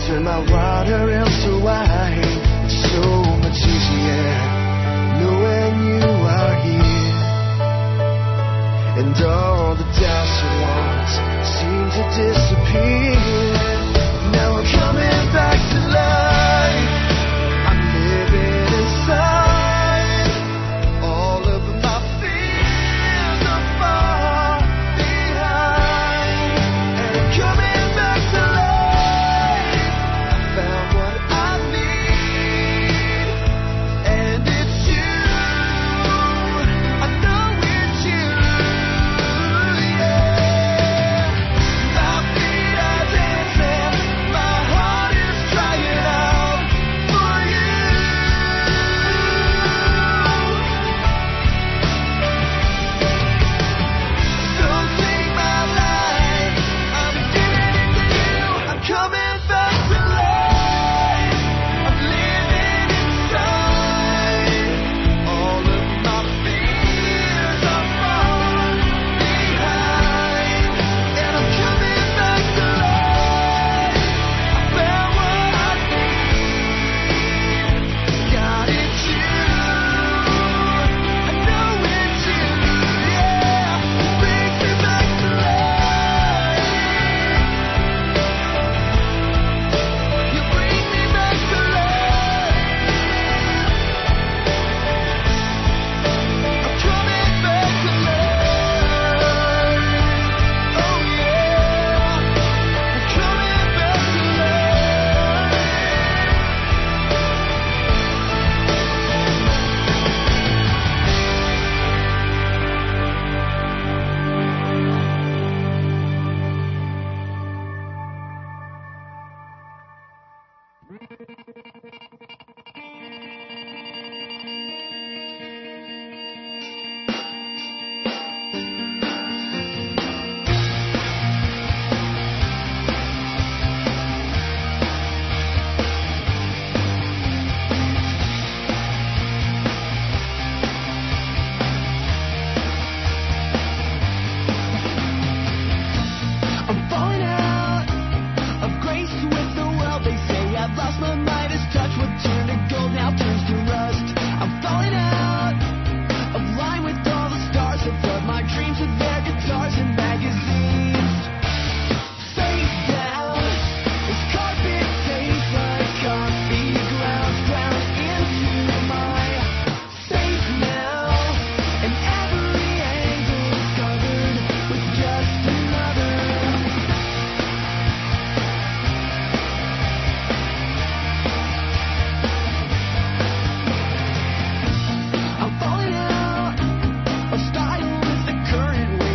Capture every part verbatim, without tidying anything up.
turn my water into wine. It's so much easier knowing you are here. And all the doubts and wants seem to disappear. Now I'm coming back to life. I'm living inside. All of my fears are far behind. And I'm coming back to life. I found what I need. And it's you. I know it's you. Yeah. My feet are dancing. My heart is crying out for you. Don't take my life. I'm giving it to you. I'm coming back to life. I'm living inside. All of my fears are far behind. And I'm coming back to life. I found what I need. God, it's you. I know it's you. Yeah, it brings me back to life. You bring me back to life. I'm coming back to life. Oh yeah, I'm coming back to life. I'm falling out of grace with the world. They say I've lost my Midas touch. What turned to gold now turns to rust. I'm falling out of line with all the stars that flood my dreams with their guitars and magazines. Face down, this carpet tastes like coffee grounds ground into my face now. And every angle's covered with just another. I'm falling out of style with the current way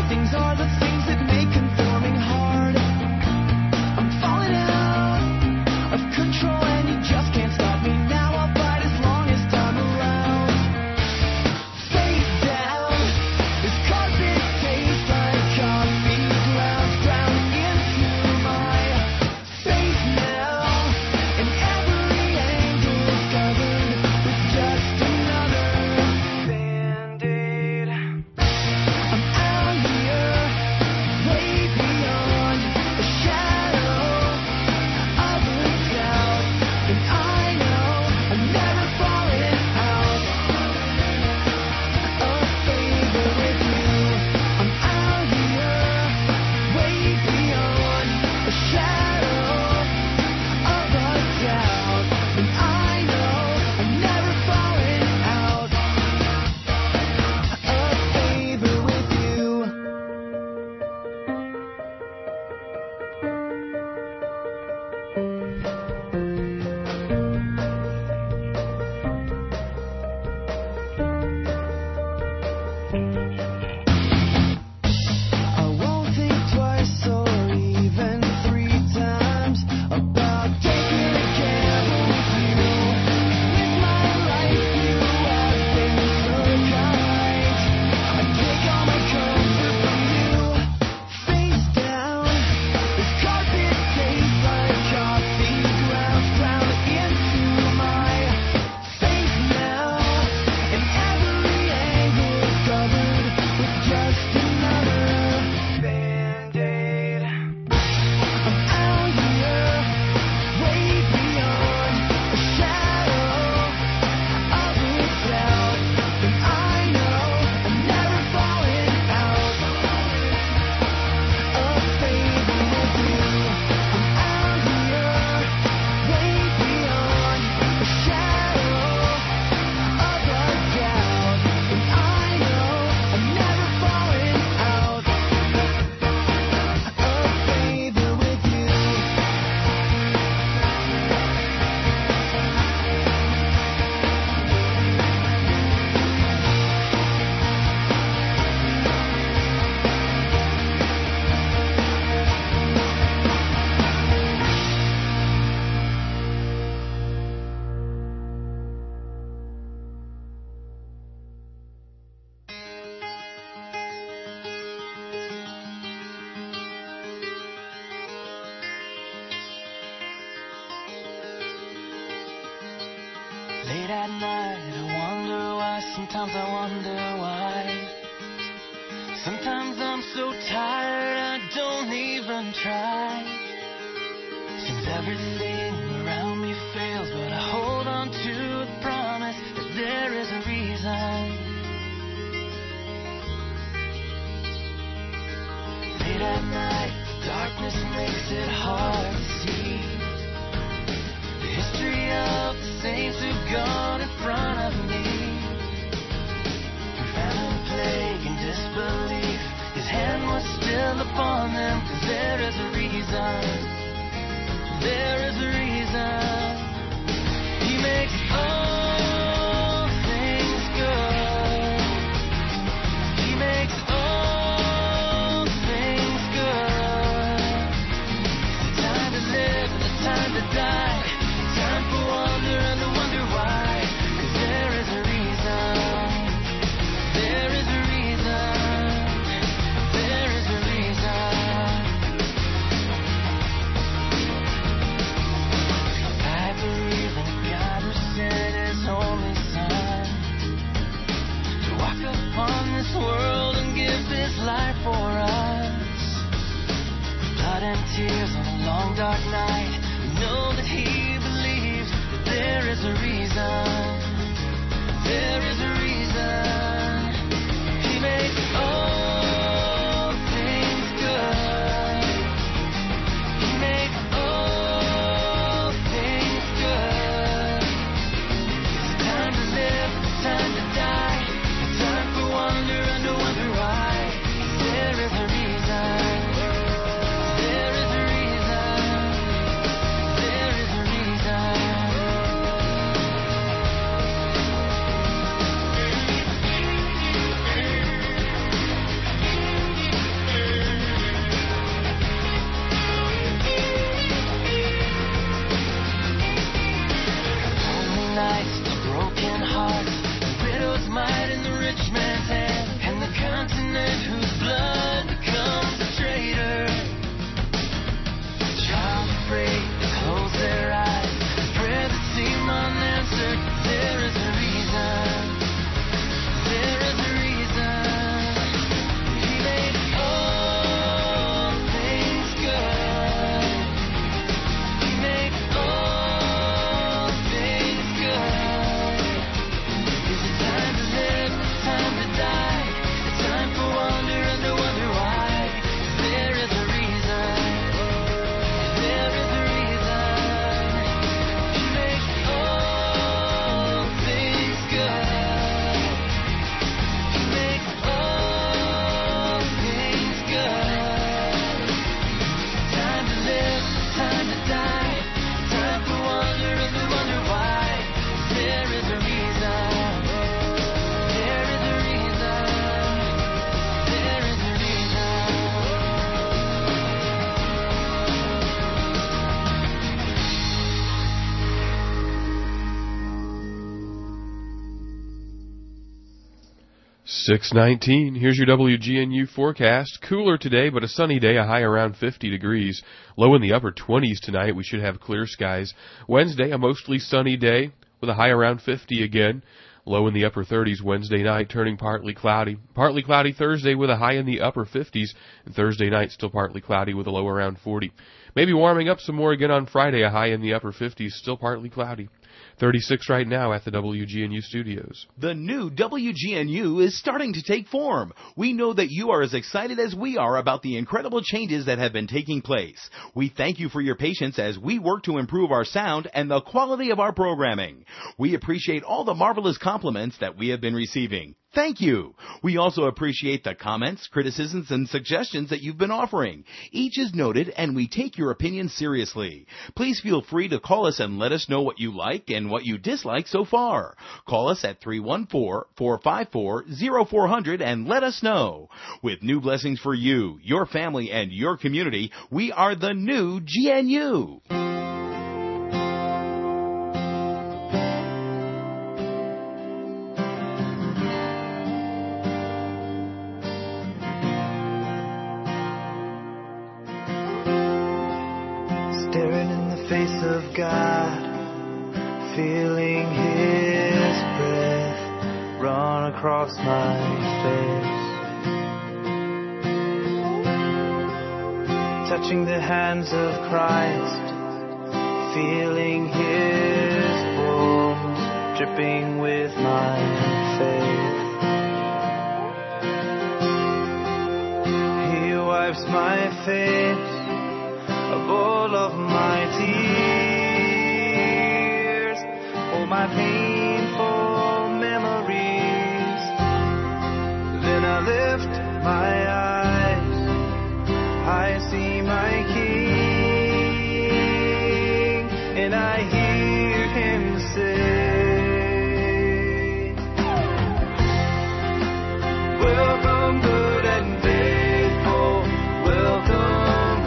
Late at night, I wonder why, sometimes I wonder why. Sometimes I'm so tired, I don't even try. Seems everything around me fails, but I hold on to the promise that there is a reason. Late at night, the darkness makes it hard to see the history of the saints who've gone in front of me. Through famine, plague, and disbelief, his hand was still upon them, 'cause there is a reason. There is a reason. He makes all things good. He makes all things good. It's a time to live and a time to die. It's time for wonder and to wonder why. 'Cause there is a reason. There is a reason. There is a reason. I believe in a God who sent his only Son to walk upon this world and give his life for us. Blood and tears on a long dark night. Know that he believes that there is a reason. There is a reason. He makes all things good. He makes all things good. It's time to live, it's time to die. It's time for wonder and to wonder why. There is a reason. There is a reason. There is a reason. Lonely nights, the broken hearts, the widow's might and the rich man's hand, and the continent whose blood becomes a traitor. Child afraid to close their eyes, prayer that seem unanswered. There is a reason. There is a reason. He makes all things good. He makes all things good. Is it time to live? Time to die? It's time for wonder and to wonder why. There is a reason. There is a reason. He makes all things good. He makes all things good. Time to live, time to die. Time for wonder and to wonder why. There is a reason. There is a reason. There is a reason. six nineteen, here's your W G N U forecast. Cooler today, but a sunny day, a high around fifty degrees. Low in the upper twenties tonight. We should have clear skies. Wednesday, a mostly sunny day with a high around fifty again. Low in the upper thirties Wednesday night, turning partly cloudy. Partly cloudy Thursday with a high in the upper fifties. And Thursday night, still partly cloudy with a low around forty. Maybe warming up some more again on Friday, a high in the upper fifties, still partly cloudy. thirty-six right now at the W G N U studios. The new W G N U is starting to take form. We know that you are as excited as we are about the incredible changes that have been taking place. We thank you for your patience as we work to improve our sound and the quality of our programming. We appreciate all the marvelous compliments that we have been receiving. Thank you. We also appreciate the comments, criticisms, and suggestions that you've been offering. Each is noted, and we take your opinion seriously. Please feel free to call us and let us know what you like and what you dislike so far. Call us at three one four, four five four, zero four zero zero and let us know. With new blessings for you, your family, and your community, we are the new G N U. Staring in the face of God, feeling His across my face, touching the hands of Christ, feeling his wounds dripping with my faith. He wipes my face of all of my tears, all my painful memories. Then I lift my eyes, I see my King, and I hear him say, welcome good and faithful, welcome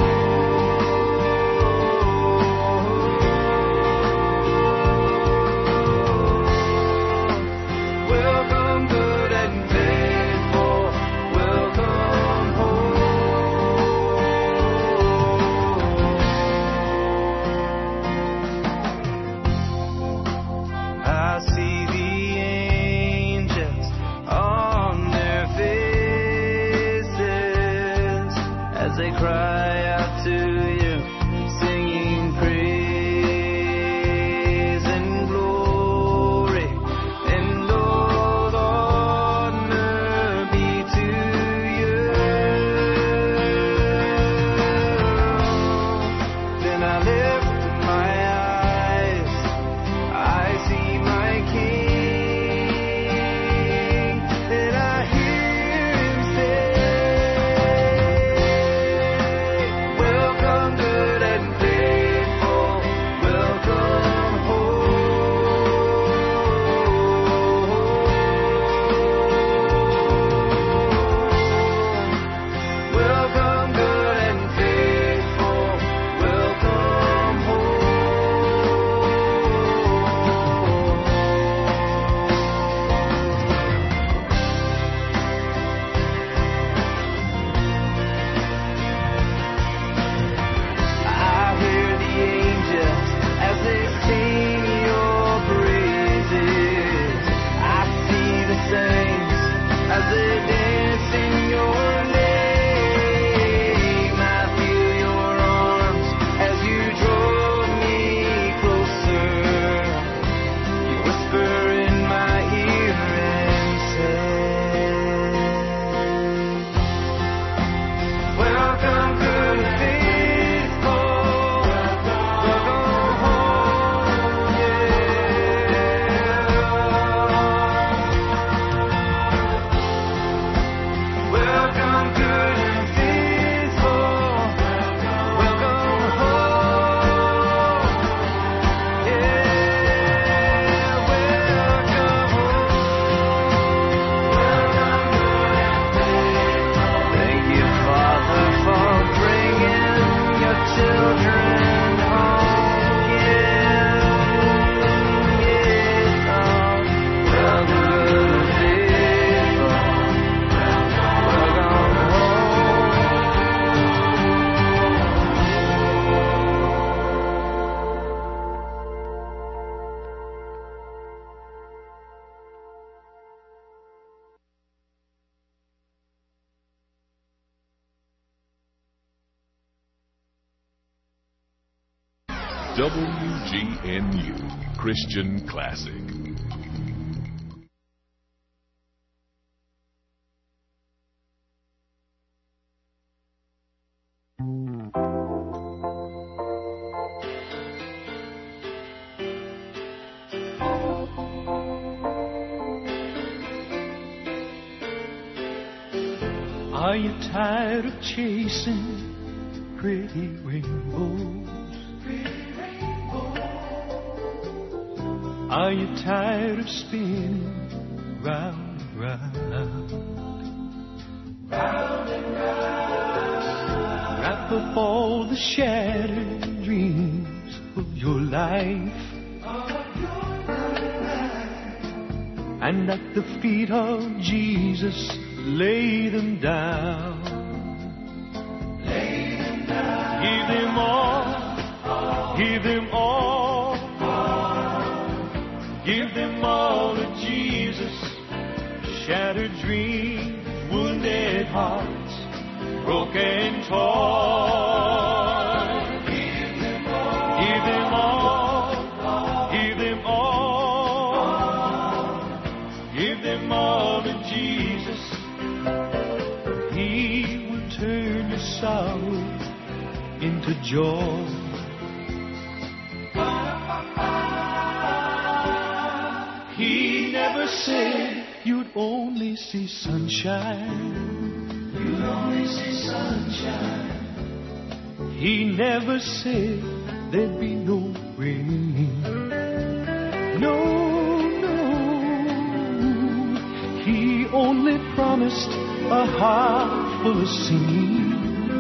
home. Welcome good and faithful, welcome home. I see the angels on their faces as they cry out to you, singing praise and glory and all honor be to you. Then I lift my eyes, I see my King, and I hear him say, welcome good and faithful, welcome home. Welcome good and faithful, welcome home. I hear the angels as they sing your praises. I see the saints as they dance in your name. I feel your arms as you draw me closer. You whisper in my ear and say, welcome good and faithful, welcome home, yeah. Welcome good and faithful, welcome home, yeah. Welcome home. Thank you, Father, for bringing your children home again. Yeah. Welcome good and faithful, welcome W G N U Christian Classic. Are you tired of chasing pretty rainbows? Are you tired of spinning round and round? Round and round. Wrap up all the shattered dreams of your life, and at the feet of Jesus lay them down. Lay them down. Give them all, give them all, give them all to Jesus. hearts, broken toys. Give them all, give them all, give them all, give them all to Jesus. He will turn your sorrow into joy. He never said you'd only see sunshine. You'd only see sunshine. He never said there'd be no rain. No, no. He only promised a heart full of singing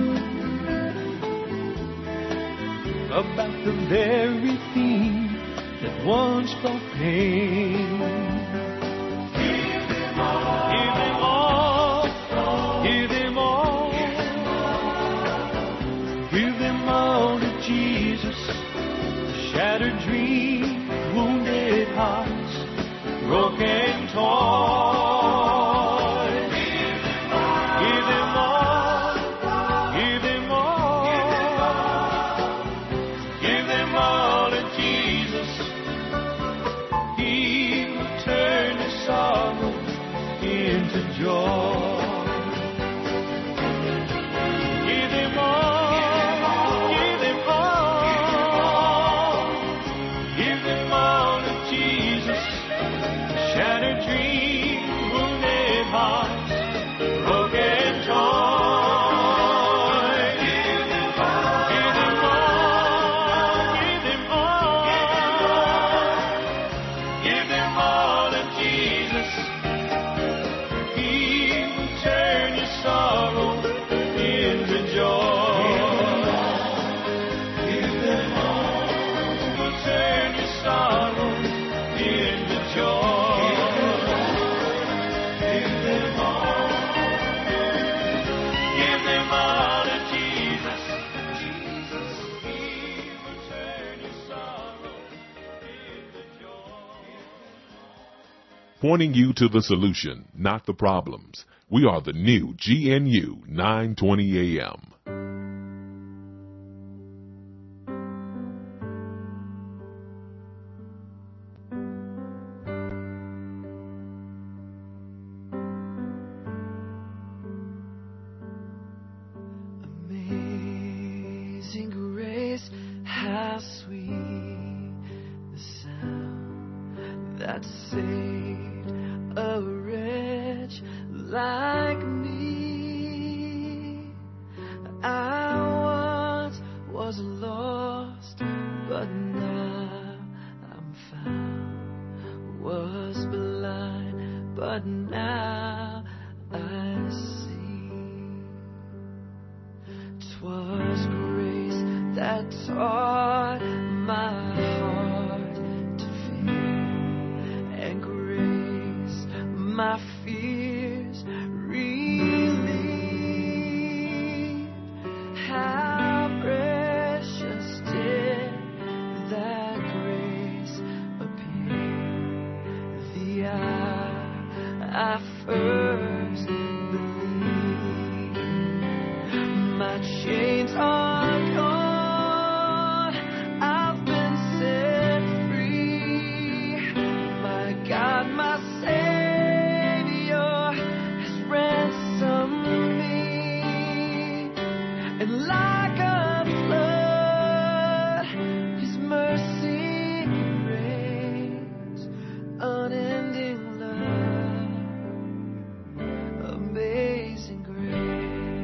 about the very thing that once brought pain. Give them all, give them all, give them all, give them all to Jesus. Shattered dreams, wounded hearts, broken toys. Give them all, give them all, give them all to Jesus. He will turn your sorrow into joy. Give them all, give them all, give them all to Jesus. Shattered dreams, wounded hearts, broken toys. Give them all, give them all, give them all, give them all to Jesus. He will turn your sorrow into joy. Give them all, will turn your sorrow into joy. Give them all, give them all to Jesus. Jesus, He will turn your sorrow into joy. Pointing you to the solution, not the problems. We are the new G N U nine twenty A M. Amazing grace, how sweet the sound that saved a wretch like me. I once was lost, but now I'm found. Was blind, but now I see. 'Twas grace that taught my heart to fear, and grace my fears relieved. How precious did that grace appear the hour I first believed. My chains are gone, I've been set free. My God, my Savior has ransomed me. And like a flood, His mercy reigns, unending love, amazing grace.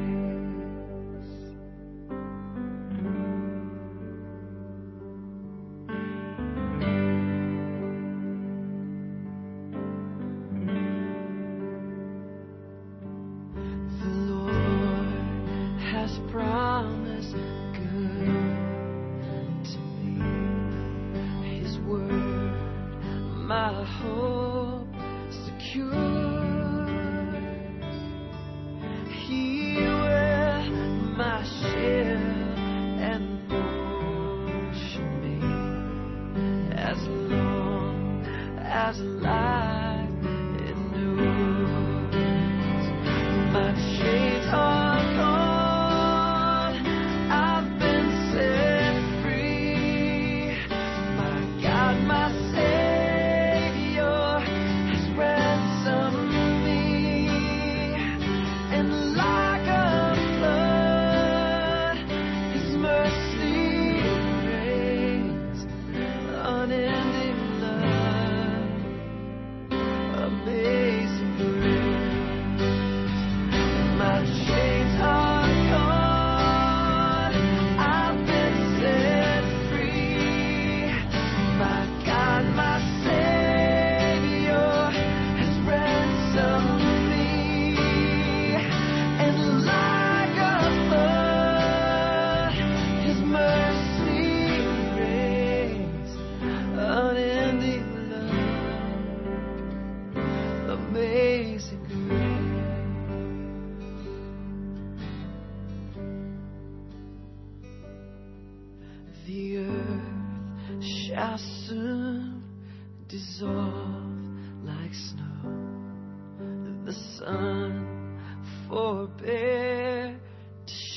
The Lord has promised good to me. His word, my hope secure. He will my shield and portion me, as long as life endures. My chains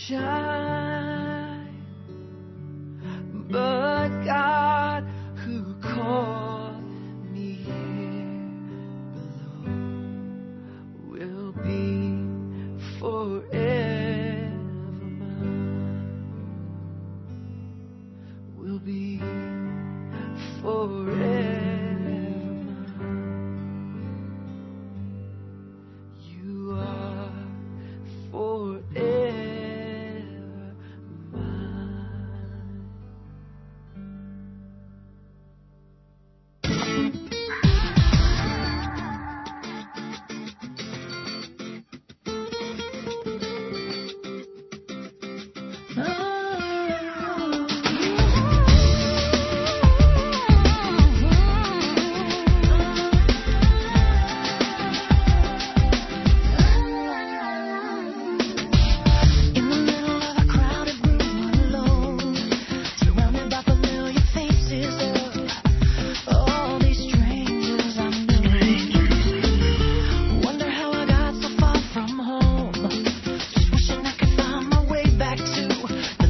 shine. But God, who called me here below, will be forever mine. Will be forever mine. You are forever mine. In the middle of a crowded room alone, surrounded by familiar faces of all these strangers I know. Wonder how I got so far from home. Just wishing I could find my way back to the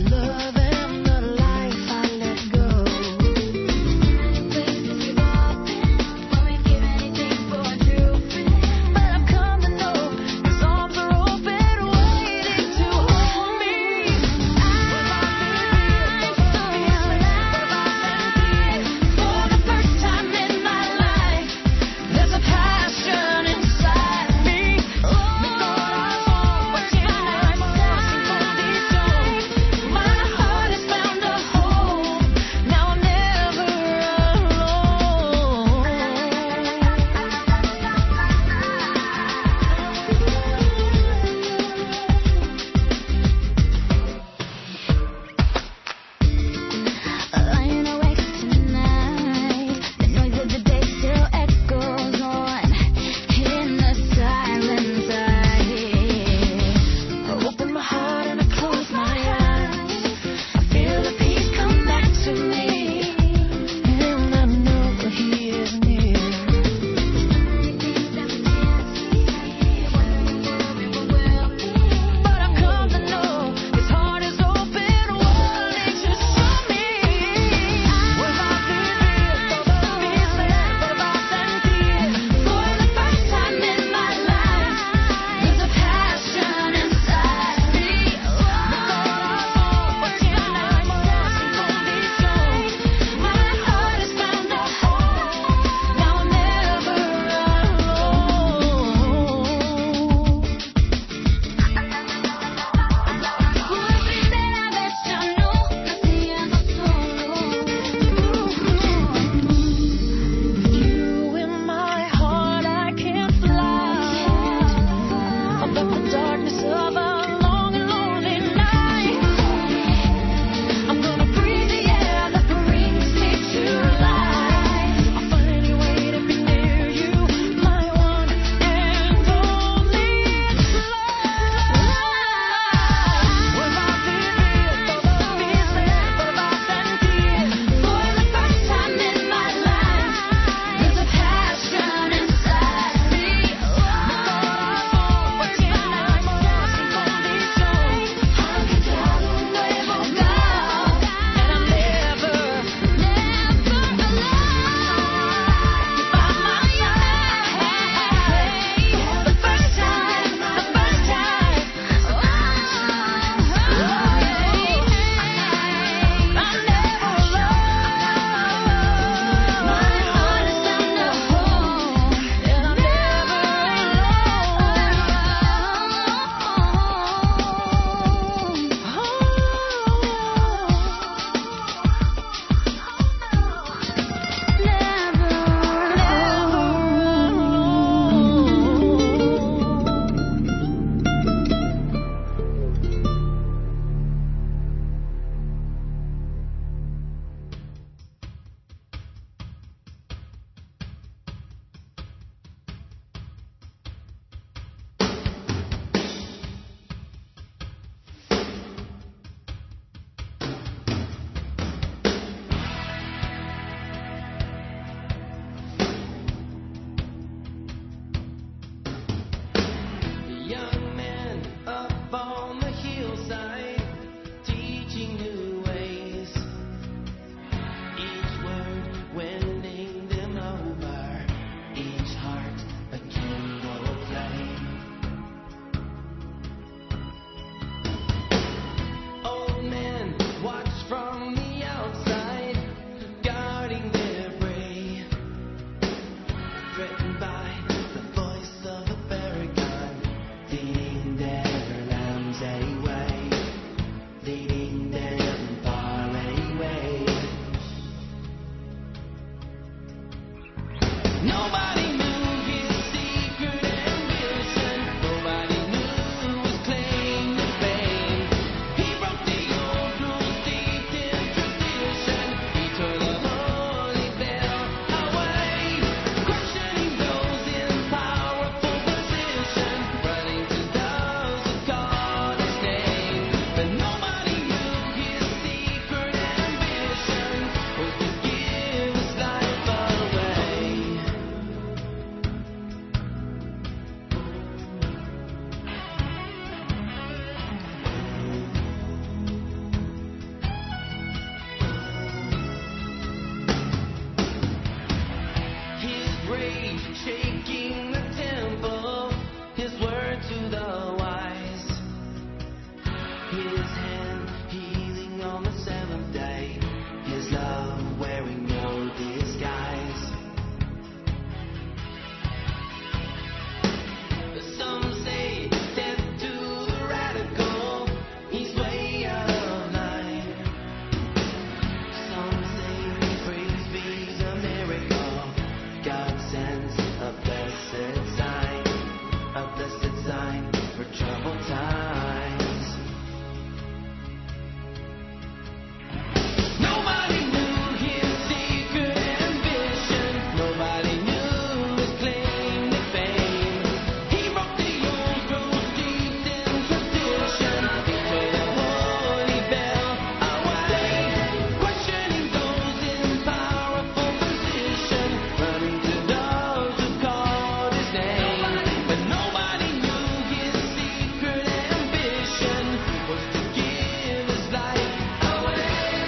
His hand healing on the seventh day. His love wearing no disguise. Some say death to the radical. He's way out of line. Some say praise be a miracle. God sends a blessed sign, a blessed sign for troubled times. Nobody knew his secret ambition. Nobody knew his claim to fame. He broke the old rules steeped in tradition. He played a holy bell away, questioning those in powerful position, running to those who called his name. But nobody knew his secret ambition was to give his life away.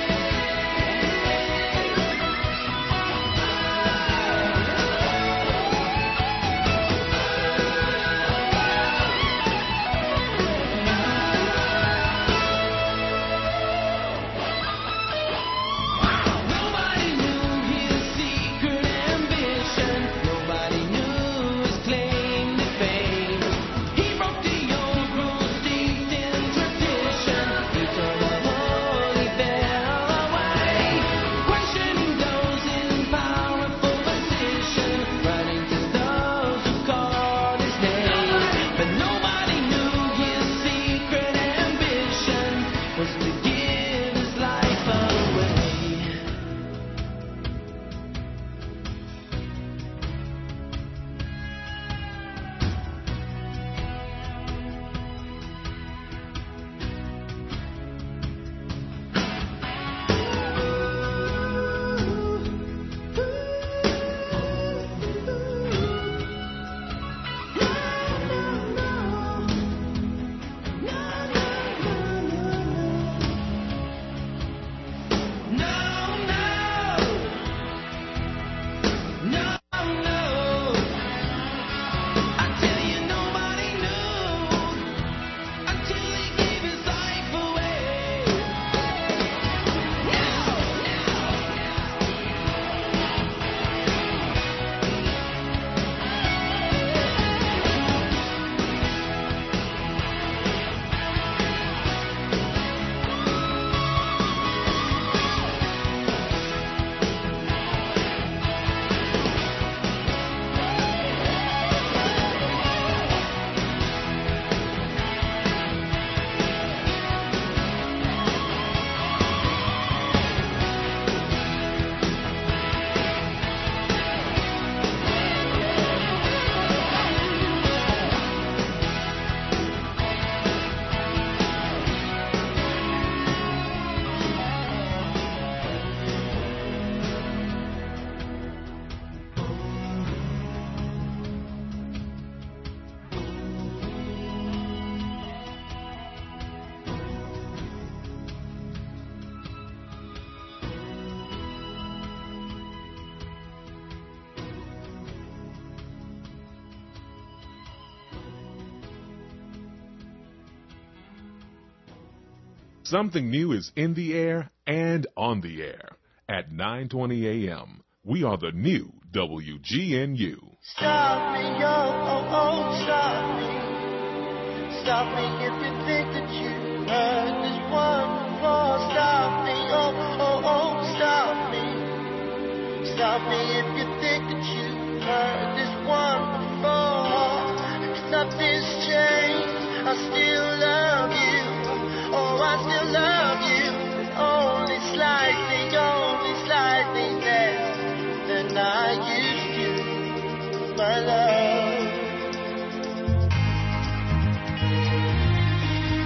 Nobody knew his secret ambition. Nobody knew his claim to fame. He broke the old rules steeped in tradition. He turned the holy bell away, questioning those in powerful position, running to those who called his name. But nobody knew his secret ambition was to give his life away. Something new is in the air and on the air. At nine twenty a.m., we are the new W G N U. Stop me, oh, oh, oh, stop me. Stop me if you think that you heard this one before. Stop me, oh, oh, oh, stop me. Stop me if you think that you heard this one before. Nothing's changed, I still love you. Oh, I still love you. Only slightly, only slightly less than I used to, my love.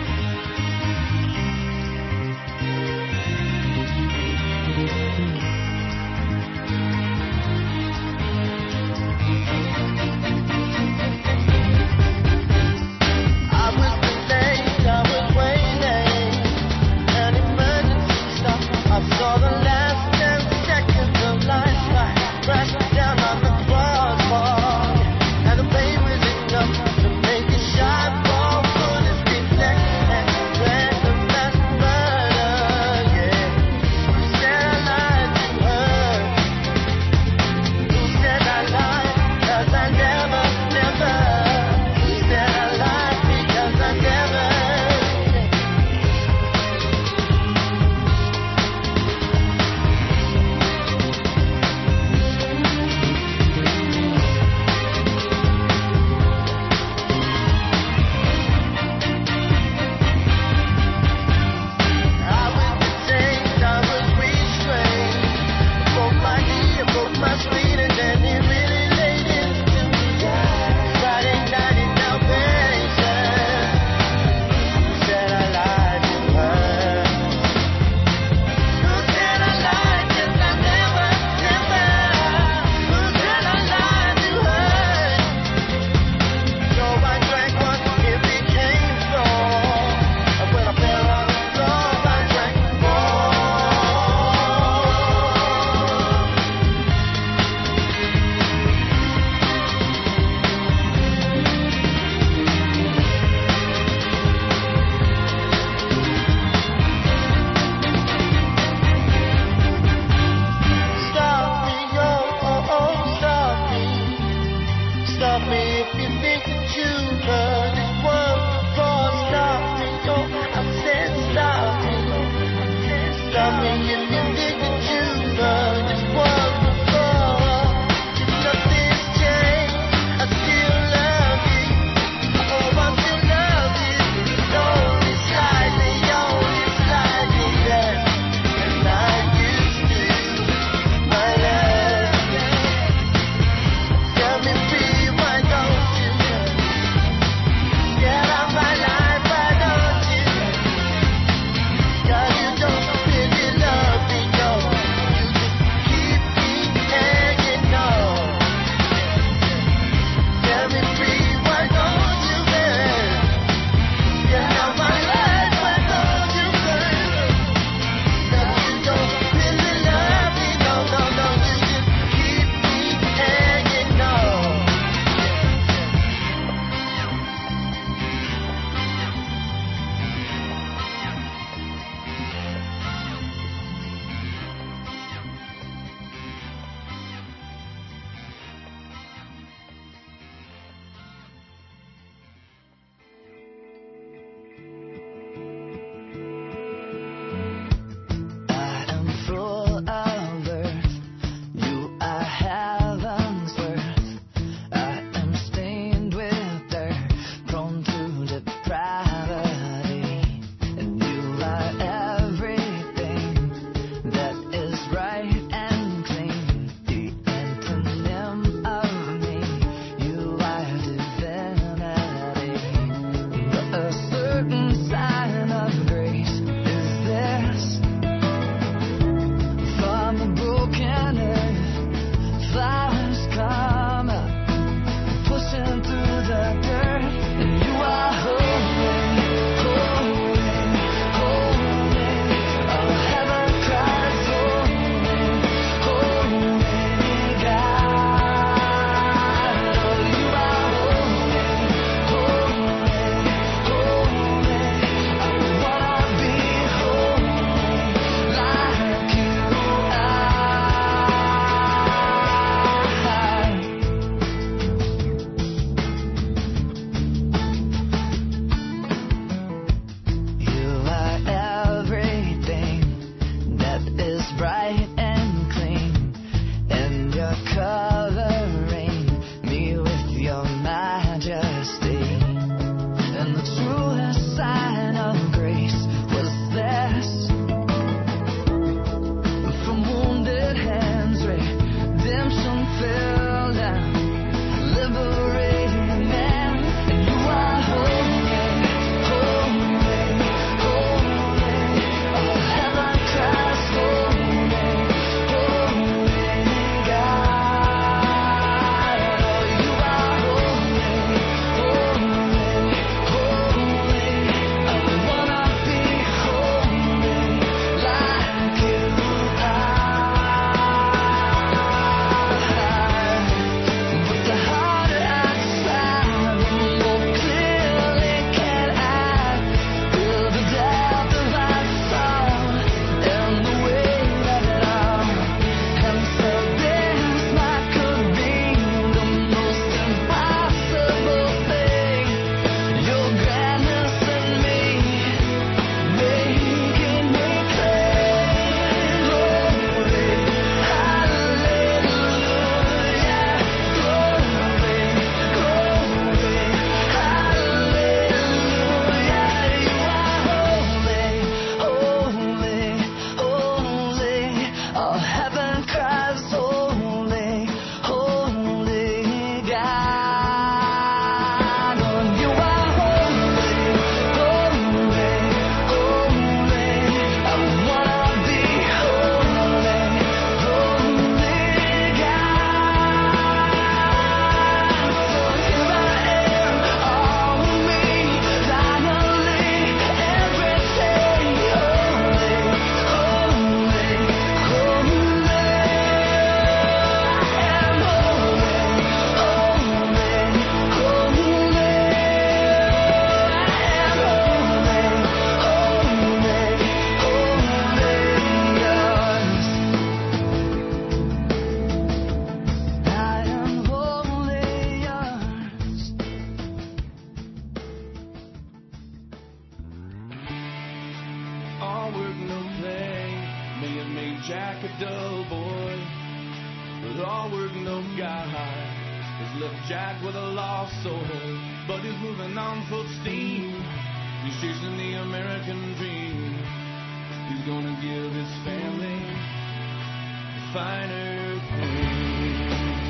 work, no play. Me and me, Jack, a dull boy. But all work, no guy. Has left Jack with a lost soul. But he's moving on full steam. He's chasing the American dream. He's gonna give his family a finer thing.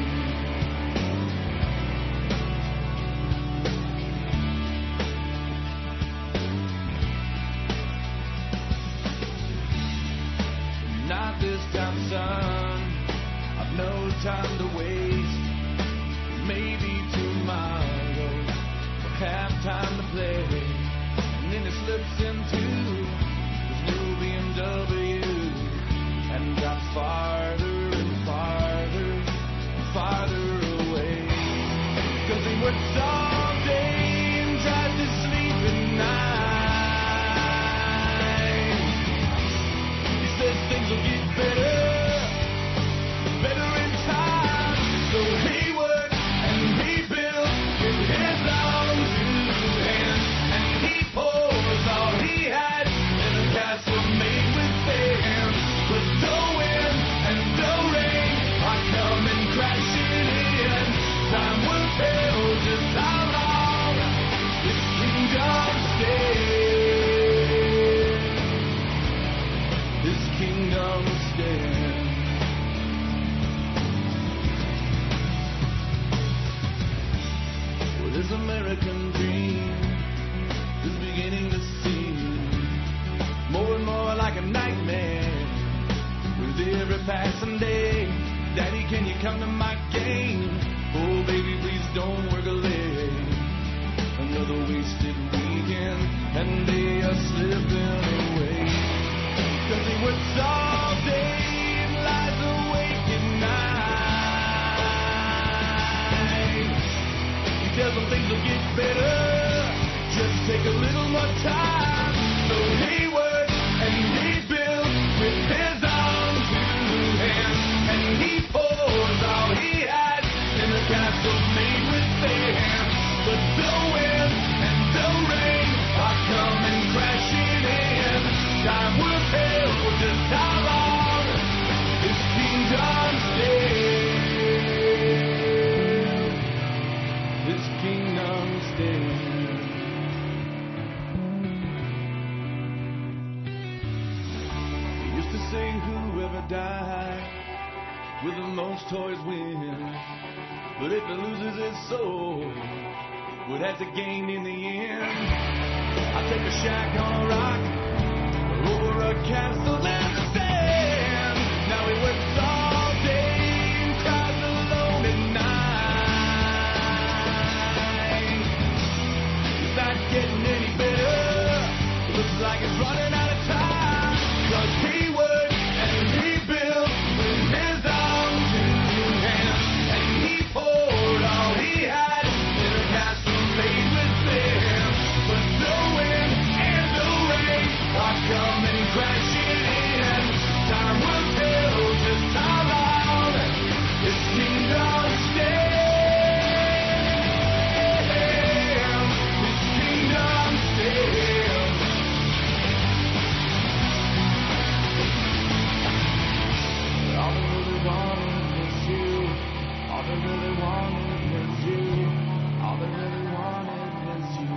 Not this time, son. I've no time to waste. Maybe tomorrow we'll have time to play. And then he slips into his new B M W and drops farther and farther and farther away. Cause he works all day and tries to sleep at night. He says things will get better, better in time. So he worked and he built with his own two hands, and he pours all he had in a castle made with sand. But the wind and the rain are coming crashing in. Time will tell just how long this kingdom stays. This kingdom stands. Well, this American dream is beginning to seem more and more like a nightmare with every passing day. Daddy, can you come to my game? Oh, baby, please don't work a leg. Another wasted weekend and they are slipping away. Cause he works all day and lies awake at night. He tells them things will get better, just take a little more time. So he works and he builds with his own two hands, and he pours all he had in a castle made with sand. But the wind and the rain are coming crashing in. Time will tell just how long this kingdom stays. This kingdom stays. They used to say whoever died with the most toys wins. But if it loses its soul, what has it gained in the end? I'll take a shack on a rock over a castle in the sand. Now he works all day and cries alone at night. It's not getting any better. Looks like it's running out of time. Cause he worked and he built with his own two hands, and he poured all he had in a castle made with sand. But the wind and the rain are coming crashing in. Time will tell just how long this kingdom stands. This kingdom stands. All they really wanted was you. All they really wanted was you. All they really wanted was you.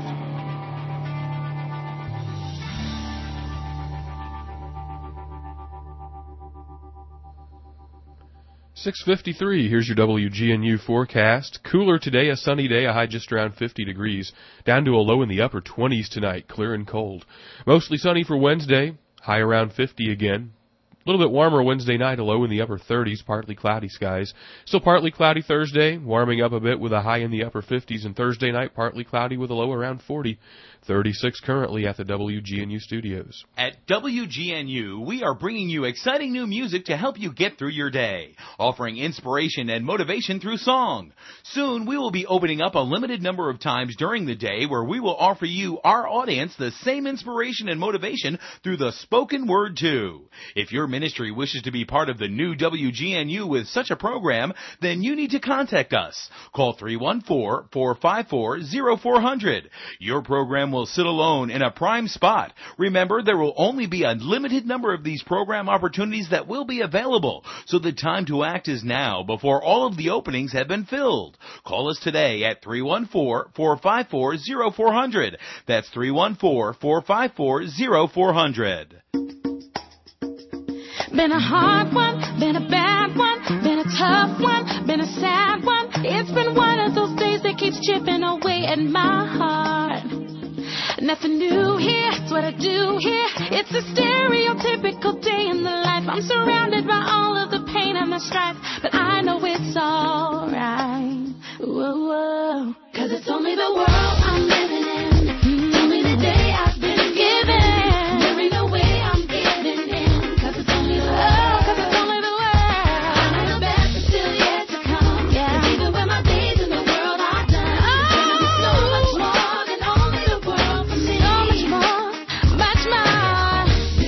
six fifty-three, here's your W G N U forecast. Cooler today, a sunny day, a high just around fifty degrees. Down to a low in the upper twenties tonight, clear and cold. Mostly sunny for Wednesday, high around fifty again. A little bit warmer Wednesday night, a low in the upper thirties, partly cloudy skies. Still partly cloudy Thursday, warming up a bit with a high in the upper fifties. And Thursday night, partly cloudy with a low around forty. thirty-six currently at the W G N U studios. At W G N U, we are bringing you exciting new music to help you get through your day, offering inspiration and motivation through song. Soon, we will be opening up a limited number of times during the day where we will offer you, our audience, the same inspiration and motivation through the spoken word too. If your ministry wishes to be part of the new W G N U with such a program, then you need to contact us. Call three one four, four five four, zero four zero zero. Your program program will sit alone in a prime spot. Remember, there will only be a limited number of these program opportunities that will be available, so the time to act is now before all of the openings have been filled. Call us today at three one four, four five four, zero four zero zero. That's three one four, four five four, zero four zero zero. Been a hard one, been a bad one, been a tough one, been a sad one. It's been one of those days that keeps chipping away at my heart. Nothing new here, it's what I do here. It's a stereotypical day in the life. I'm surrounded by all of the pain and the strife, but I know it's alright. Whoa, whoa. Cause it's only the world I'm living in. It's only the day I've been given. There ain't no way I'm giving in. Cause it's only the world. Cause it's only the world. I know the best is still yet to come. Yeah. And even when my days in the world are done, it's gonna be so much more than only the world for me. So much more, much more.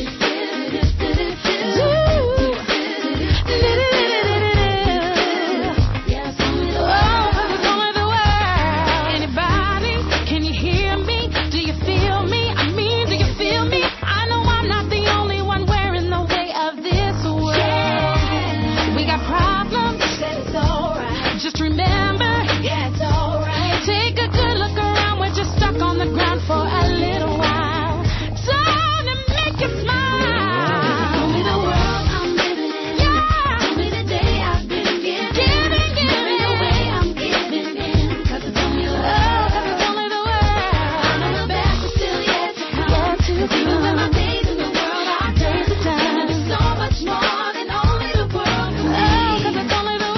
Yeah, it's only the world. Cause it's only the world. Anybody, can you hear me? Do you feel me? I mean, do you feel me? I know I'm not the only one wearing the weight of this world. Yeah. We got problems. Said it's alright. Just remember, yeah, it's alright. Take a good look around. We're just stuck on the ground for a little while. Time to make you smile. It's only the world I'm living in. Yeah. Only the day I've been given. Giving, giving. There ain't no way I'm giving in. Cause it's only the world. Cause it's only the world. I know the best is still yet to come. Yet to Cause even when my days in the world are done, it's gonna be so much more than only the world for me. Oh, cause it's only the world.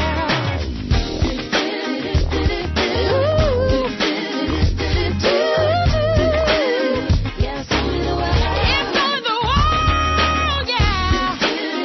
Yeah, it's only the world. It's only the world, yeah.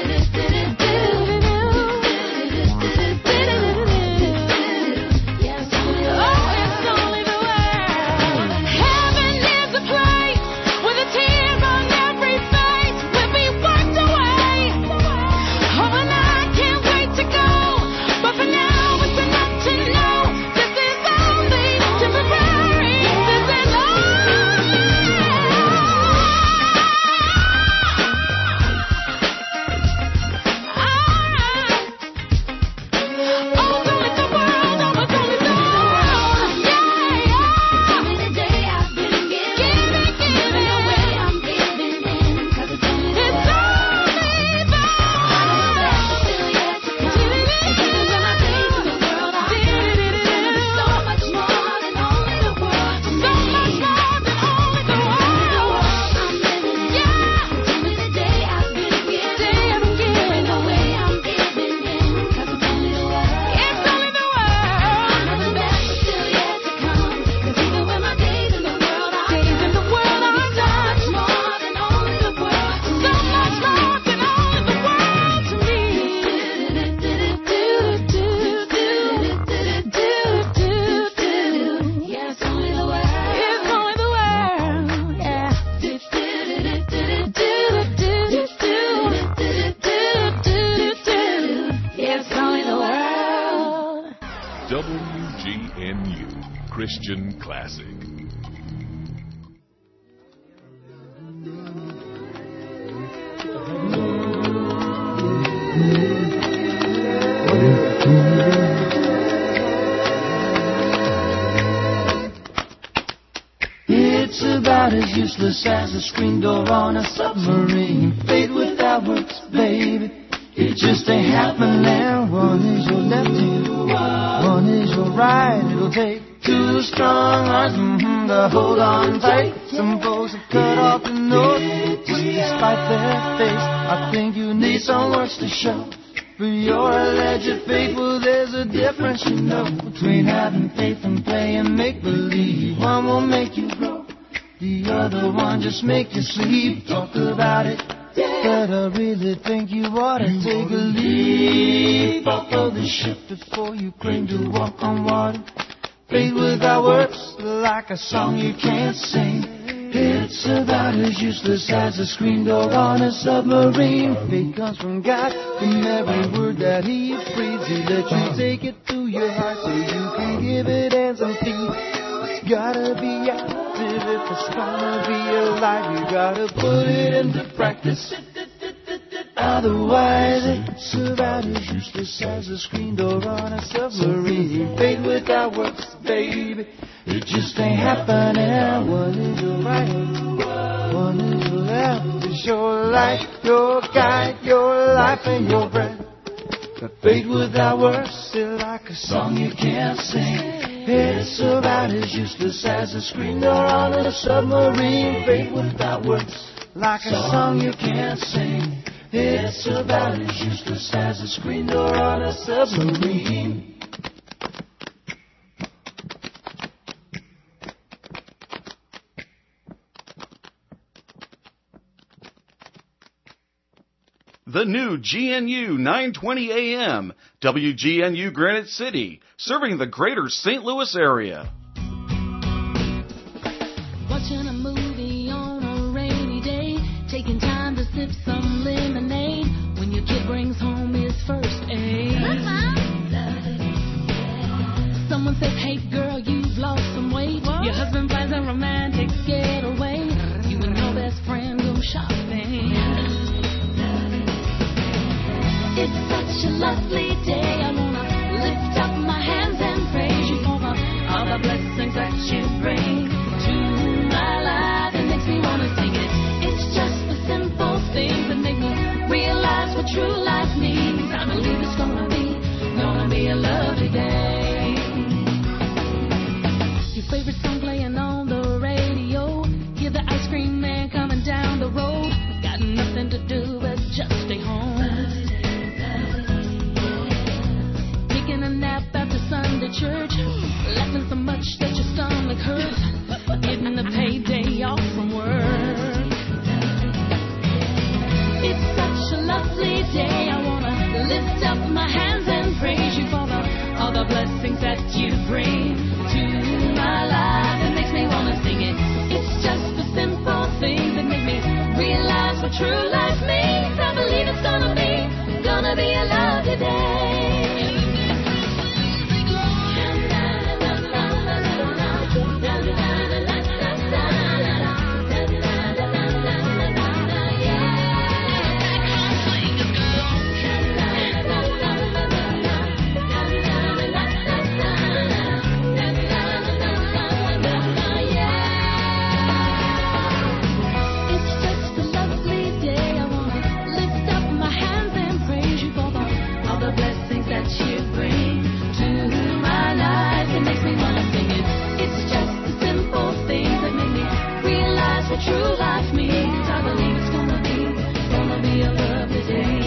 Yeah, it's only the world. Oh, it's only the world. Heaven is a place with a tear on every face will be wiped away. Oh, and I can't wait to go. But for now, it's enough to know this is only temporary. This is W G N U Christian Classic. It's about as useless as a screen door on a submarine. Faith without works, baby. It just ain't happening. One is your left hand, one is your right. It'll take two strong arms mm-hmm, to hold on tight. Some folks have cut off the nose just despite their face. I think you need some works to show for your alleged faith. Well, there's a difference, you know, between having faith and playing make-believe. One will make you grow, the other one just make you sleep. Talk about it, but I really think you ought to take a leap off of the ship before you claim to walk on water. Faith without works, like a song you can't sing. It's about as useless as a screen door on a submarine. Faith comes from God, from every word that He breathes. He lets you take it to your heart so you can give it as a peace. It's gotta be out expensive if it's gonna be alive. You gotta put it into practice. Otherwise, it's about as useless as a screen door on a submarine. Fate without works, baby. It just ain't happening. One is your right, one is your left. It's your life, your guide, your life and your breath. But fate without words is like a song you can't sing. It's about as useless as a screen door on a submarine. Fate without words, like a song you can't sing. It's about as useless as a screen door on a submarine. The new G N U nine twenty A M, W G N U Granite City, serving the greater Saint Louis area. Watching a movie on a rainy day, taking time to sip some lemonade, when your kid brings home his first aid. Someone says, hey girl, you've lost some weight. What? Your husband plans a romantic getaway. You and your best friend go shopping. It's such a lovely day. I wanna lift up my hands and praise you for the, all the blessings that you bring to my life. It makes me wanna sing it. It's just the simple things that make me realize what true life means. I believe it's gonna be, gonna be a lovely day. Your favorite song playing on the radio. Hear the ice cream man coming down the road. Got nothing to do but just stay home. Taking a nap after Sunday church, laughing so much that your stomach hurts, getting the payday off from work. It's such a lovely day. I wanna lift up my hands and praise you for the, all the blessings that you bring to my life. It makes me wanna sing it. It's just the simple things that make me realize what true life means. I believe it's gonna be, gonna be a lovely day. True life means. I believe it's gonna be, gonna be a lovely day.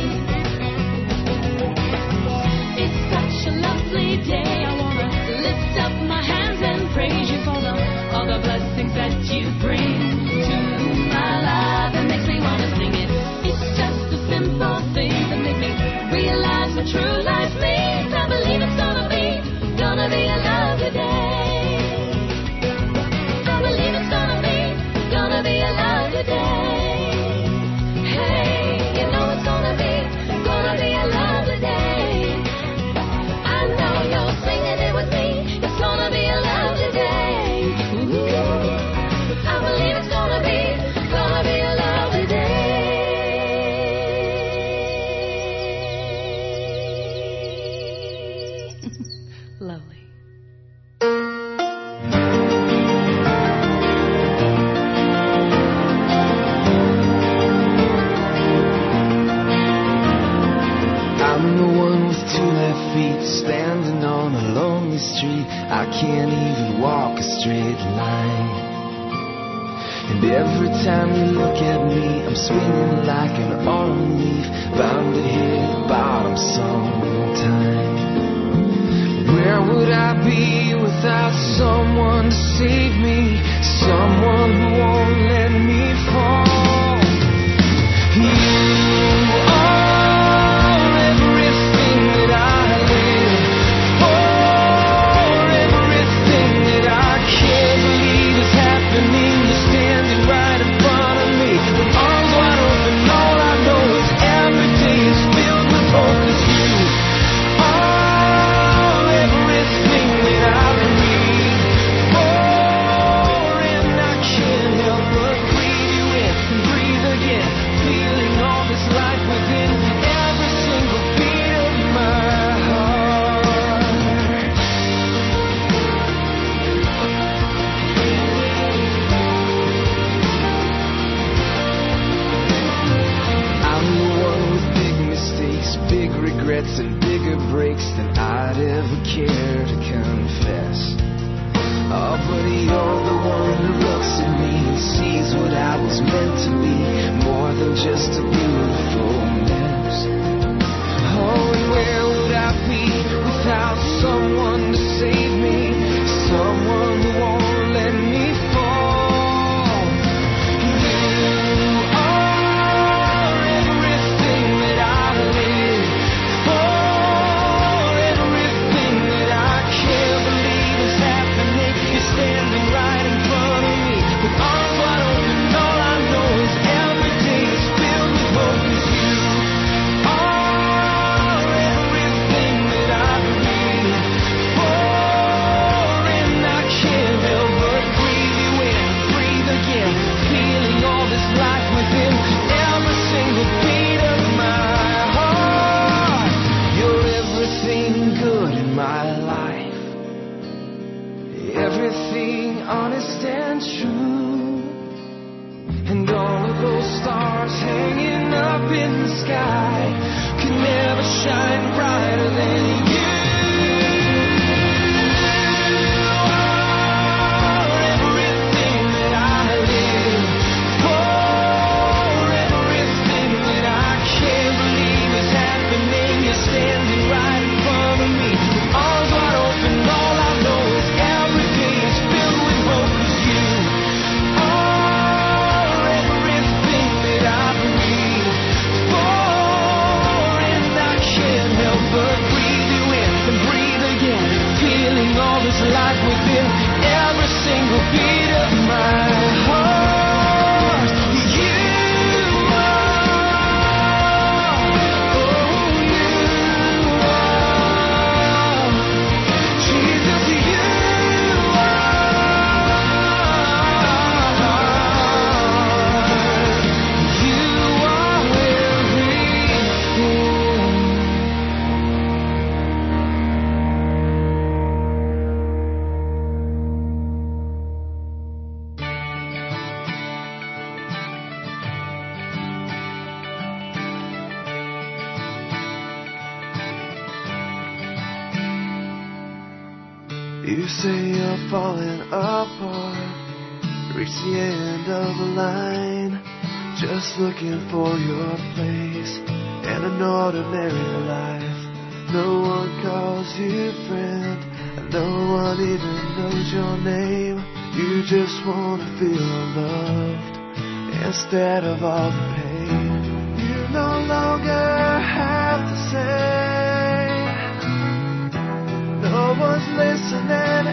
It's such a lovely day. I wanna lift up my hands and praise you for the, all the blessings that you bring to my life. It makes me wanna sing it. It's just the simple things that make me realize what true life means. I believe it's gonna be, gonna be a lovely day. I believe it's gonna be, gonna be a lovely day. Hey, you know it's gonna be, gonna be a lovely day. I know you're singing it with me. It's gonna be a lovely day. Ooh, I believe it's gonna be, gonna be a lovely day. Lovely. Standing on a lonely street, I can't even walk a straight line. And every time you look at me, I'm swinging like an autumn leaf, bound to hit bottom sometime. Where would I be without someone to save me, someone who won't let me fall? You are everything that I everything that I breathe, more and I regrets and bigger breaks than I'd ever care to confess. Oh, but you're the one who looks at me and sees what I was meant to be, more than just a beautiful mess. Oh, and where would I be without someone to save me, someone who won't let me fall? You are everything that I live for, everything that I can't believe is happening. You're standing right in front of me with arms wide open. All I know is every day is filled with hope. 'Cause you are everything that I breathe for, and I can't help but breathe you in, breathe again, feeling all this life within every single beat of my heart. You're everything good in my life, everything honest and true, and all of those stars hanging up in the sky could never shine brighter than you. Are everything that I live for, everything that I can't believe is happening. You're standing right in front of me with arms wide open. All I know is every day is filled with hope. 'Cause you are everything that I breathe for, and I can't help but breathe you in and breathe again, feeling all this life within every single beat of my heart. You are, oh, you are, Jesus, you are, you are everything. You say you're falling apart, reach the end of the line, just looking for your place in an ordinary life. No one calls you friend, and no one even knows your name. You just want to feel loved instead of all the pain. You no longer have to say, no one's listening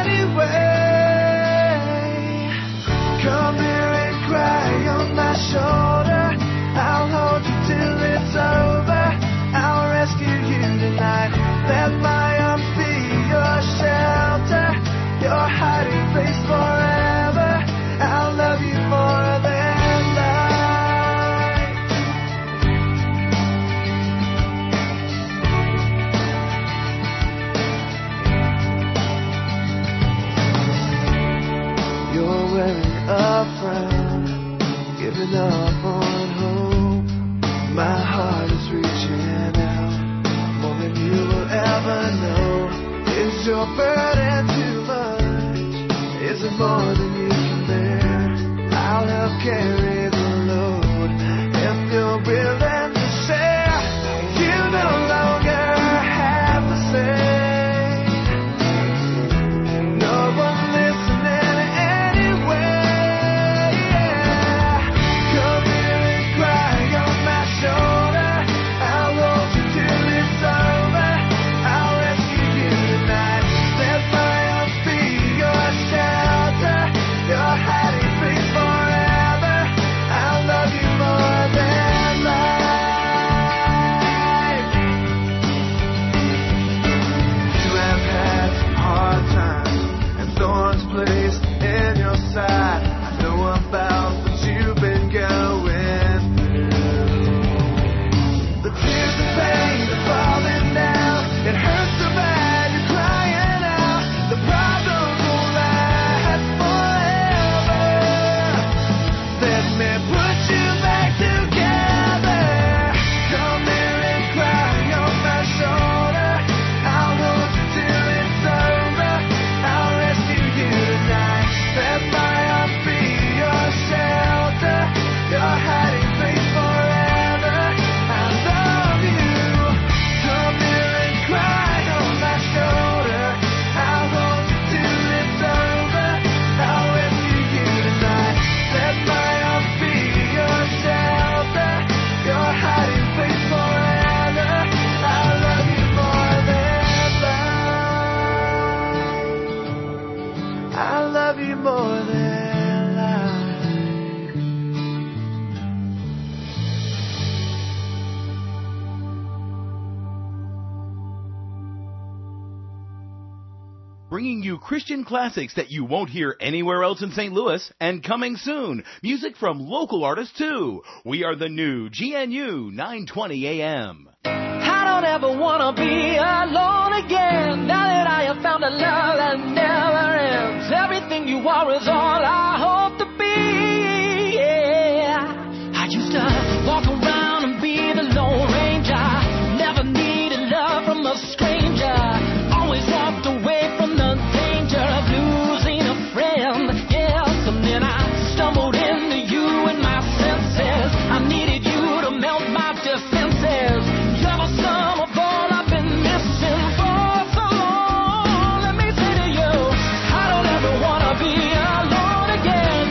anyway. Come here and cry on my shoulder, I'll hold you till it's over. I'll rescue you tonight, let my arms be your shelter, your hiding place forever. I'll love you more than life. You're wearing a frown, giving up on hope. My heart is reaching out, more than you will ever know. Is your burden too much? Is it more than you can bear? I'll help carry the load if you're willing to share. You no longer have to say, no one's listening anyway. Come here and cry on my shoulder, I'll hold you till it's over. I'll rescue you tonight, let my arms be your shelter, your hiding place forever. hiding place forever. I love you. Come here and cry on my shoulder. I'll hold you till it's over. I'll rescue you tonight. Let my arms be your shelter, your hiding place forever. I love you more than life. I love you more than life. Bringing you Christian classics that you won't hear anywhere else in Saint Louis, and coming soon, music from local artists too. We are the new G N U nine twenty A M. I don't ever wanna be alone again. Now that I have found a love that never ends. Everything you are is all I hope to be. Yeah. I used to walk around and be the Lone Ranger. Never needed love from a stranger. Always walked away from the danger of losing a friend. Yes, and then I stumbled into you in my senses. I needed you to melt my defenses. You're the sum of all I've been missing for so long. Let me say to you, I don't ever wanna be alone again.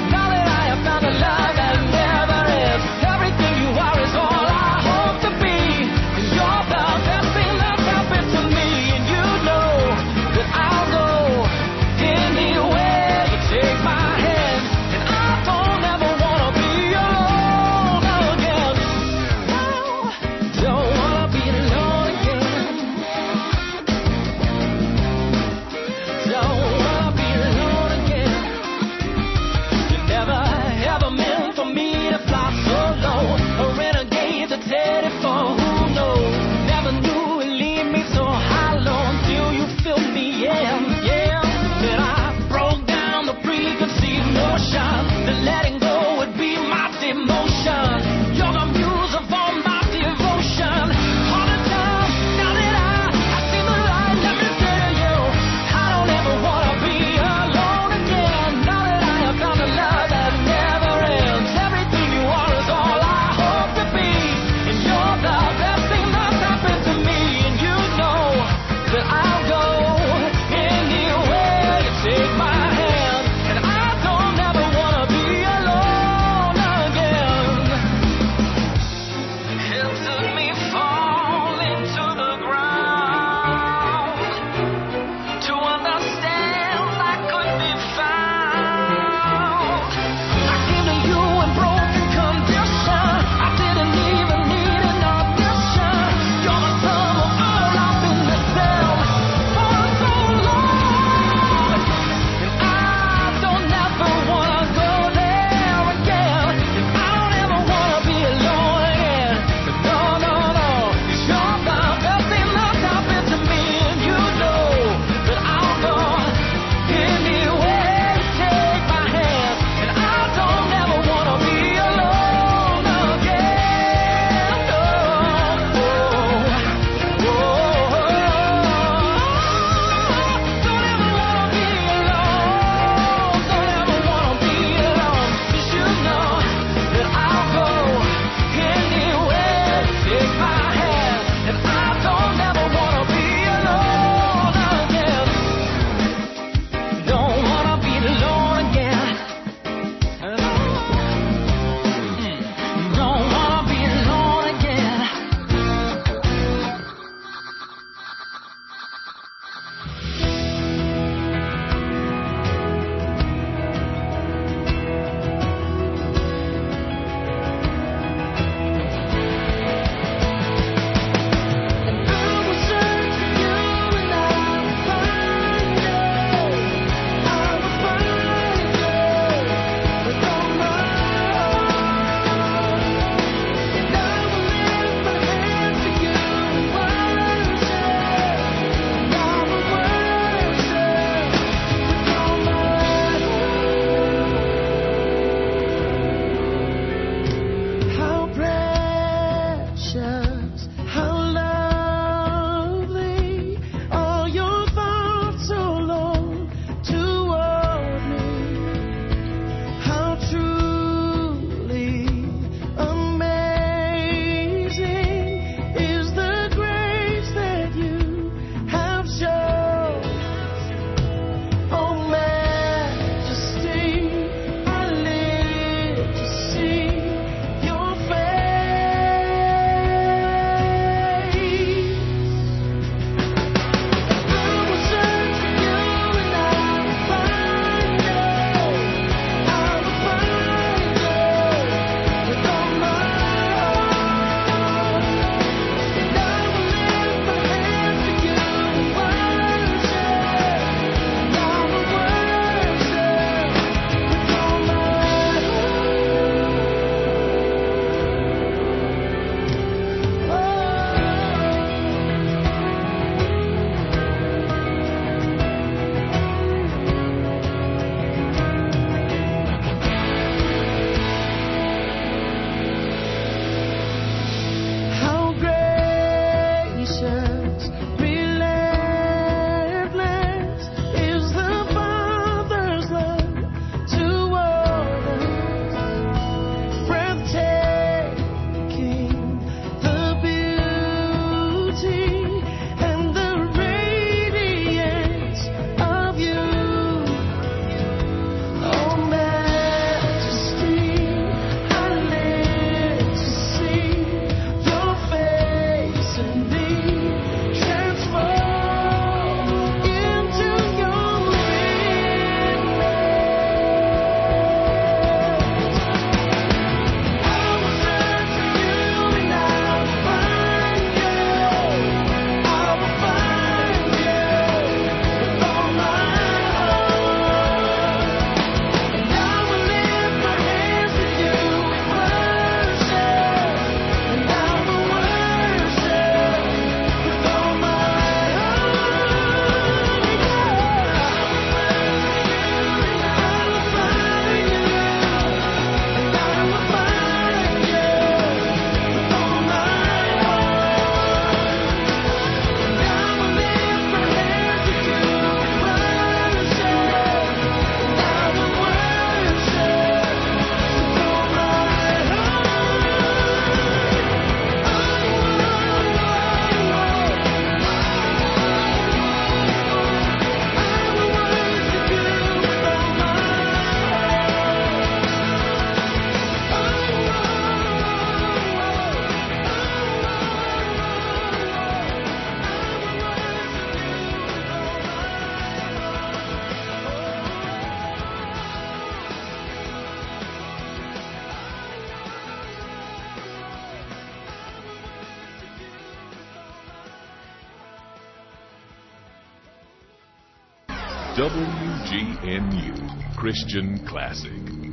W G N U Christian Classic.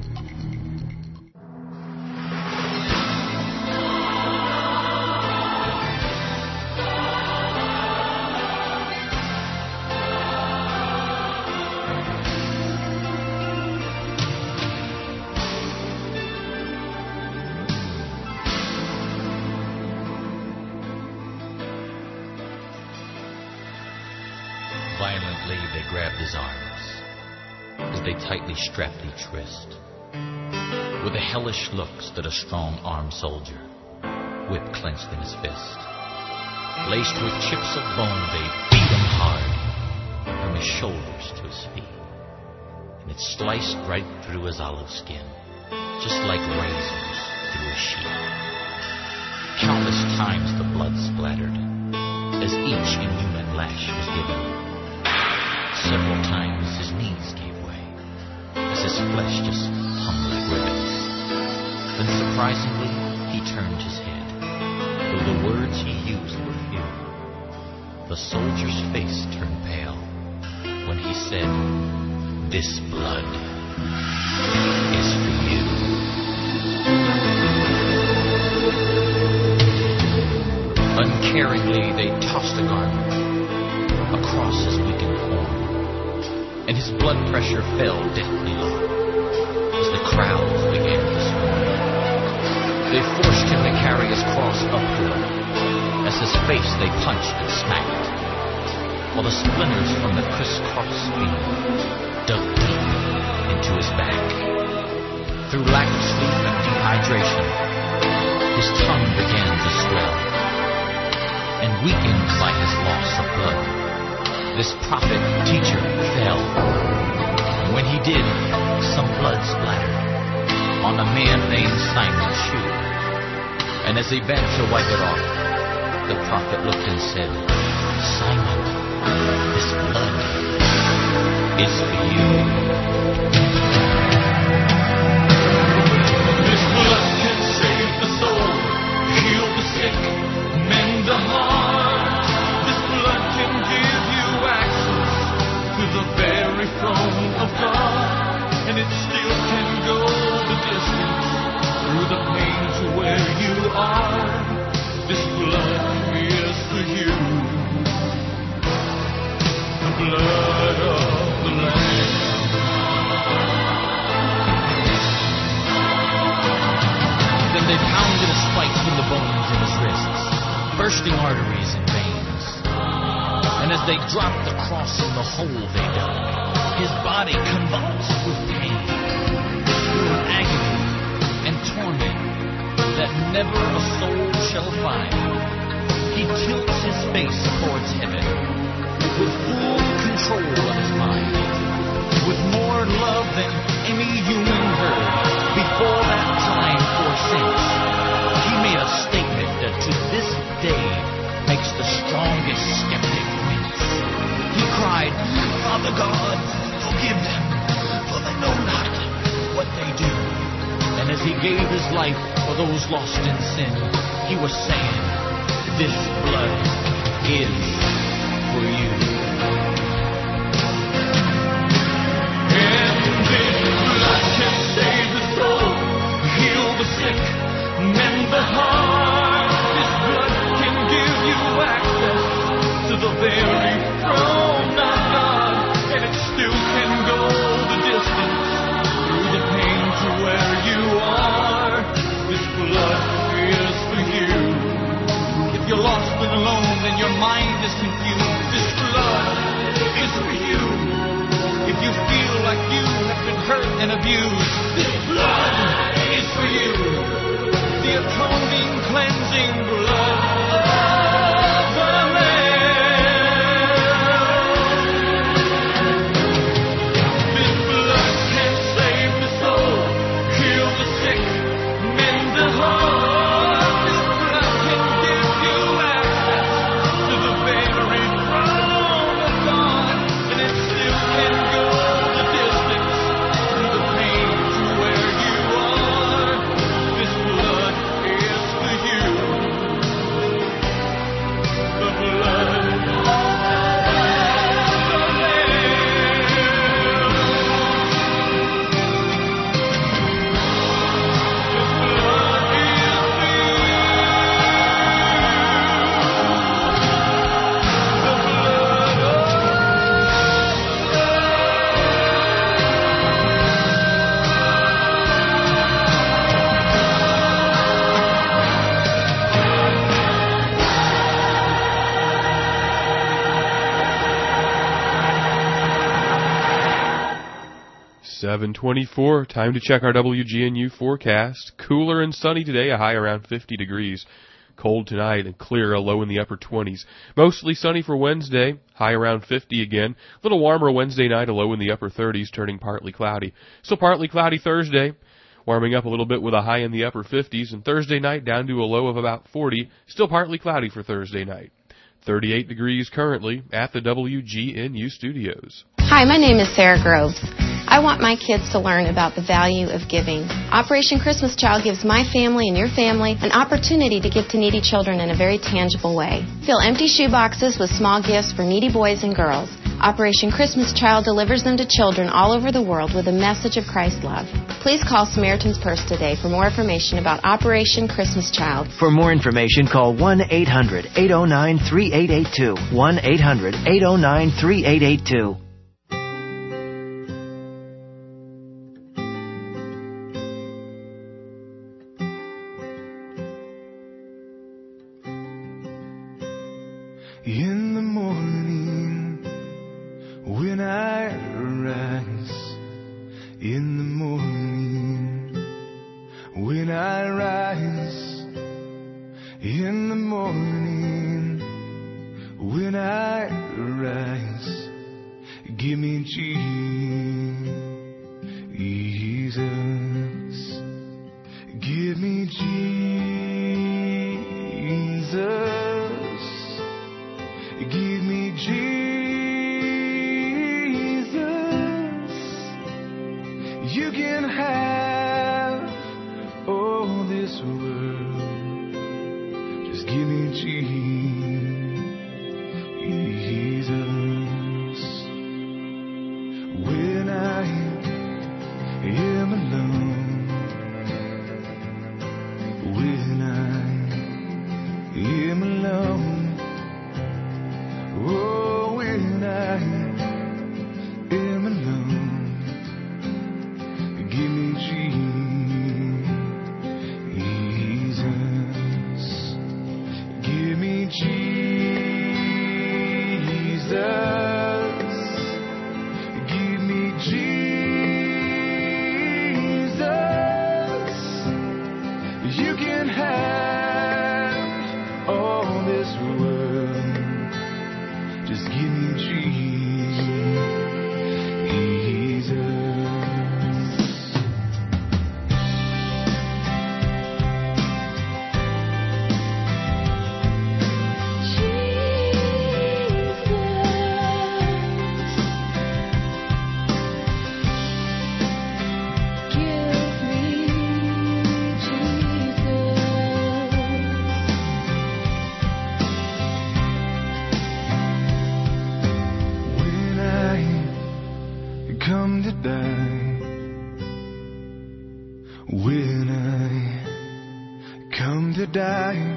Violently they grabbed his arms as they tightly strapped each wrist. With the hellish looks that a strong-armed soldier, whip clenched in his fist. Laced with chips of bone, they beat him hard from his shoulders to his feet. And it sliced right through his olive skin, just like razors through a sheet. Countless times the blood splattered as each inhuman lash was given. Several times his knees gave way, as his flesh just hung like ribbons. Then surprisingly, he turned his head, though the words he used were few. The soldier's face turned pale when he said, "This blood is for you." Uncaringly, they tossed a garment across his weakened form, and his blood pressure fell deathly low as the crowds began to swarm. They forced him to carry his cross uphill as his face they punched and smacked, while the splinters from the crisscross beam dug deep into his back. Through lack of sleep and dehydration, his tongue began to swell, and weakened by his loss of blood, this prophet teacher fell. When he did, some blood splattered on a man named Simon's shoe. And as he bent to wipe it off, the prophet looked and said, "Simon, this blood is for you." This blood can save the soul, heal the sick, mend the heart. This blood can give you access to the very throne of God, and it still can go the distance through the pain to where you are. This blood is for you, the blood of the Lamb. Then they pounded a spike in the bones in his wrists, bursting arteries and veins. And as they dropped the cross in the hole they dug, his body convulsed with pain, through an agony and torment that never a soul shall find. He tilts his face towards heaven, with full control of his mind, with more love than any human heard before that time or since. He made a statement that to this day makes the strongest skeptic wince. He cried, "Father God, forgive them, for they know not what they do." And as he gave his life for those lost in sin, he was saying, "This blood is for you." And this blood can save the soul, heal the sick, mend the heart. This blood can give you access to the very throne of God, and it still can go the distance through the pain to where you are. This blood is for you. If you're lost and alone and your mind is confused, this blood is for you. If you feel like you have been hurt and abused, this blood is for you. The atoning, cleansing blood of the Lamb. This blood can save the soul, heal the sick, mend the heart. This blood can give you access to the very throne of God, and it still can go the distance through the pain seven twenty-four, time to check our W G N U forecast. Cooler and sunny today, a high around fifty degrees. Cold tonight and clear, a low in the upper twenties. Mostly sunny for Wednesday, high around fifty again. A little warmer Wednesday night, a low in the upper thirties, turning partly cloudy. Still partly cloudy Thursday, warming up a little bit with a high in the upper fifties. And Thursday night down to a low of about forty, still partly cloudy for Thursday night. thirty-eight degrees currently at the W G N U studios. Hi, my name is Sarah Groves. I want my kids to learn about the value of giving. Operation Christmas Child gives my family and your family an opportunity to give to needy children in a very tangible way. Fill empty shoe boxes with small gifts for needy boys and girls. Operation Christmas Child delivers them to children all over the world with a message of Christ's love. Please call Samaritan's Purse today for more information about Operation Christmas Child. For more information, call one eight hundred, eight oh nine, three eight eight two. one eight hundred, eight oh nine, three eight eight two. In the morning, when I rise, in the morning, when I rise, in the morning, when I rise, give me Jesus, give me Jesus. Give me Jesus. You can have all this world. Just give me Jesus. When I am alone, when I am alone. Oh, when I am alone, give me Jesus, give me Jesus, give me Jesus. You can have all this world. Just give me Jesus. Come to die, when I come to die,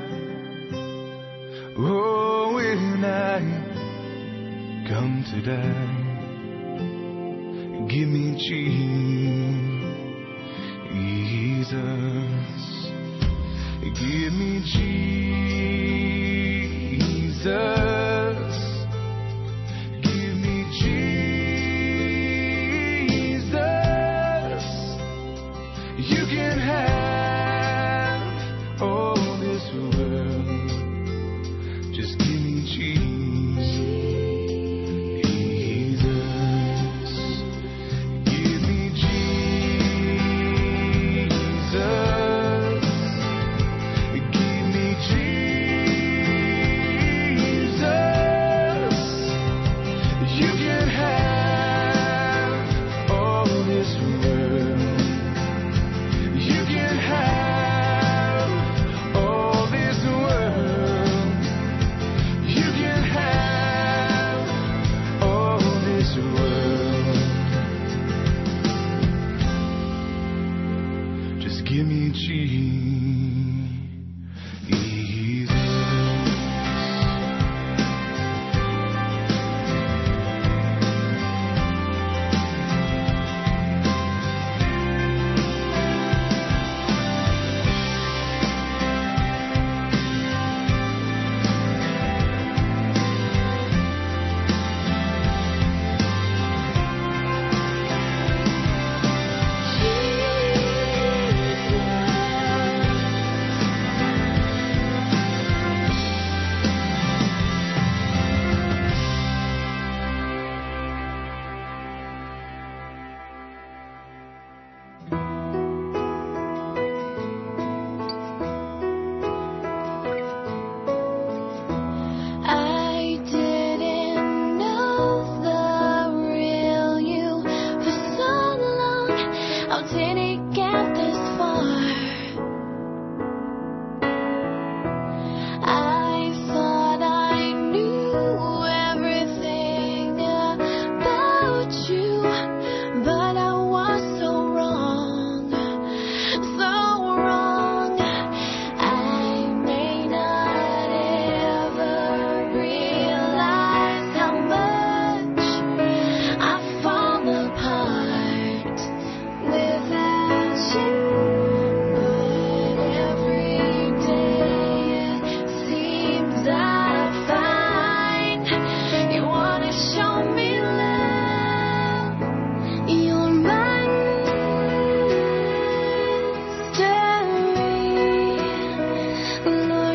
oh, when I come to die, give me Jesus, give me Jesus, give me Jesus. You can have all this world. Just give me Jesus. Give me Jesus. Give me Jesus.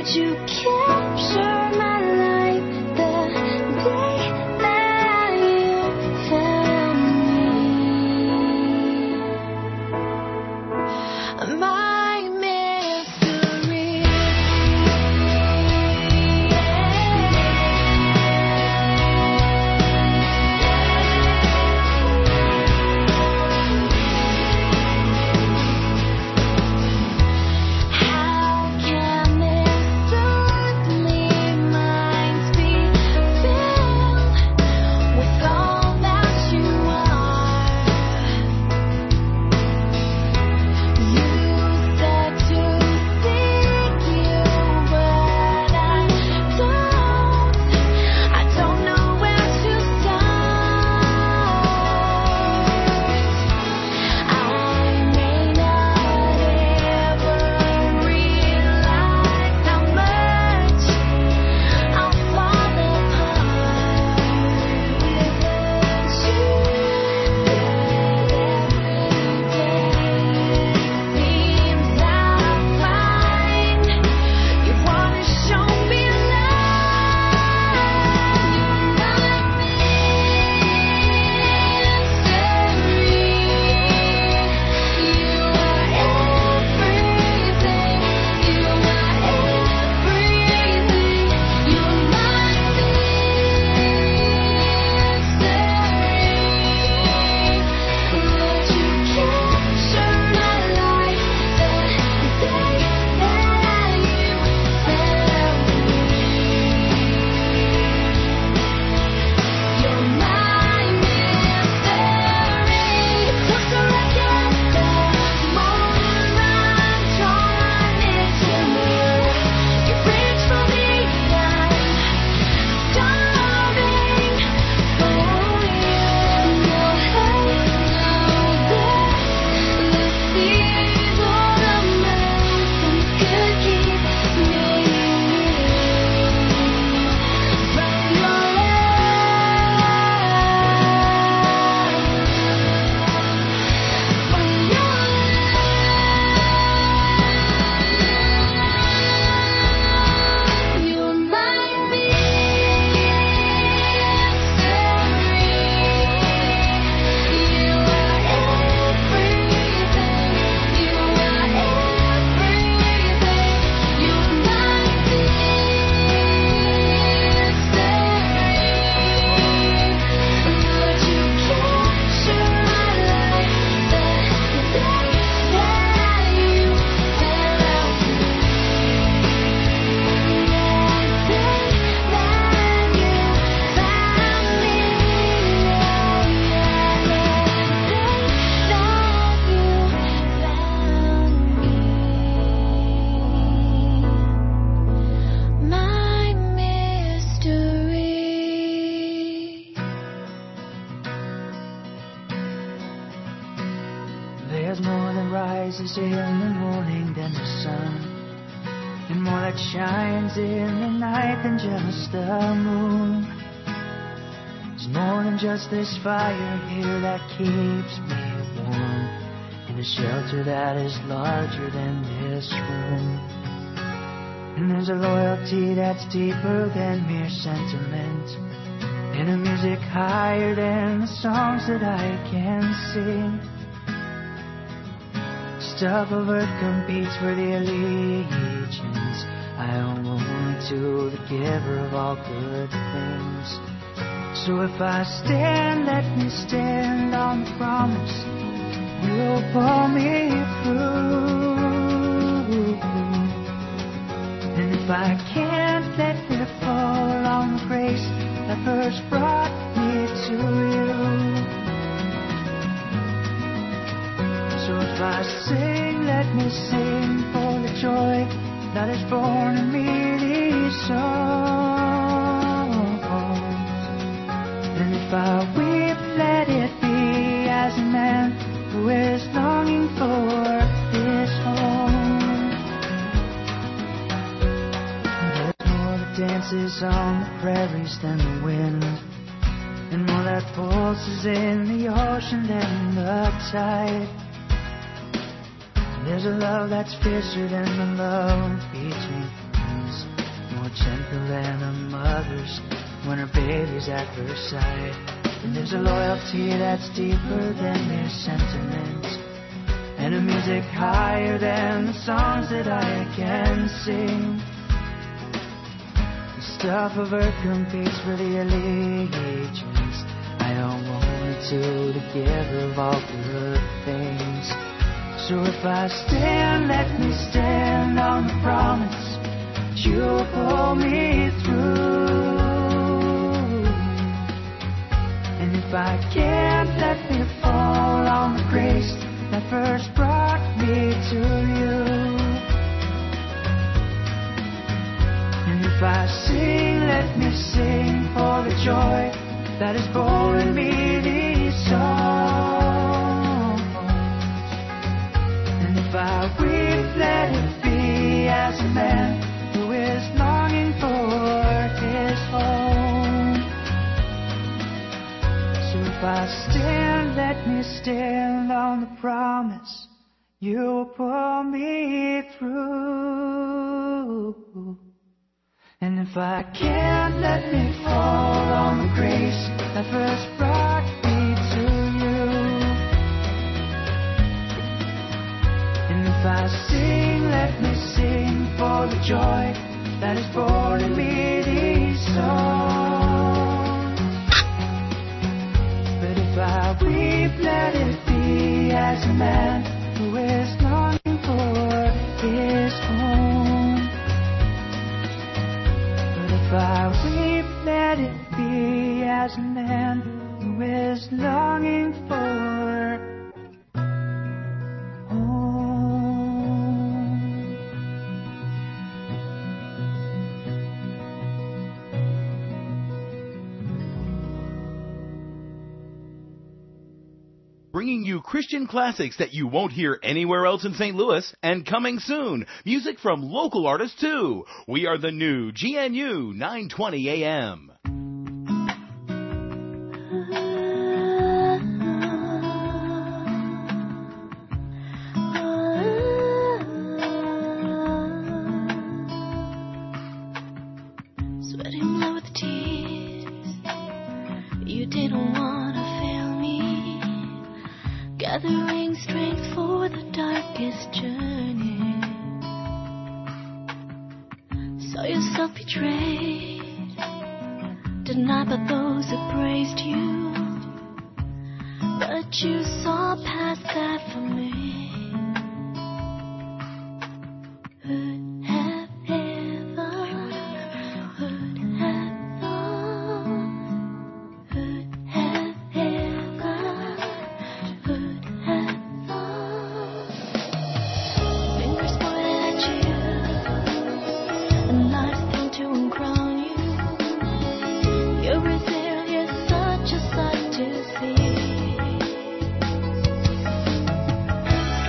you capture my life the day that you found me. My mystery. How can this earthly mind be filled with all that you are? You said to seek you, but I don't. I don't know where to start. I may not ever realize how much I'll fall apart without you. Seems out of mind. You wanna show me love. You're my mystery. You are everything. You are everything. You're my mystery. Would you capture my life the day that you found me? You're my mystery. Closer I get, the more I'm drawn into you. You reach for me, I'm starving for you. Your hands know this, the seas or the mountains could keep me from your love. You're my mystery. You are everything. You are everything. You're my mystery. Would you capture my life the day that you found me? The day that you found me. My mystery. There's more that rises in the morning than the sun, and more that shines in the night than just the moon. There's more than just this fire here that keeps me warm, and a shelter that is larger than this room. And there's a loyalty that's deeper than mere sentiment, and a music higher than the songs that I can sing. Stuff of earth competes for the allegiance I owe only to the giver of all good things. So if I stand, let me stand on the promise you'll pull me through. And if I can't, let it fall on the grace that first brought me to you. So if I sing, let me sing for the joy that is born in me these songs. And if I weep, let it be as a man who is longing for his home. There's more that dances on the prairies than the wind, and more that pulses in the ocean than the tide. There's a love that's fiercer than the love between friends, close when her baby's at her side. And there's a loyalty that's deeper than mere sentiment, and a music higher than the songs that I can sing. The stuff of earth competes for the allegiance. I don't want to, to give of all good things. So if I stand, let me stand on the promise that you'll pull me through. And if I can't, let me fall on the grace that first brought me to you. And if I sing, let me sing for the joy that is born in me these songs. And if I weep, let it be as a man who is longing for his home. So if I stand, let me stand on the promise you'll pull me through. And if I can't, let me fall on the grace that first brought me to you. And if I sing, let me sing for the joy that is born in me these songs. But if I weep, let it be as a man who is longing for his home. If I weep, let it be as a man who is longing for home. Bringing you Christian classics that you won't hear anywhere else in Saint Louis, and coming soon, music from local artists too. We are the new G N U nine twenty A M. Sweating blood with tears, you didn't wanna fail me. Gathering strength for the darkest journey. Saw yourself betrayed, denied by those who praised you. But you saw past that for me. Would have ever, would have thought, would have ever, would have thought. Fingers pointed at you, a knife thing to uncrown you. Your resilience, such a sight to see.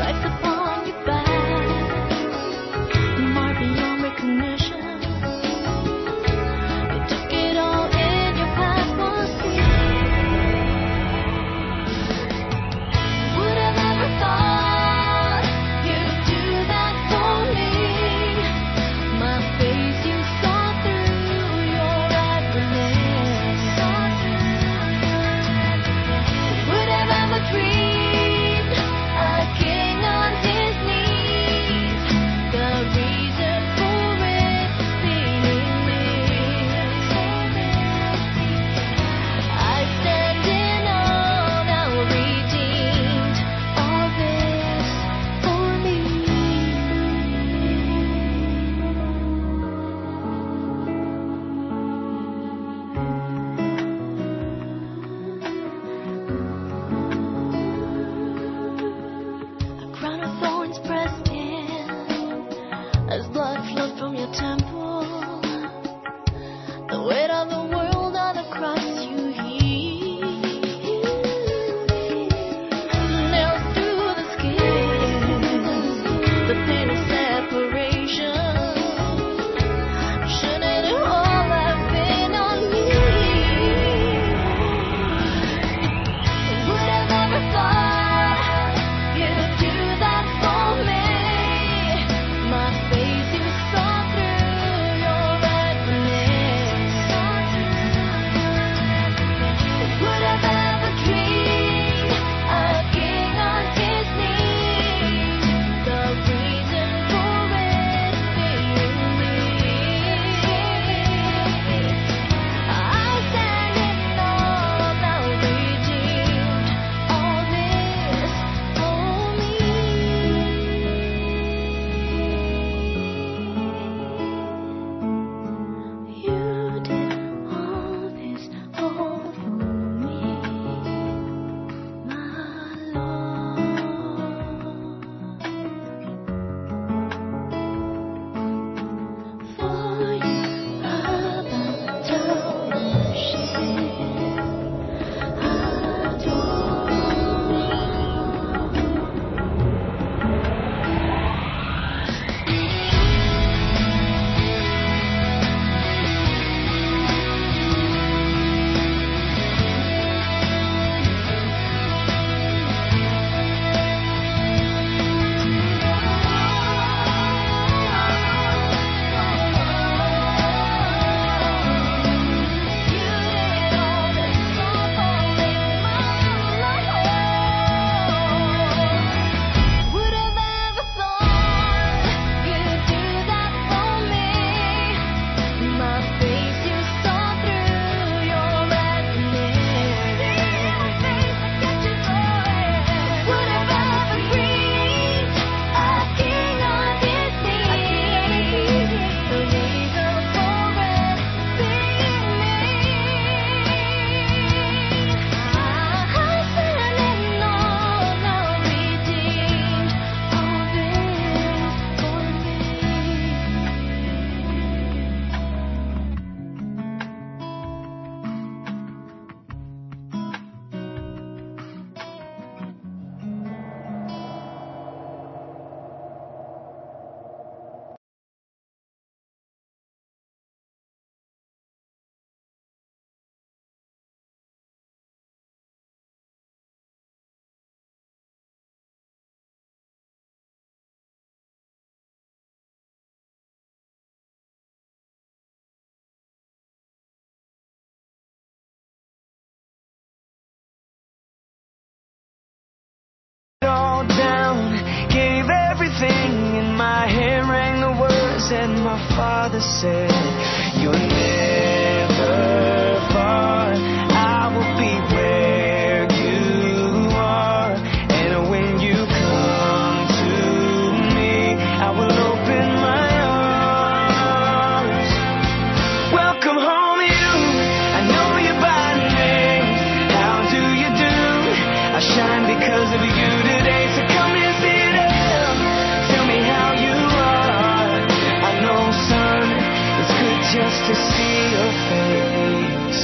my Father said. You're never far. I will be where you are. And when you come to me, I will open my arms. Welcome home, you. I know you by name. How do you do? I shine because of you today. So come and sit down. Tell me how you are. I know, son, it's good just to see your face.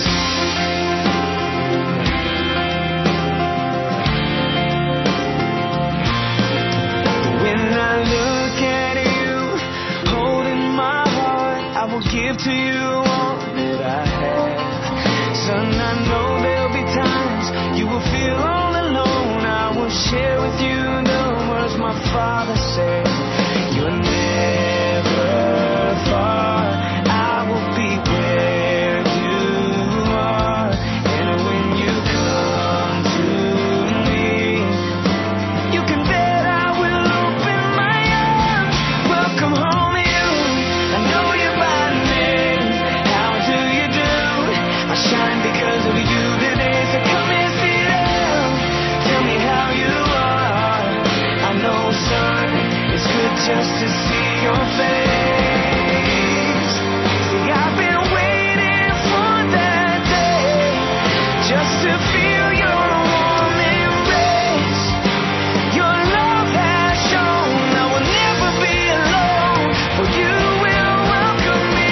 When I look at you, holding my heart, I will give to you all that I have. Son, I know there'll be times you will feel all alone. I will share with you the words my Father said. You're never far. I will be where you are. And when you come to me, you can bet I will open my arms. Welcome home, you. I know you by name. How do you do? I shine because of you today. So come and sit down. Tell me how you are. I know, son, it's good just to see your face. See, I've been waiting for that day, just to feel your warm embrace. Your love has shown I will never be alone, for you will welcome me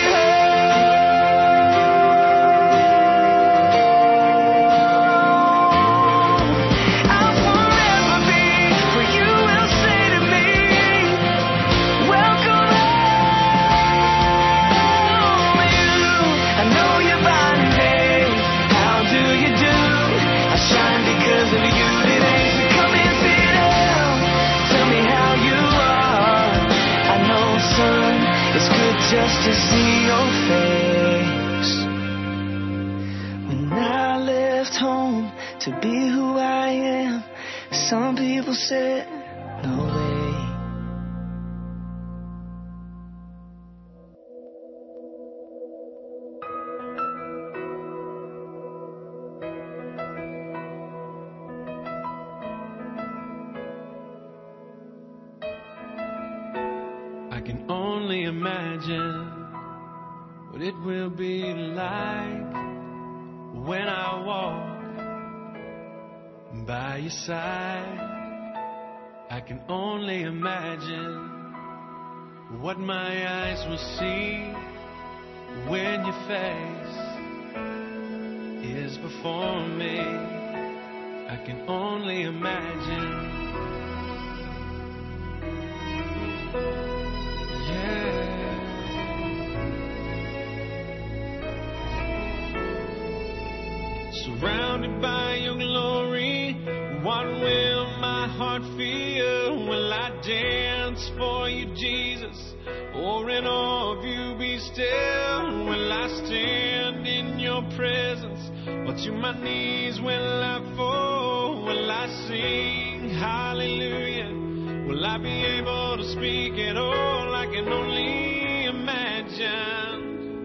home. I'll forever be, for you will say to me, welcome home, you. I know you by name. How do you do? I shine because of you today. So come and sit down. Tell me how you are. I know, son, it's good just to see your face. When I left home to be who I am, some people said, no way. I can only imagine what it will be like when I walk by your side. I can only imagine what my eyes will see when your face is before me. I can only imagine. Surrounded by your glory, what will my heart feel? Will I dance for you, Jesus? Or in awe of you be still? Will I stand in your presence? Or to my knees will I fall? Will I sing hallelujah? Will I be able to speak at all? I can only imagine.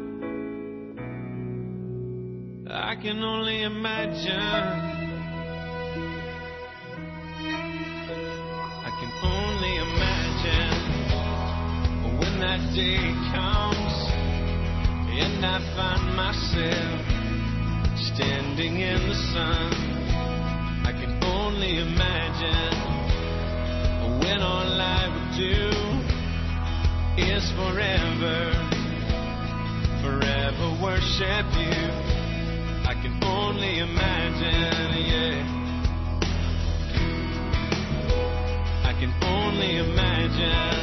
I can only imagine. I can only imagine when that day comes and I find myself standing in the sun. I can only imagine when all I would do is forever, forever worship you. I can only imagine, yeah. I can only imagine.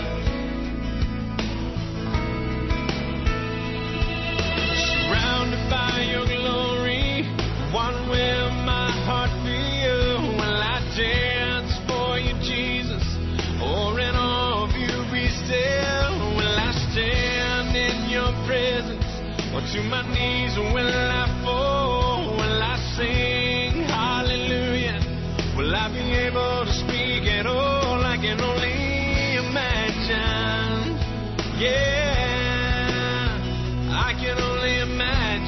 Surrounded by your glory, what will my heart feel? Will I dance for you, Jesus? Or in awe of you be still? Will I stand in your presence? Or to my knees will I fall? Will I sing hallelujah? Will I be able to speak at all? I can only imagine. Yeah.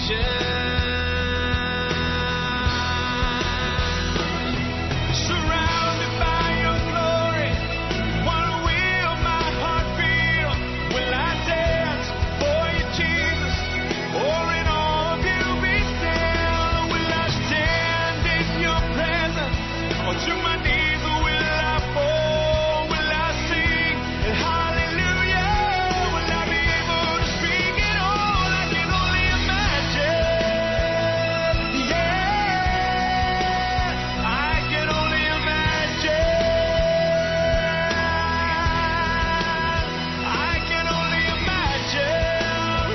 Surrounded by your glory, what will my heart feel? Will I dance for you, Jesus? Or in all of you be still? Will I stand in your presence? Or to my knees will I fall? Will I sing hallelujah? Will I be able to speak it all? I can only imagine. Yeah, I can only imagine. I can only imagine.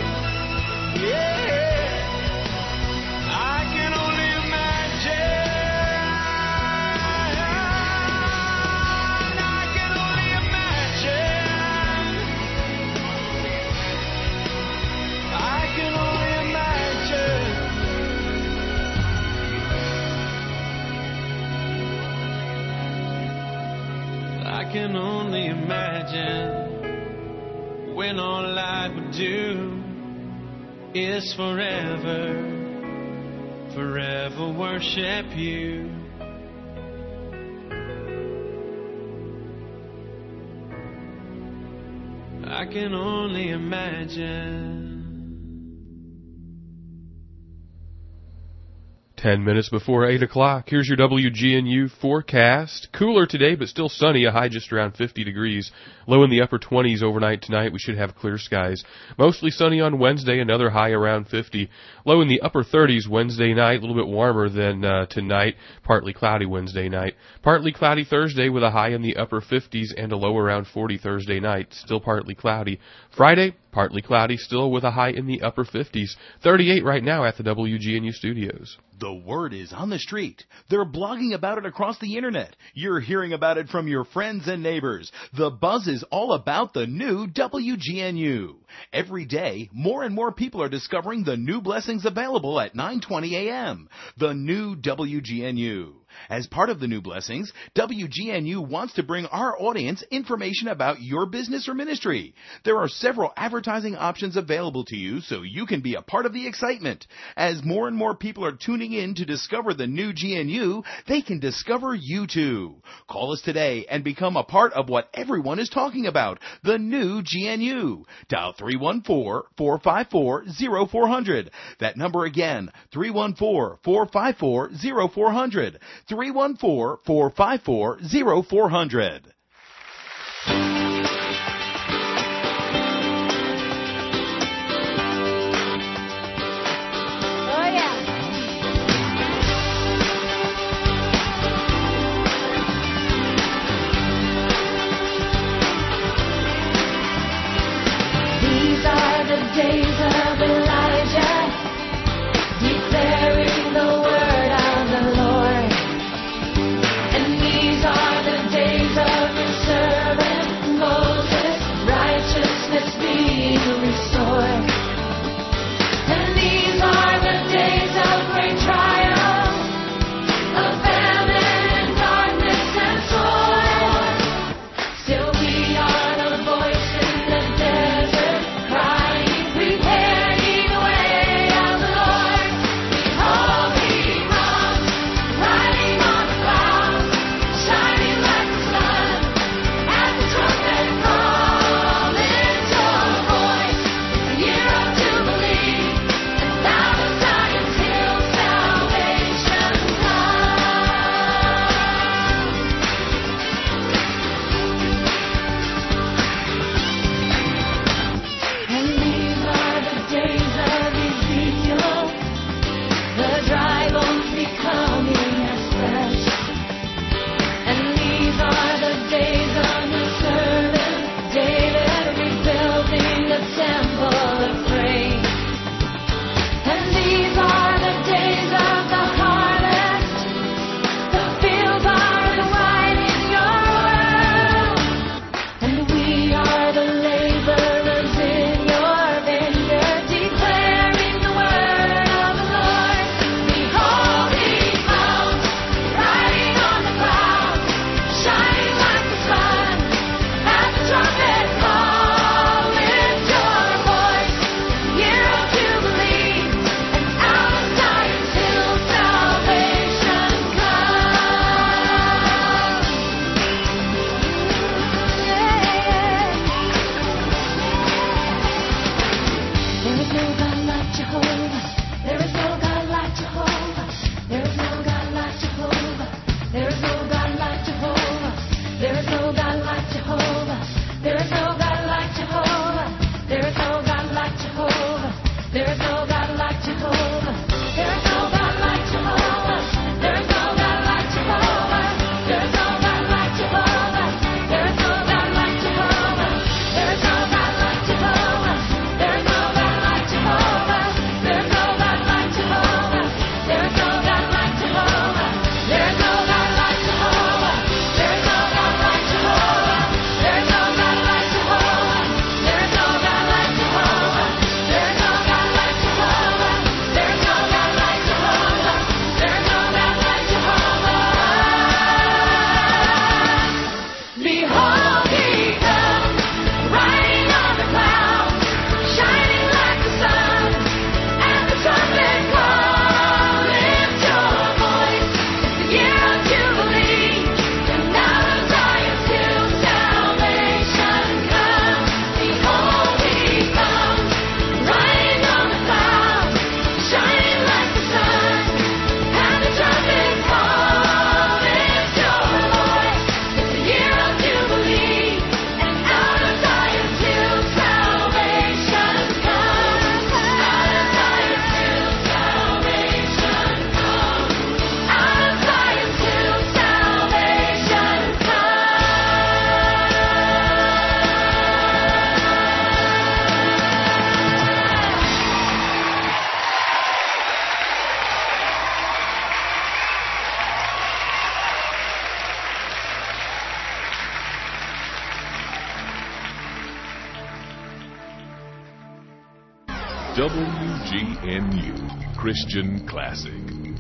Yeah, I can only imagine. I can only imagine. I can only imagine. I can only imagine when all I would do is forever, forever worship you. I can only imagine. Ten minutes before eight o'clock, here's your W G N U forecast. Cooler today, but still sunny, a high just around fifty degrees. Low in the upper twenties overnight tonight. We should have clear skies. Mostly sunny on Wednesday, another high around fifty. Low in the upper thirties Wednesday night, a little bit warmer than uh, tonight. Partly cloudy Wednesday night. Partly cloudy Thursday with a high in the upper fifties and a low around forty Thursday night. Still partly cloudy. Friday, partly cloudy, still with a high in the upper fifties. thirty-eight right now at the W G N U studios. The word is on the street. They're blogging about it across the internet. You're hearing about it from your friends and neighbors. The buzz is all about the new W G N U. Every day, more and more people are discovering the new blessings available at nine twenty a.m. The new W G N U. As part of the new blessings, W G N U wants to bring our audience information about your business or ministry. There are several advertising options available to you so you can be a part of the excitement. As more and more people are tuning in to discover the new G N U, they can discover you too. Call us today and become a part of what everyone is talking about, the new G N U. Dial three one four, four five four, zero four zero zero. That number again, three one four, four five four, zero four zero zero. three one four, four five four, zero four zero zero. These are the days of Elijah, declaring the word of the Lord. And these are the days of your servant Moses, righteousness being restored. And these are the days of great triumph, of famine and darkness and sword. Still we are the voice in the desert, crying, prepare W G N U Christian Classic.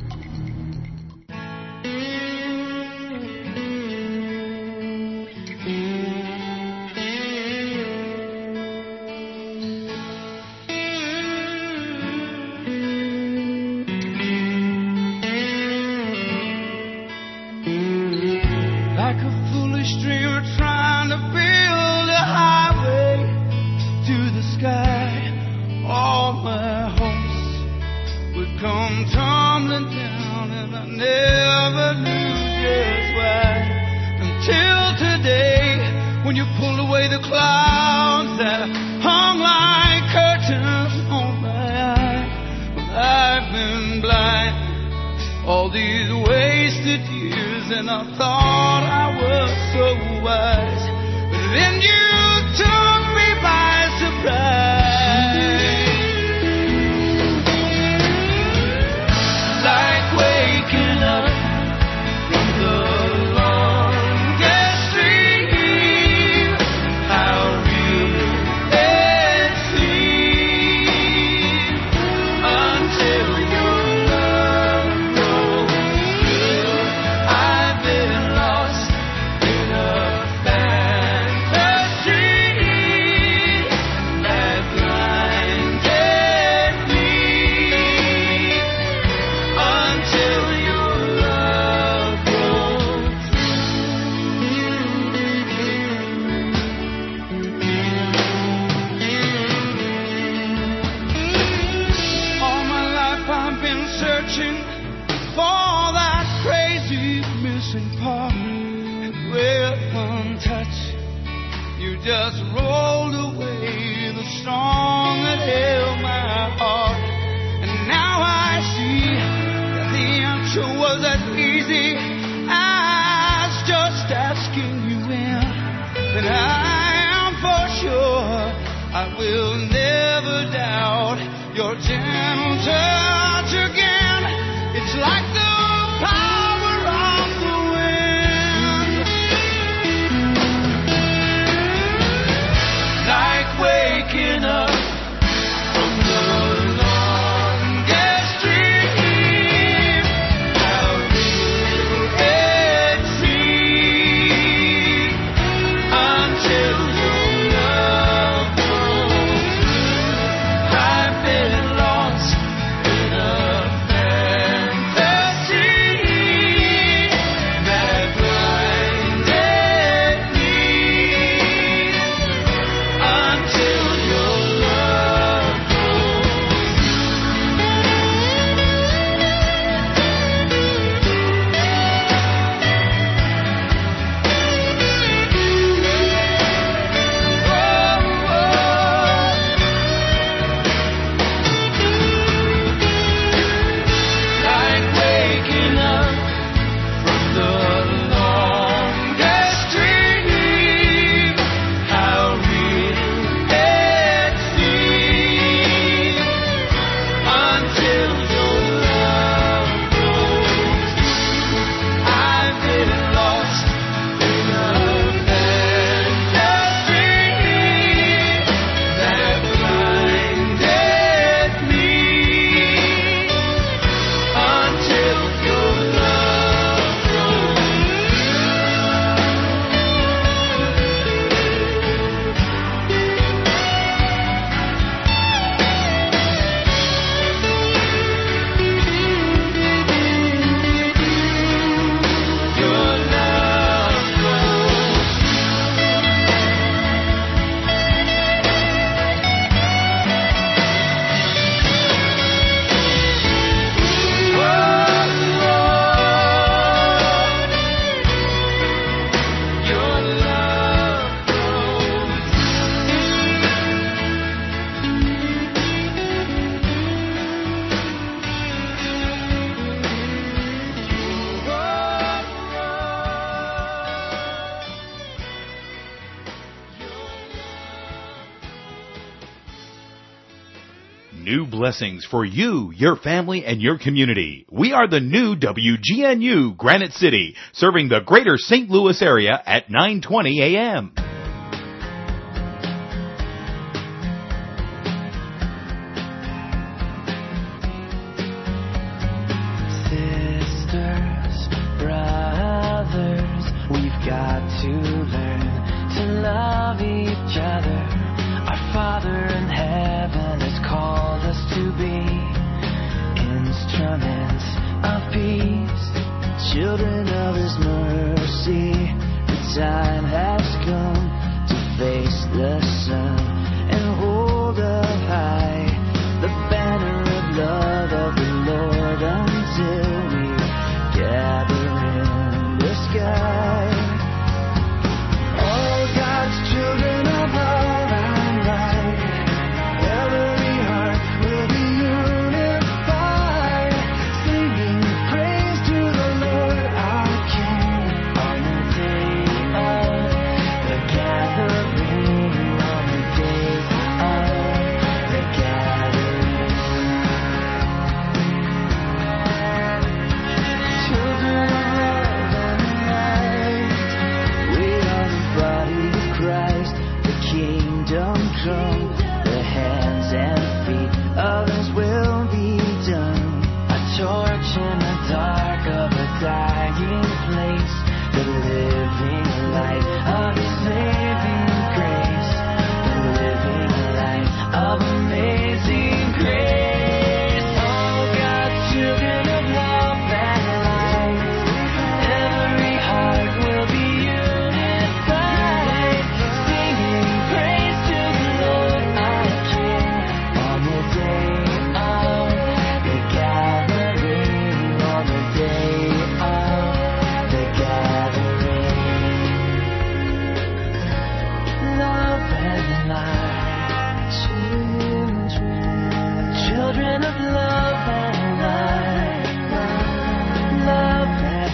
Like a foolish dreamer trying to build a highway to the sky, all my hopes would come tumbling down, and I never knew just why. Until today, when you pulled away the clouds that hung like curtains on my eyes. Well, I've been blind all these wasted years, and I thought I was so wise, but then you took me by surprise. Like waking up from the longest dream, how real it seemed, until your love grows real. I've been lost in a fantasy that blinded me, until your love grows true. All my life I've been searching for that crazy missing part, and with one touch you just rolled away the song that held my heart. And now I see that the answer was as easy as just asking you in. And I am for sure I will never doubt your gentle touch again. It's like the power of the wind, like waking up from the longest dream. How real it seemed, until your love grows true. I've been lost in a fantasy that blinded me, until your love like waking up from the longest dream. How real it seemed, until your love grows true. I've been lost in a fantasy that blinded me, until your love grows your love grows your love New blessings for you, your family, and your community. We are the new W G N U Granite City, serving the greater Saint Louis area at nine twenty a m be instruments of peace, children of His mercy. The time has come to face the sun and hold up high the banner of love of the Lord until we gather in the sky. All God's children of love and light, every heart will be unified, singing praise to the Lord our King on the day of the gathering, on the day of the gathering. Children of love and light, we are the body of Christ, the kingdom come, the hands and feet of His will be done. A torch in the dark of a dying place, the living light of His saving grace, the living light of amazing grace. All God's children of love and light, every heart will be unified, singing praise to the Lord our King on the day of the gathering, on the day of the gathering. Love and light, children of love and light, love and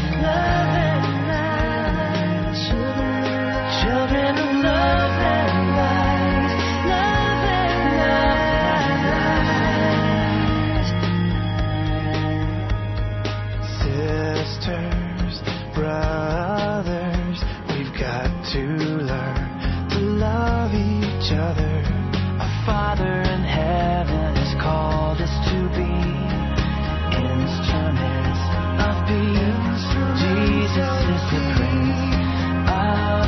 light, children of love and light, love and light. Sisters, brothers, we've got to learn to love each other. Our Father in heaven has called us to be instruments of peace. Jesus is the Prince of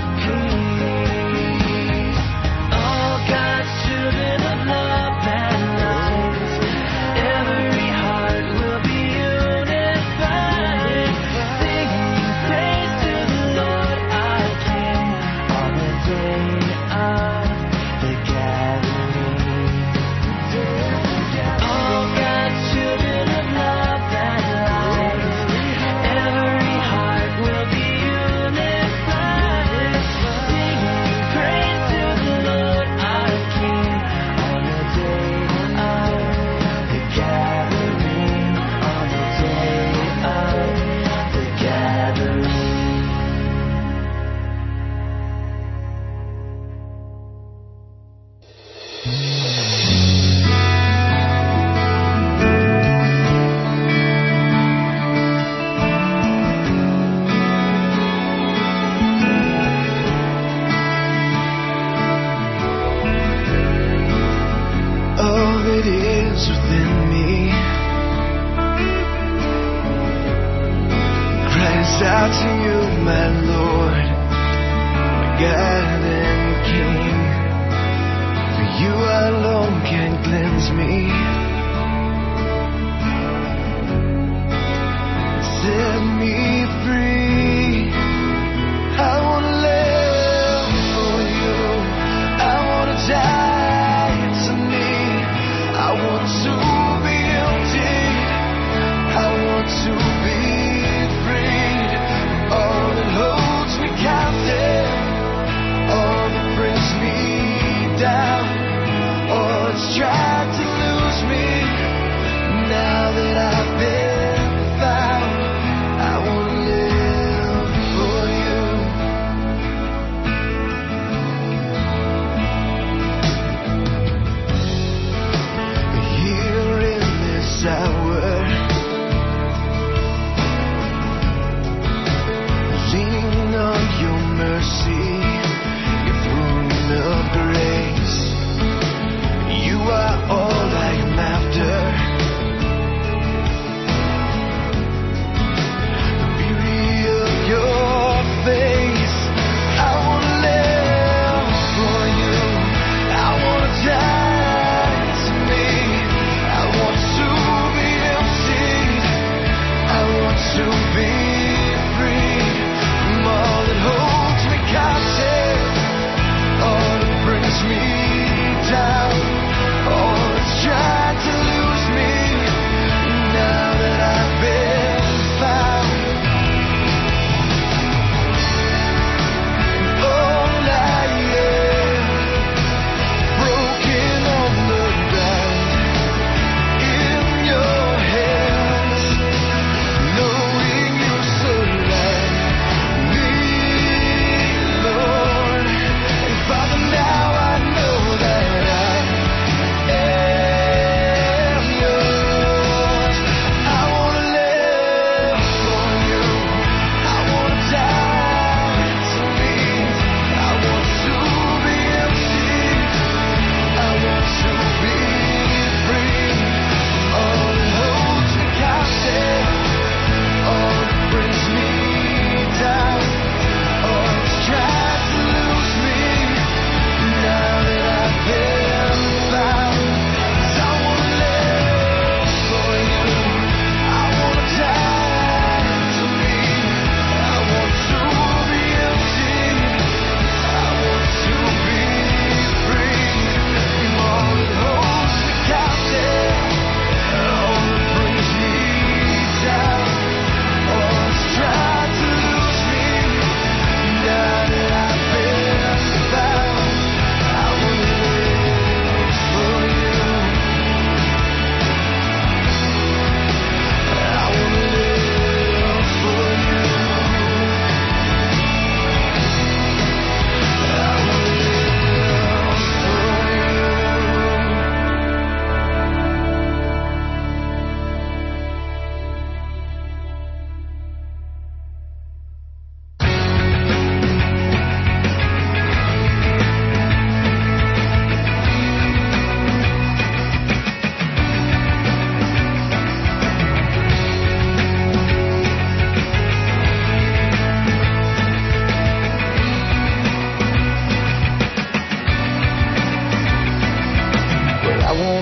Peace. All God's children of love and light, every heart will be unified, singing praise to the Lord our King on the day of the gathering. All God's children of love and light, every heart will be unified, singing praise to the Lord our King on the day of the gathering, on the day of the gathering. All that is within me cries out to you, my Lord, my God and King. For you alone can cleanse me, set me free. I want to live for you. I want to die to me. I want to be empty. I want to be freed. All that holds me captive, all that brings me down, all that's tried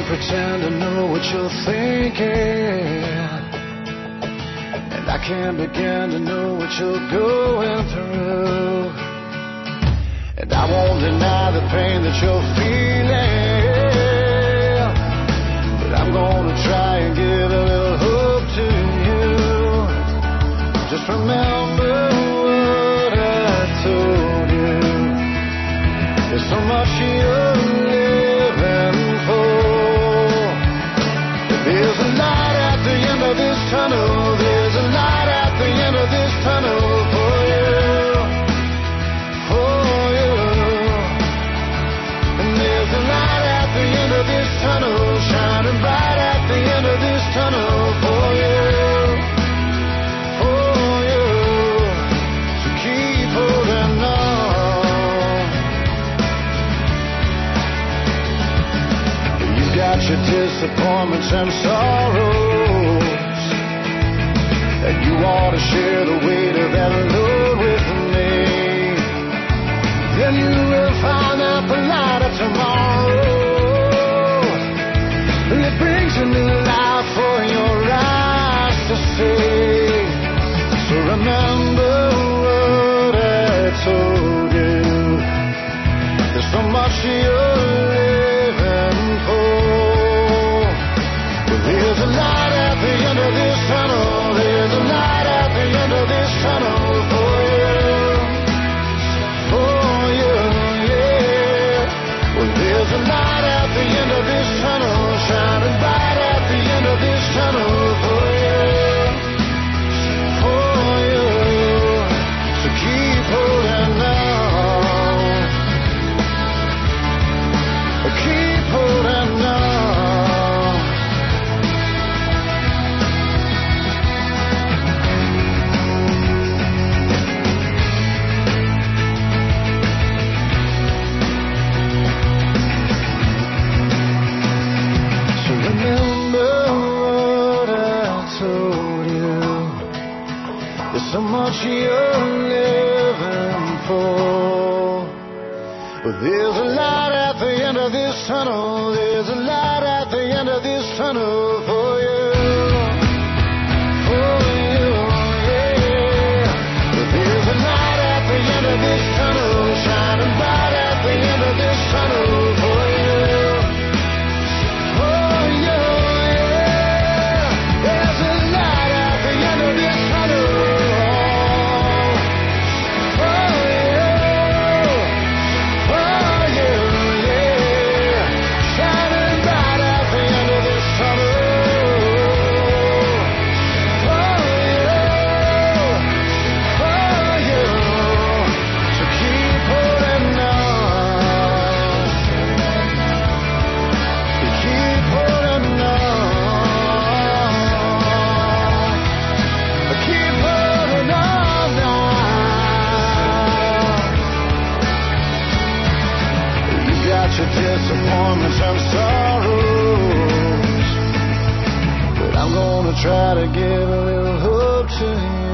pretend to know what you're thinking, and I can't begin to know what you're going through, and I won't deny the pain that you're feeling, but I'm gonna try and give a little hope to you. Just remember what I told you. There's so much you're living for. There's a light at the end of this tunnel. There's a light at the end of this tunnel for you, for you. And there's a light at the end of this tunnel, shining bright at the end of this tunnel for you, for you. So keep holding on. You got your disappointments and sorrows, and you ought to share the weight of that load with me. Then you will find out the light of tomorrow, and it brings a new life for your eyes to see. So remember what I told you. There's so much you're living for. But there's a light at the end of this tunnel. There's a light at the end of this tunnel for you, for you, yeah. Well, there's a light at the end of this tunnel, shining bright at the end of this tunnel for you, for you. So keep holding on, keep holding on. So remember what I told you. There's so much you're living for. But there's a light at the end of this tunnel. There's a light at the end of this tunnel for you, for you, yeah. But there's a light at the end of this tunnel, shining bright at the end of this tunnel for you, for you, yeah. There's a light at the end of this tunnel for you, for you, yeah. Shining bright at the end of this tunnel for you, for you. So keep holding on, keep holding on, keep holding on now. You got your disappointments and sorrows, but I'm gonna try to give a little hope to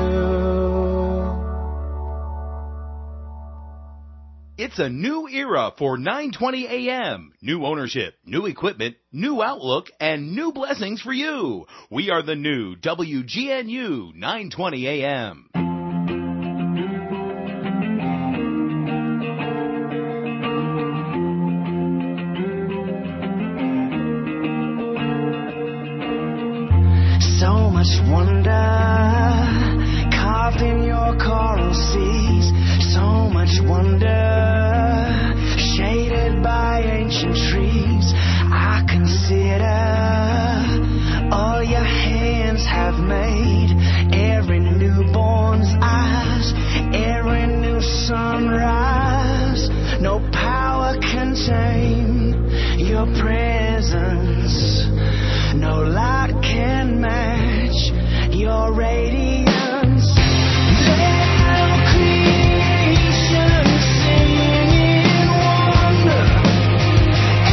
you. It's a new era for nine twenty A M. New ownership, new equipment, new outlook, and new blessings for you. We are the new W G N U nine twenty A M. So much wonder carved in your coral seas. So much wonder shaded by ancient trees. I consider all your hands have made. Every newborn's eyes, every new sunrise. No power can tame your presence. No light can match your radiance. Let all creation sing in wonder.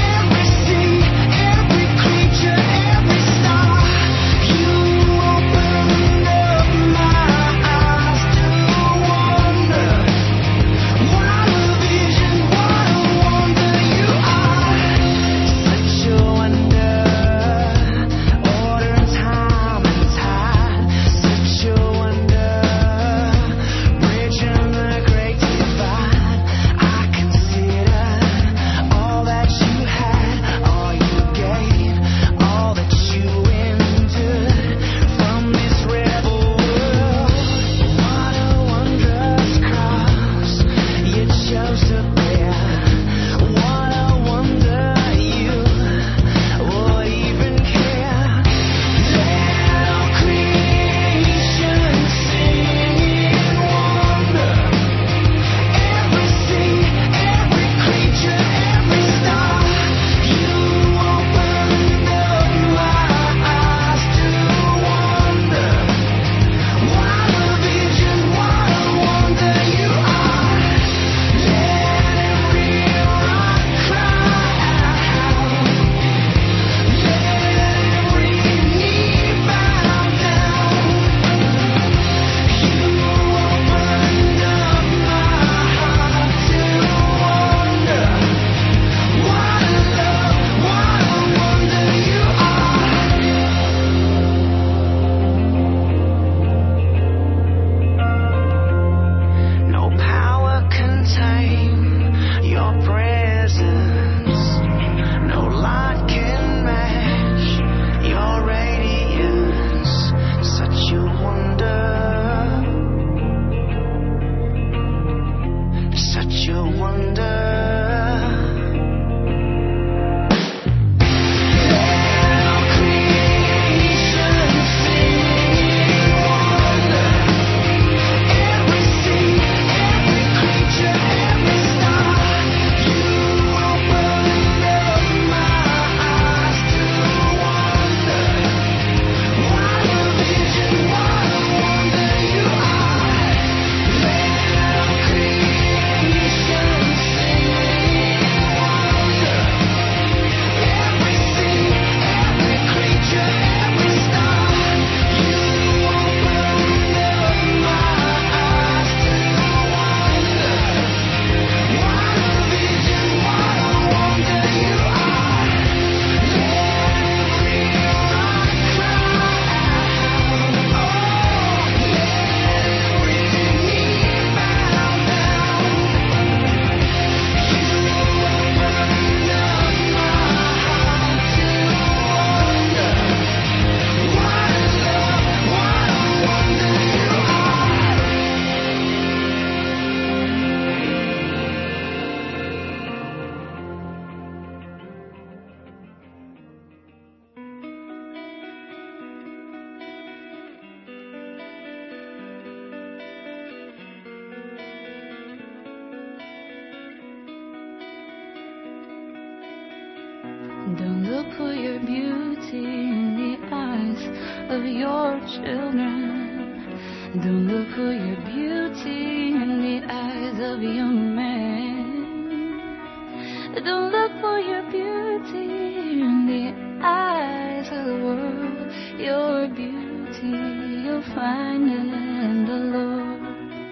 for your beauty in the eyes of your children. Don't look for your beauty in the eyes of young men. Don't look for your beauty in the eyes of the world. Your beauty, you'll find it in the Lord.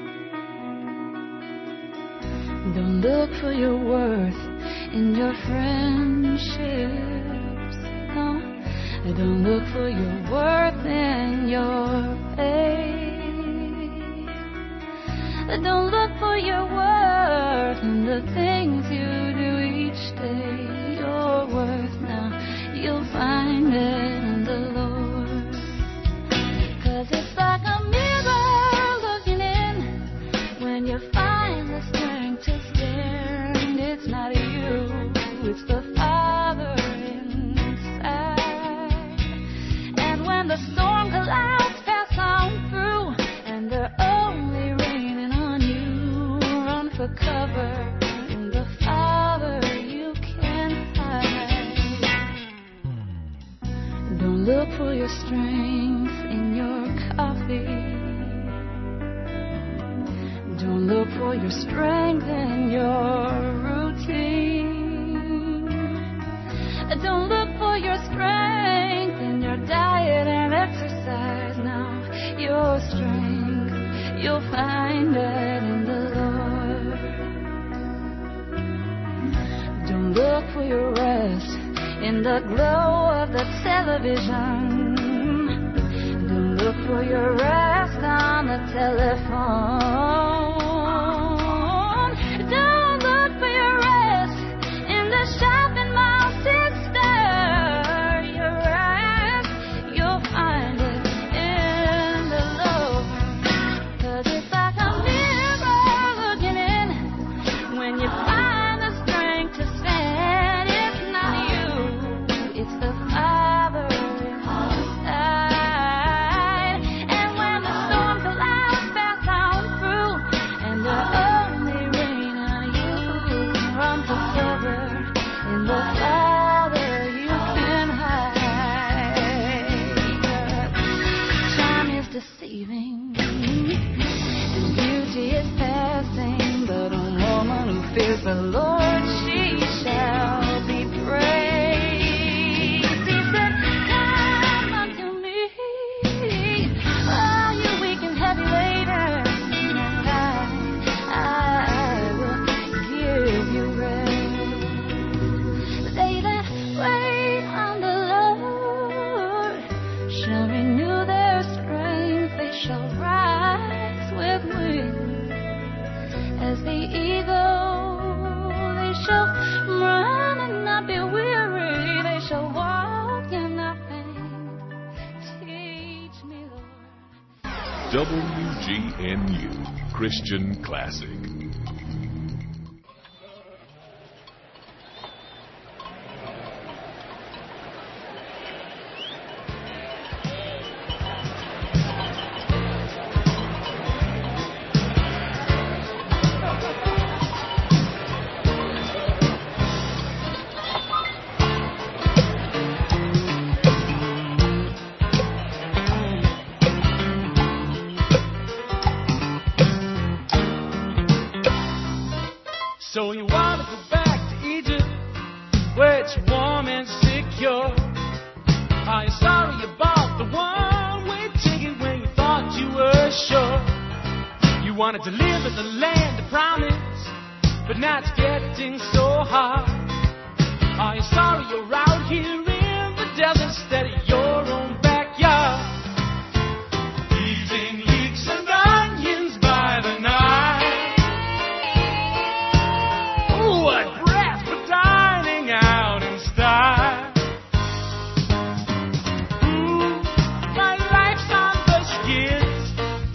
Don't look for your worth in your friendships. No. Don't look for your worth in your pay. Don't look for your worth in the things you do each day. Your worth now, you'll find it in the Lord. 'Cause it's like a mirror looking in when you find the strength to stand. It's not you, it's the Father inside. And when the storm clouds pass on through and they're only raining on you, run for cover in the Father you can hide. Don't look for your strength in your coffee. Don't look for your strength in your routine. Don't look for your strength in your diet and exercise. Now, your strength, you'll find it in the Lord. Don't look for your rest in the glow of the television. Don't look for your rest on the telephone. Don't look for your rest in the shopping mall, sister. Your rest, you'll find it in the Lord. 'Cause it's like a mirror looking in when you find the strength to stand. It's not you, it's the Father inside. And when the storm clouds pass on through and the only rain on you, run for cover in the Father you can hide. Time is deceiving and beauty is passing, but a woman who fears the Lord, she shall be praised. He said, come unto me, all you weak and heavy laden, and I, I will give you rest. They that wait on the Lord shall renew their strength. They shall rise with wings as the eagle. They shall run and not be weary. They shall walk and not faint. Teach me, Lord. W G N U Christian Classic. So you want to go back to Egypt, where it's warm and secure. Are you sorry about the one-way ticket when you thought you were sure? You wanted to live in the land of promise, but now it's getting so hard. Are you sorry you're out here in the desert instead of your own backyard? Eating leeks and onions by the night. What breath for dining out in style. Ooh, my life's on the skids.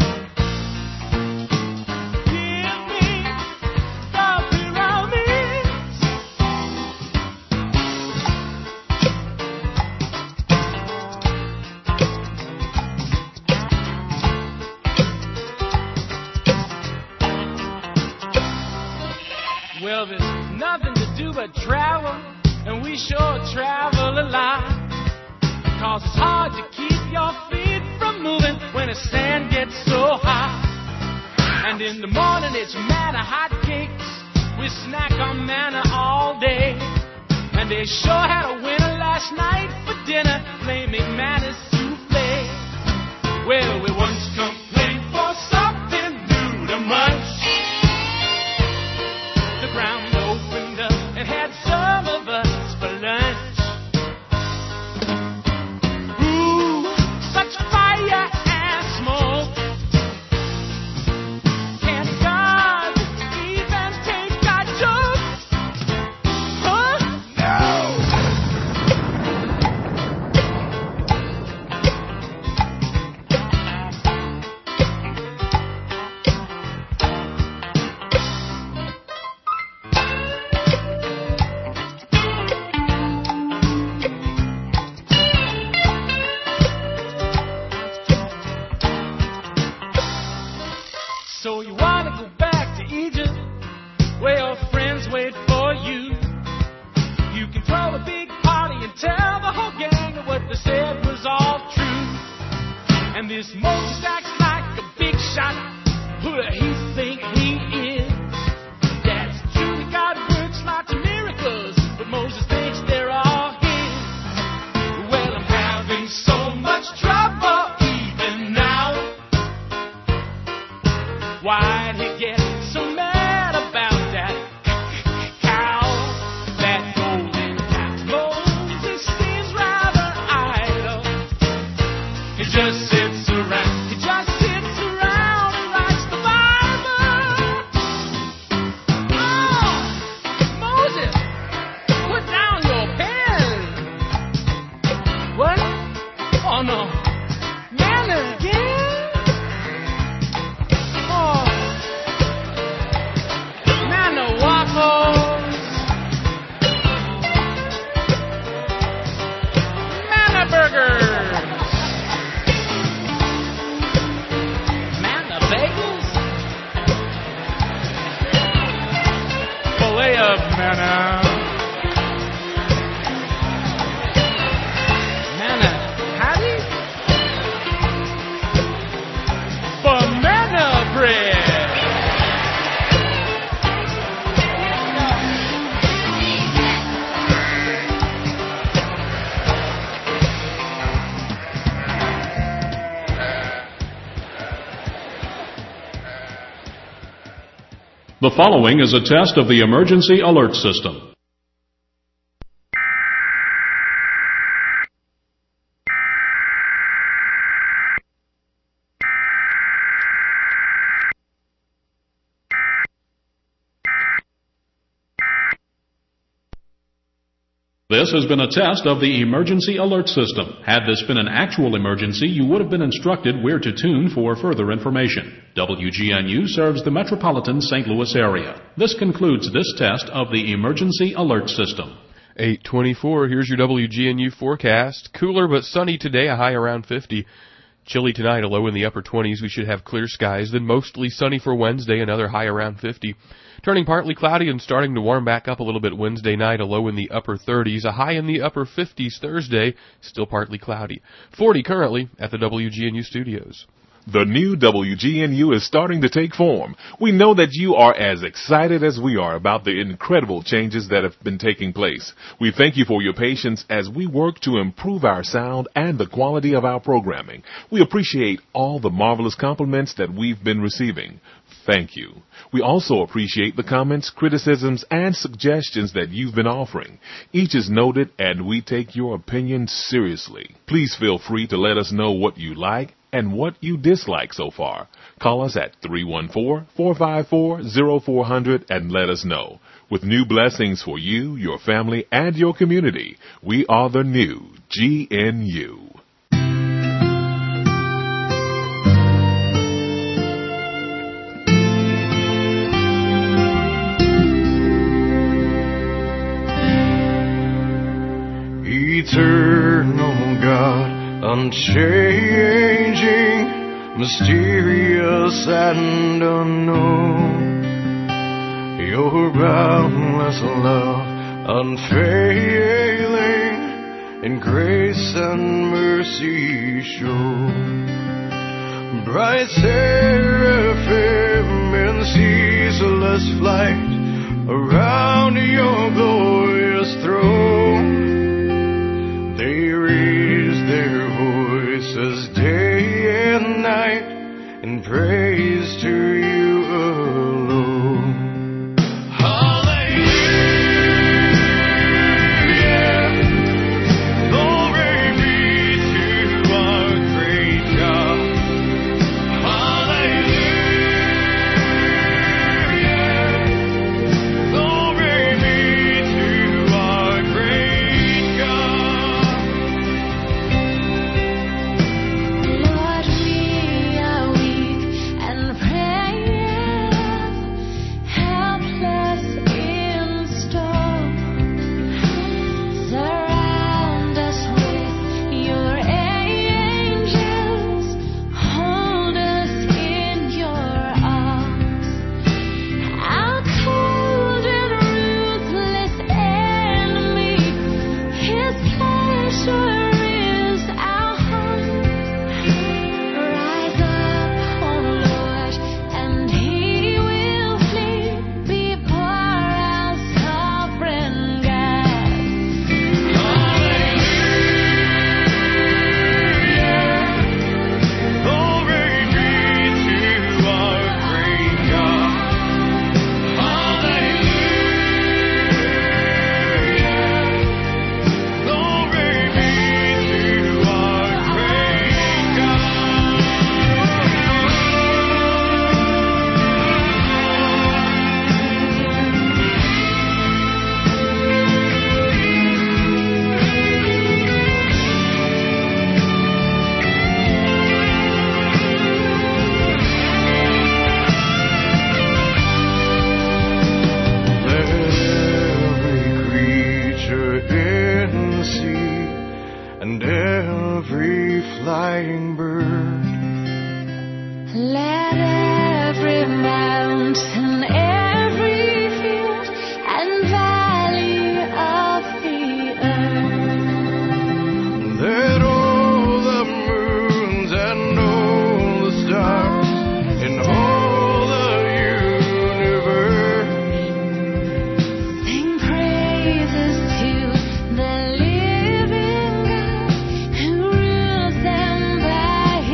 Give me the pyramids. Well, there's nothing to do but travel and we sure travel a lot. Cause it's hard to keep your feet from moving when the sand gets so hot. And in the morning it's manna hot cakes. We snack on manna all day. And they sure had a winner last night for dinner, flaming manna souffle. Well, we once complained for something new to munch. The ground opened up and had some of us for lunch. Ooh, such fire and smoke. Can't God even take our jokes? Huh? So you wanna go back to Egypt, where your friends wait for you. You can throw a big party and tell the whole gang that what they said was all true. And this Moses acts like a big shot. Who does he think he is? That's true that God works lots of miracles, but Moses thinks they're all his. Well, I'm having so much trouble even now. Why'd he get so mad about that cow? That golden calf Moses seems rather idle. He just sits around, he just sits around and writes the Bible. Oh, Moses, put down your pen. What? Oh no, manna again? Oh, manna waffles, manna burgers, manna bagels, filet of manna, manna patty, banana bread. The following is a test of the emergency alert system. This has been a test of the emergency alert system. Had this been an actual emergency, you would have been instructed where to tune for further information. W G N U serves the metropolitan Saint Louis area. This concludes this test of the emergency alert system. eight twenty-four, here's your W G N U forecast. Cooler but sunny today, a high around fifty. Chilly tonight, a low in the upper twenties. We should have clear skies. Then mostly sunny for Wednesday, another high around fifty. Turning partly cloudy and starting to warm back up a little bit Wednesday night, a low in the upper thirties. A high in the upper fifties Thursday, still partly cloudy. forty currently at the W G N U studios. The new W G N U is starting to take form. We know that you are as excited as we are about the incredible changes that have been taking place. We thank you for your patience as we work to improve our sound and the quality of our programming. We appreciate all the marvelous compliments that we've been receiving. Thank you. We also appreciate the comments, criticisms, and suggestions that you've been offering. Each is noted, and we take your opinion seriously. Please feel free to let us know what you like and what you dislike so far. Call us at three one four, four five four, zero four zero zero and let us know. With new blessings for you, your family, and your community, we are the new G N U. Eternal God, unchanging, mysterious and unknown. Your boundless love unfailing in grace and mercy show. Bright seraphim in ceaseless flight around your glorious throne, they raise their voices day and night in praise to you alone. By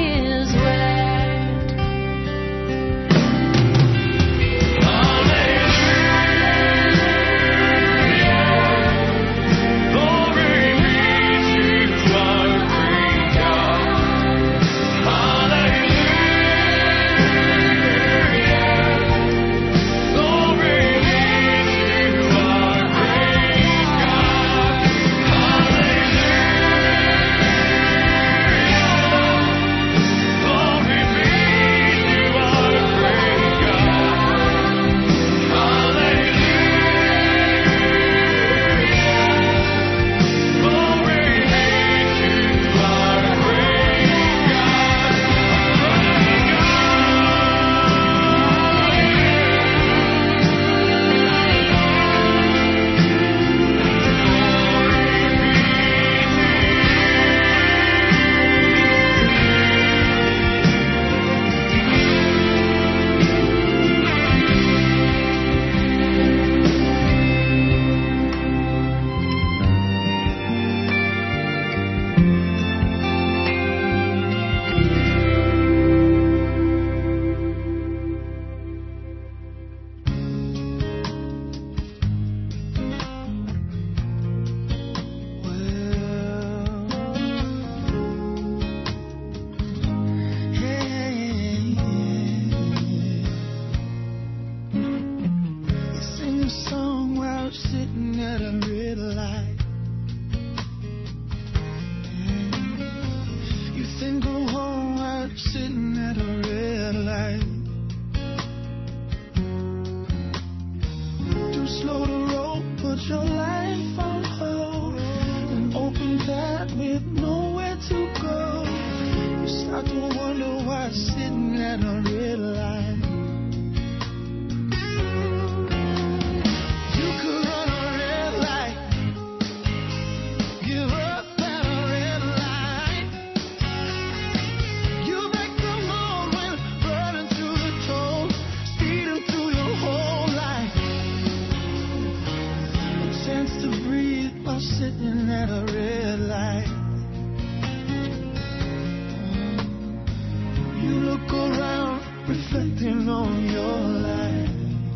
reflecting on your life.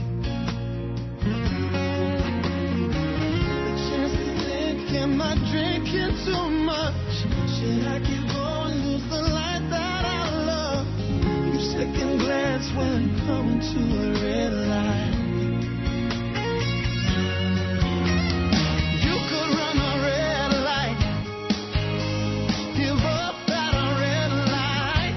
A chance to think, am I drinking too much? Should I keep going, lose the life that I love? You second glance when coming to a red light. You could run a red light, give up at a red light.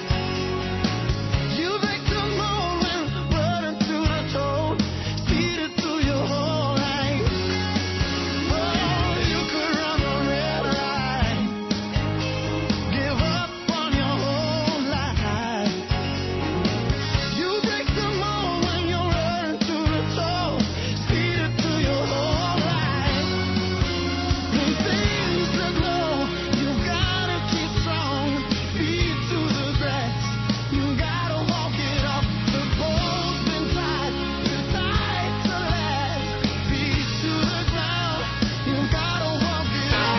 You make the moment, running through the toll, speed it through your whole life. Oh, you could run a red light, give up on your whole life. You break the mold when you're running through the toll, speed it through your whole life. When things look low, you gotta keep strong, feet to the grass. You gotta walk it off. The boat's been tied, too tight to last. Feet to the ground, you gotta walk it off.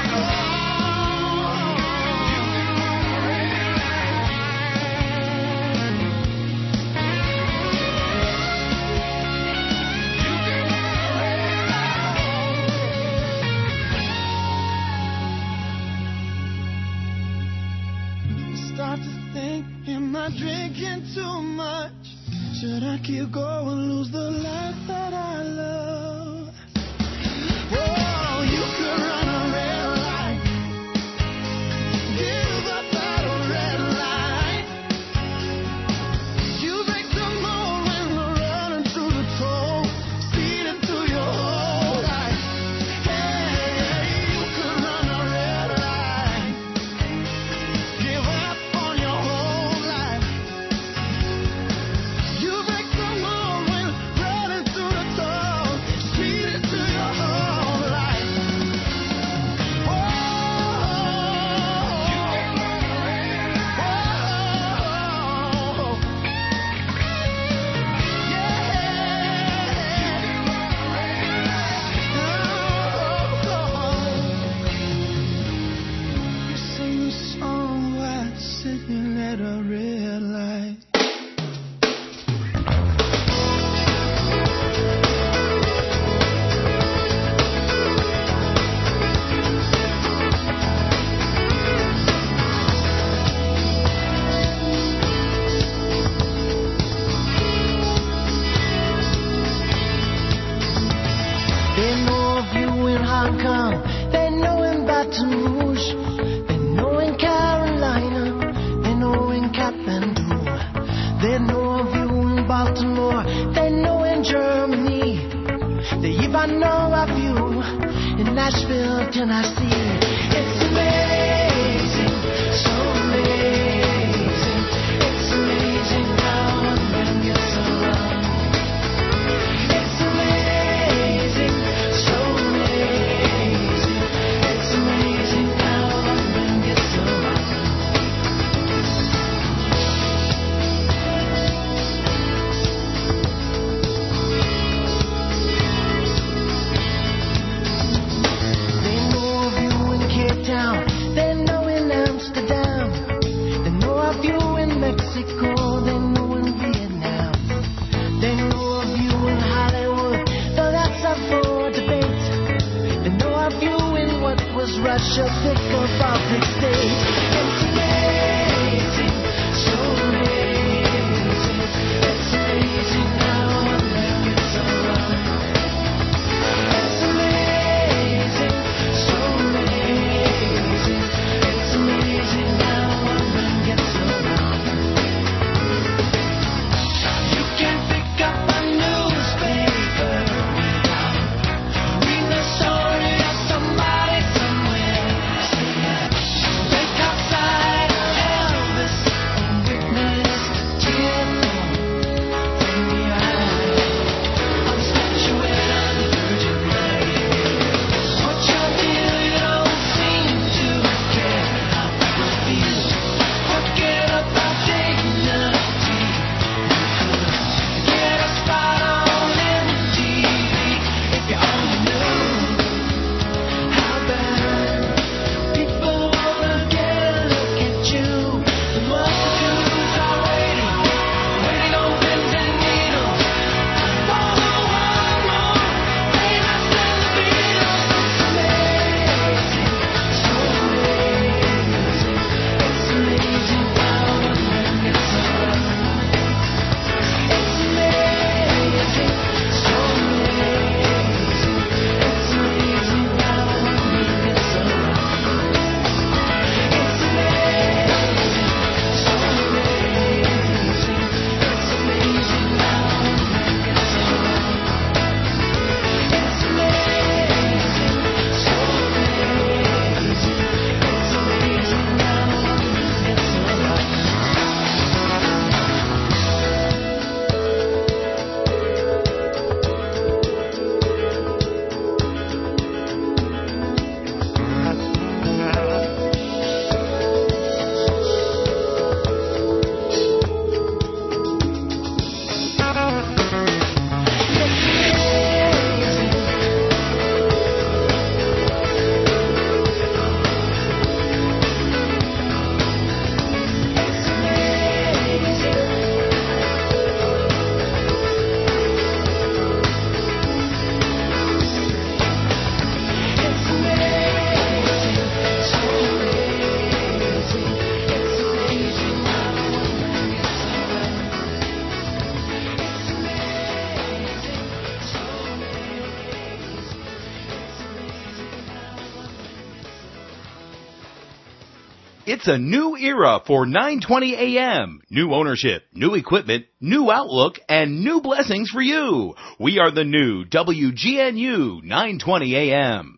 Start to think, am I drinking too much? Should I keep going, lose the life that I love? Oh, you could run a red light, give up at a red light. You break the mold when we're running through the toll, speeding through your whole life. Hey, you could run a red light, give up on your whole life. You break the mold when running through the toll, speeding through your whole life. Oh, you sing a song while sitting at a red light. They know of you in Hong Kong, they know in Baton Rouge, they know in Carolina, they know in Kathmandu, they know of you in Baltimore, they know in Germany, they even know of you in Nashville, Tennessee. It's amazing, so amazing, it's amazing how one man gets around. It's amazing, so amazing, it's amazing how one man gets around. They know of you in Cape Town, they know in Amsterdam, they know of you in Mexico, they know in Vietnam, they know of you in Hollywood, though that's up for debate. They know of you in what was Russia, pick a Baltic state. It's amazing, so amazing, it's amazing how one man gets around. It's amazing, so amazing, it's amazing how one man gets around. You can pick up a newspaper without reading the story of somebody somewhere. Look outside It's a new era for nine twenty A M. New ownership, new equipment, new outlook, and new blessings for you. We are the new W G N U nine twenty A M.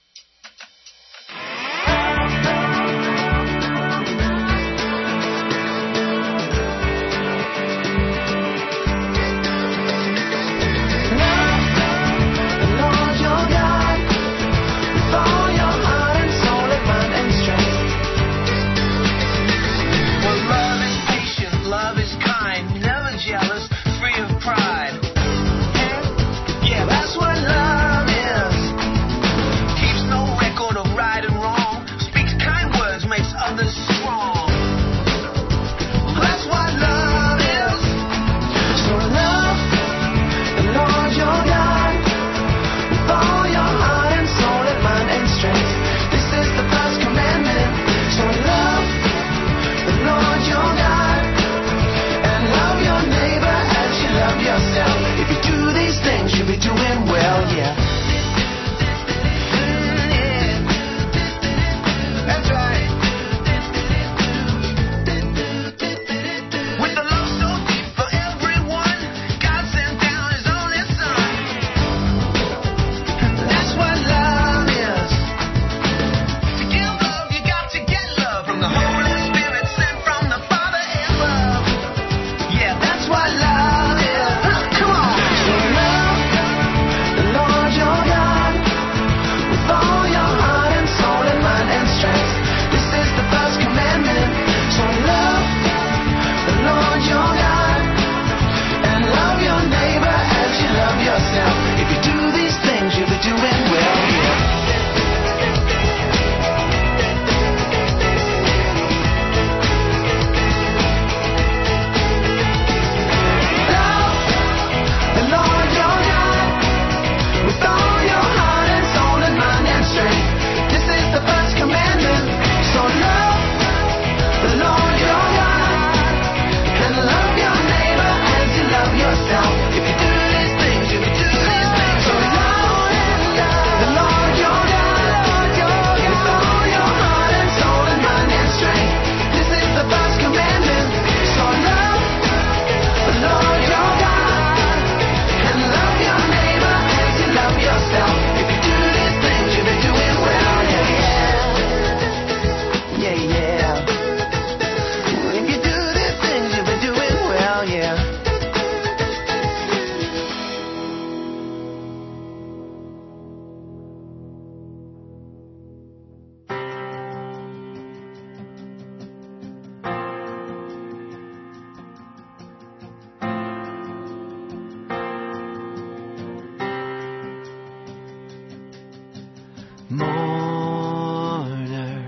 Mourner,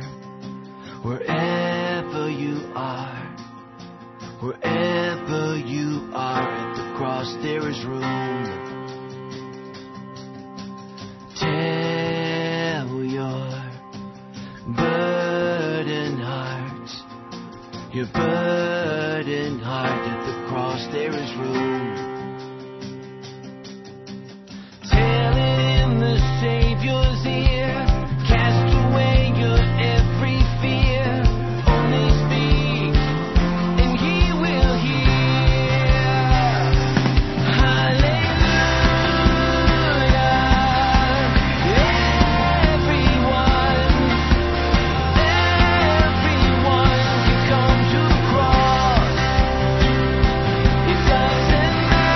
wherever you are, wherever you are, at the cross there is room. Tell your burdened heart, your burdened heart, at the cross there is room. Tell him the Savior's here, cast away your every fear. Only speak, and He will hear. Hallelujah. Everyone, everyone can come to the cross. It doesn't matter.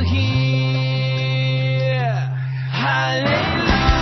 hear. Hallelujah.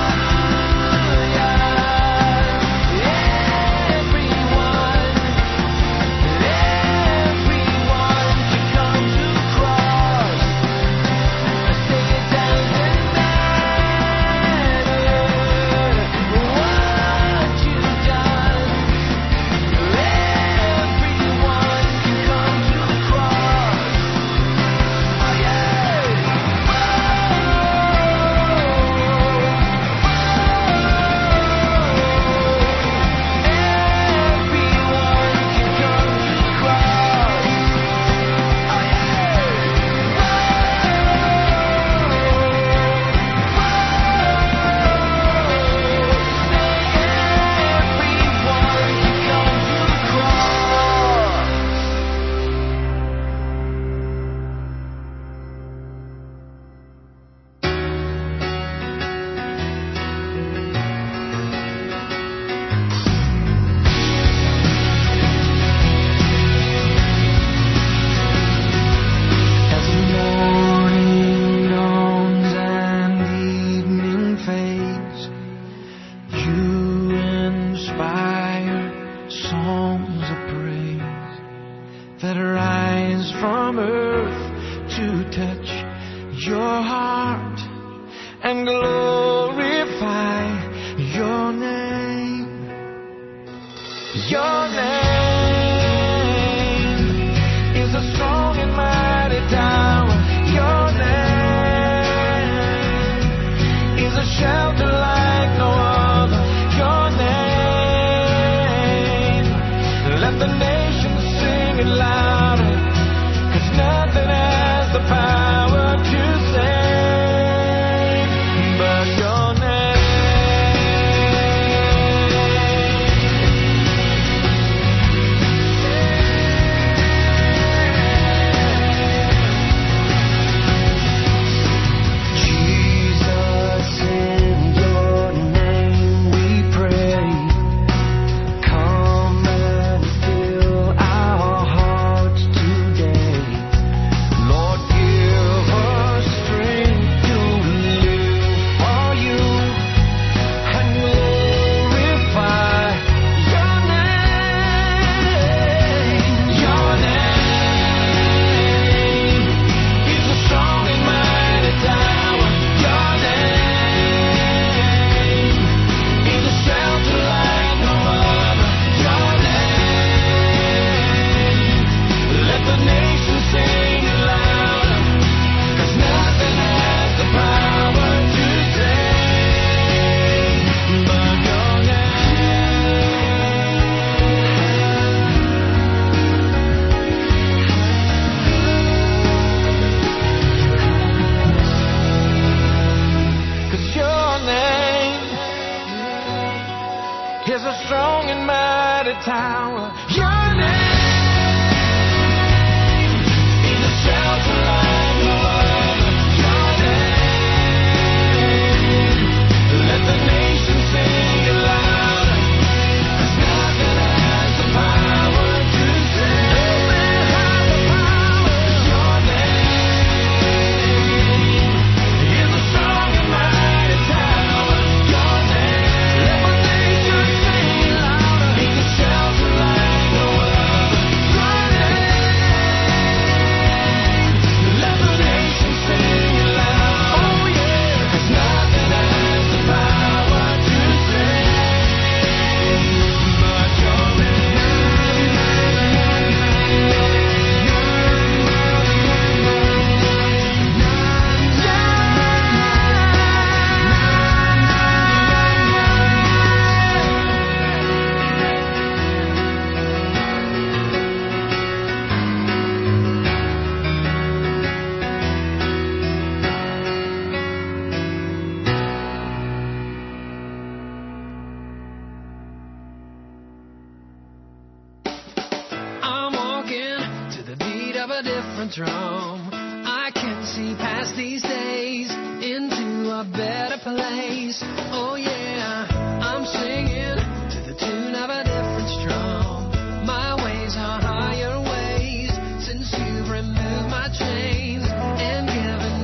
drum. I can see past these days into a better place. Oh yeah, I'm singing to the tune of a different strum. My ways are higher ways since you've removed my chains and given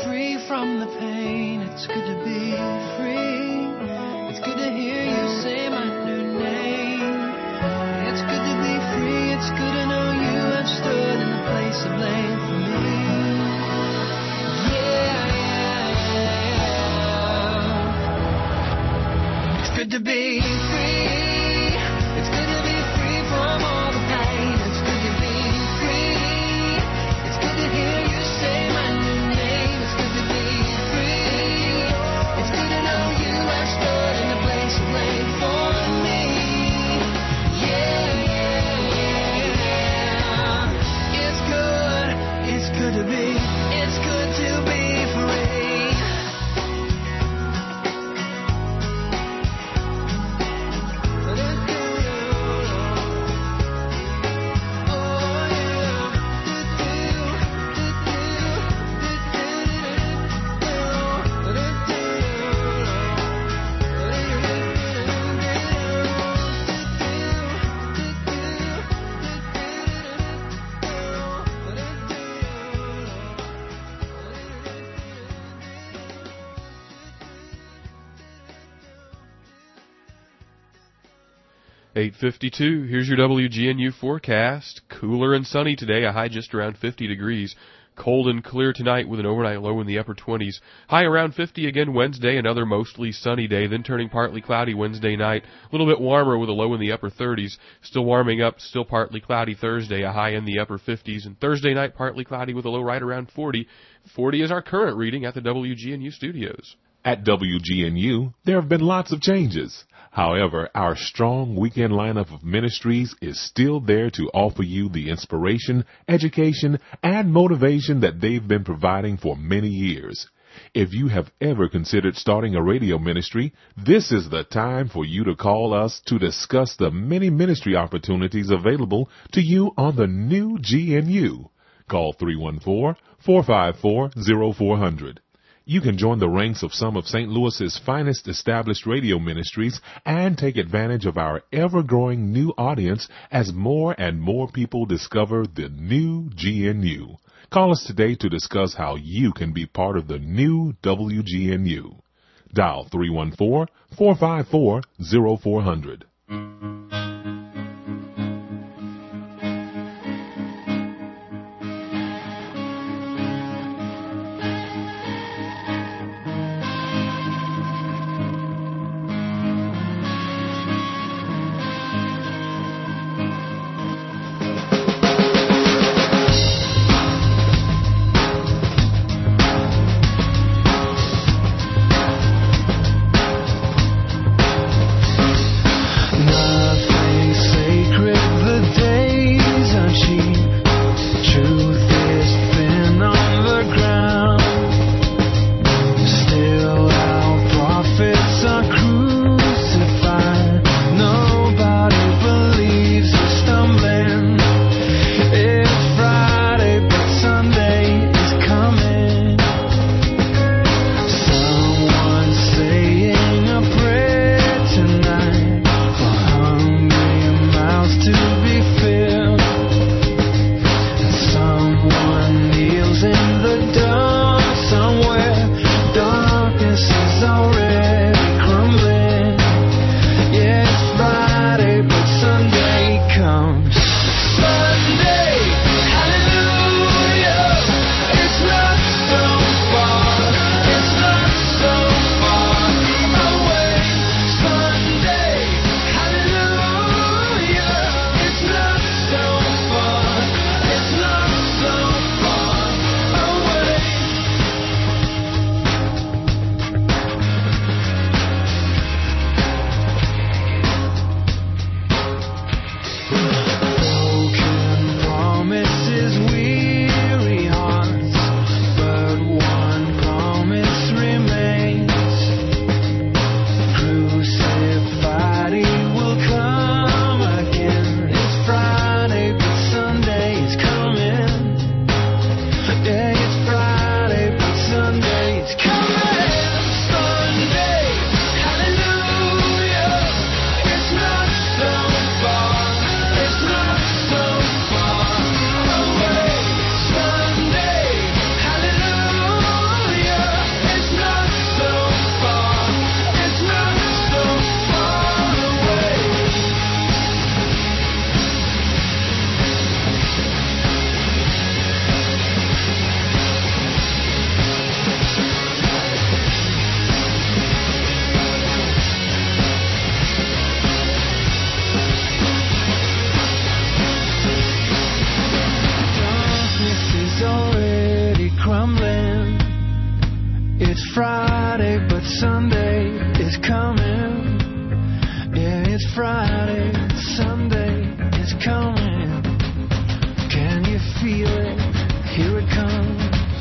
free from the pain. It's good to be free. It's good to hear you say my new name. It's good to be free. It's good to know you have stood in the place of blame for me. Yeah, yeah, yeah. It's good to be free. It's good to be free from all the pain. It's good to be free. It's good to hear you say my new name. It's good to be free. It's good to know you have stood in the place of blame for me. Yeah, yeah, yeah. It's good. It's good to be. It's good to be free. eight fifty-two, here's your W G N U forecast. Cooler and sunny today, a high just around fifty degrees. Cold and clear tonight with an overnight low in the upper twenties. High around fifty again Wednesday, another mostly sunny day, then turning partly cloudy Wednesday night. A little bit warmer with a low in the upper thirties. Still warming up, still partly cloudy Thursday, a high in the upper fifties. And Thursday night partly cloudy with a low right around forty. forty is our current reading at the W G N U studios. At W G N U, there have been lots of changes. However, our strong weekend lineup of ministries is still there to offer you the inspiration, education, and motivation that they've been providing for many years. If you have ever considered starting a radio ministry, this is the time for you to call us to discuss the many ministry opportunities available to you on the new G N U. Call three one four, four five four, zero four zero zero. You can join the ranks of some of Saint Louis's finest established radio ministries and take advantage of our ever-growing new audience as more and more people discover the new G N U. Call us today to discuss how you can be part of the new W G N U. Dial three one four, four five four, zero four zero zero. Now stumbling. It's Friday, but Sunday is coming. Yeah, it's Friday, Sunday is coming. Can you feel it? Here it comes.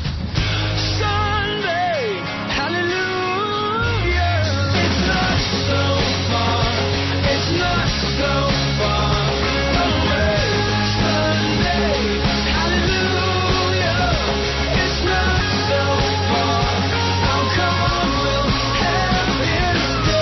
Sunday, hallelujah. It's not so far. It's not so far away. Sunday, hallelujah. It's not so far. Oh, come on, we'll have this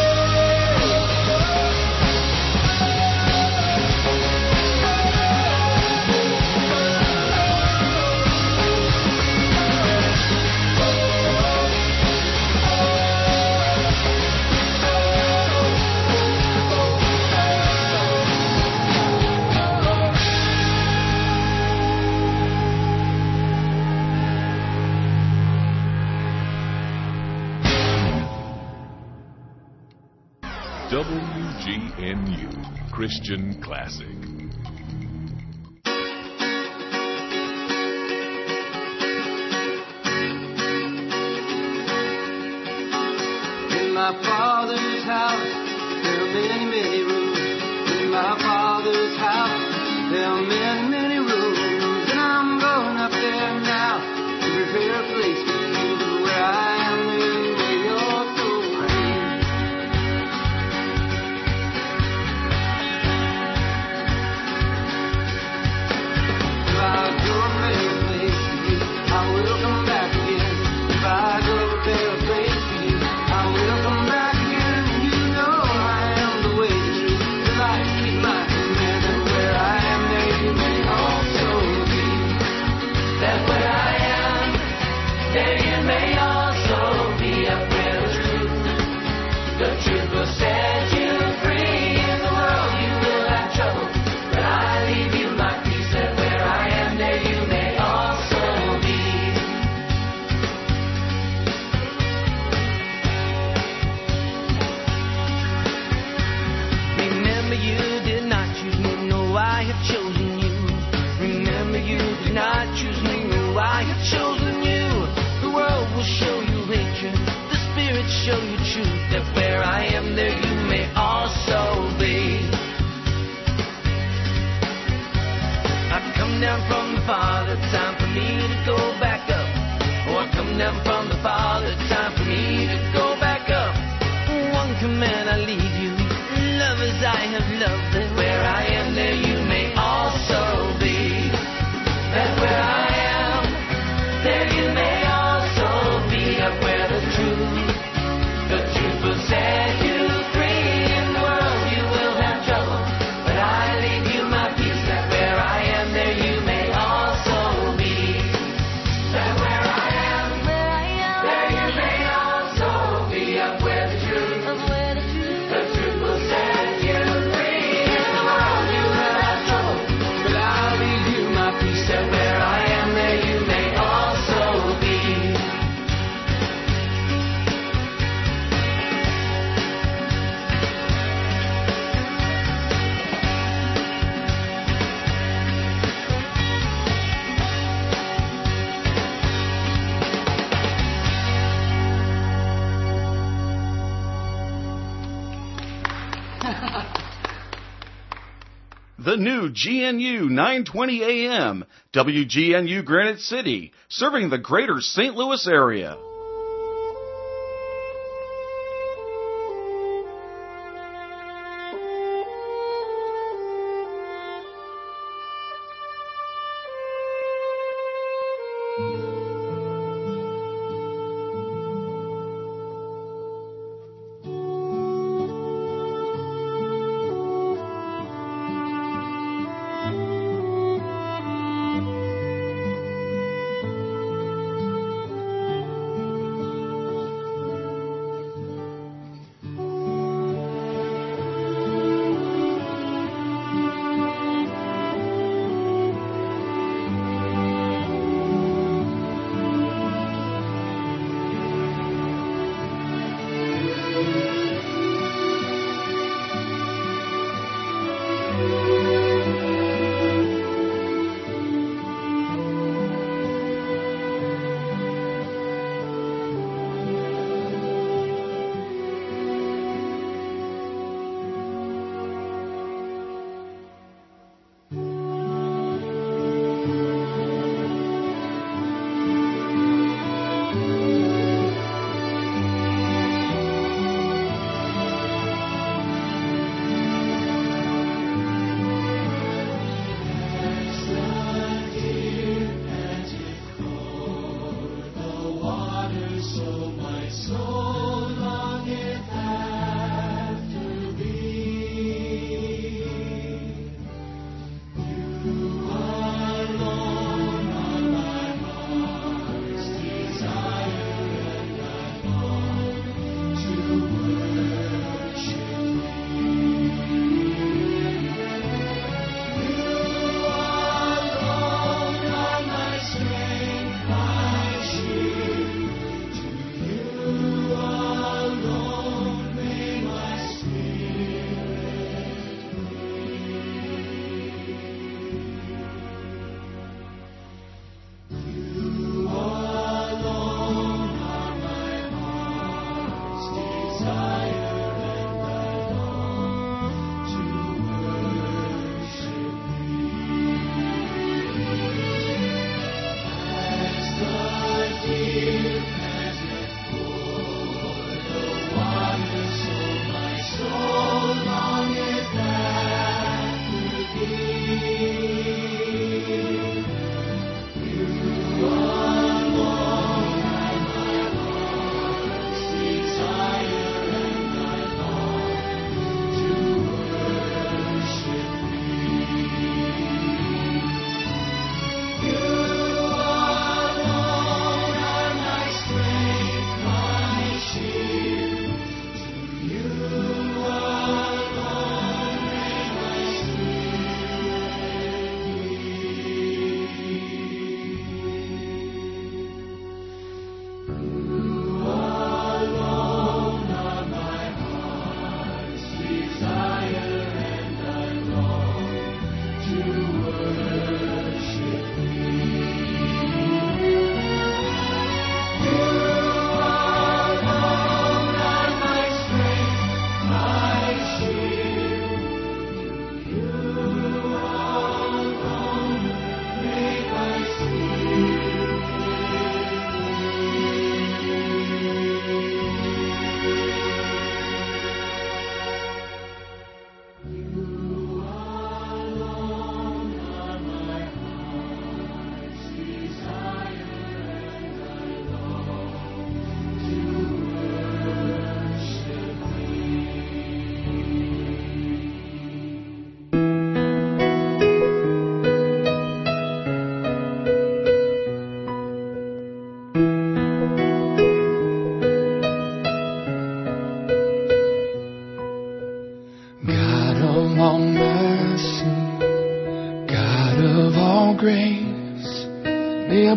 W G N U Christian Classic. In my Father's house, there are many, many rooms. In my Father's house, there are many, many rooms. And I'm going up there now to prepare a place for you. Where I am, there you may also be. If I go prepare a place for you, I will come back again. If I go prepare a place for you, I will come back again. You know I am the way, the truth, the life. Keep my command, and where I am, there you may also be. That where I am, there you may also be. Up where the truth, the truth will set you free. In the world you will have trouble, but I leave you my peace. That where I am, there you may also be. Remember you did not choose me, no, I have chosen you. Remember you did not choose me, no, I have chosen you. The world will show you hatred, the Spirit show you truth. That where I am, there you may also be. I come down from the Father, time for me to go back up. Oh, I come down from the Father, time for me to go back up. One command I leave you, love as I have loved. That where I am, there you may also be. That where I am, there you may also be. Up where the truth, the truth will set you free. In the world you will have trouble, but I leave you my peace. That where I am, there you may also be. That where I am, there you may also be. Up where the truth, the truth will set you free. In the world you will have trouble, but I'll leave you my peace. That where I am, there you may also be. The new G N U nine twenty A M, W G N U Granite City, serving the greater Saint Louis area.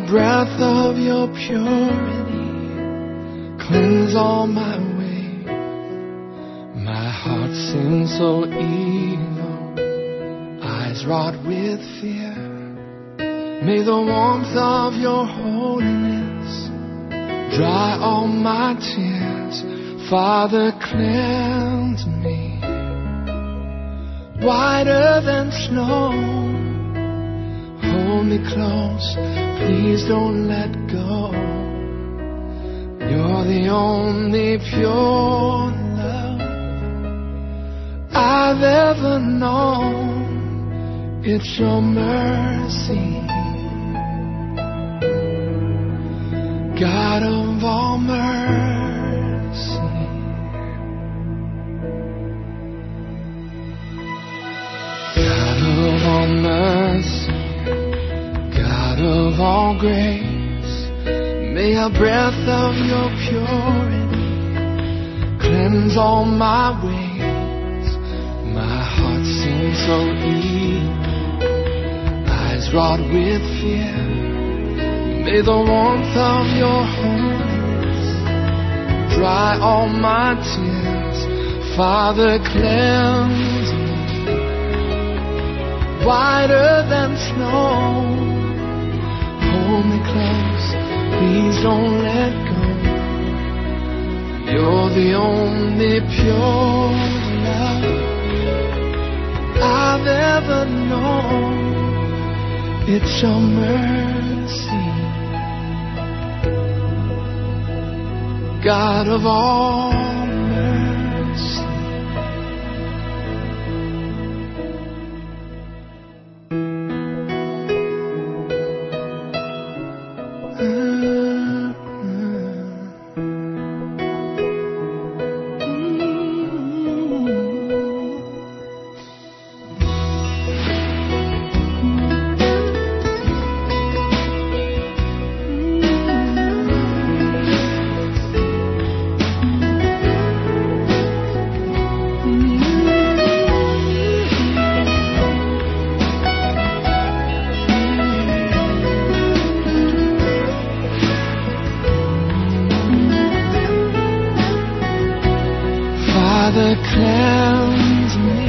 breath of your purity cleanse all my way. My heart seems so evil, eyes wrought with fear. May the warmth of your holiness dry all my tears. Father, cleanse me whiter than snow. Hold me close, please don't let go. You're the only pure love I've ever known. It's your mercy, God of all mercy. God of all mercy, God of all grace, may a breath of your purity cleanse all my ways. My heart seems so evil, eyes wrought with fear. May the warmth of your holiness dry all my tears. Father, cleanse me whiter than snow. Hold me close, please don't let go. You're the only pure love I've ever known. It's your mercy, God of all mercy. Father, cleanse me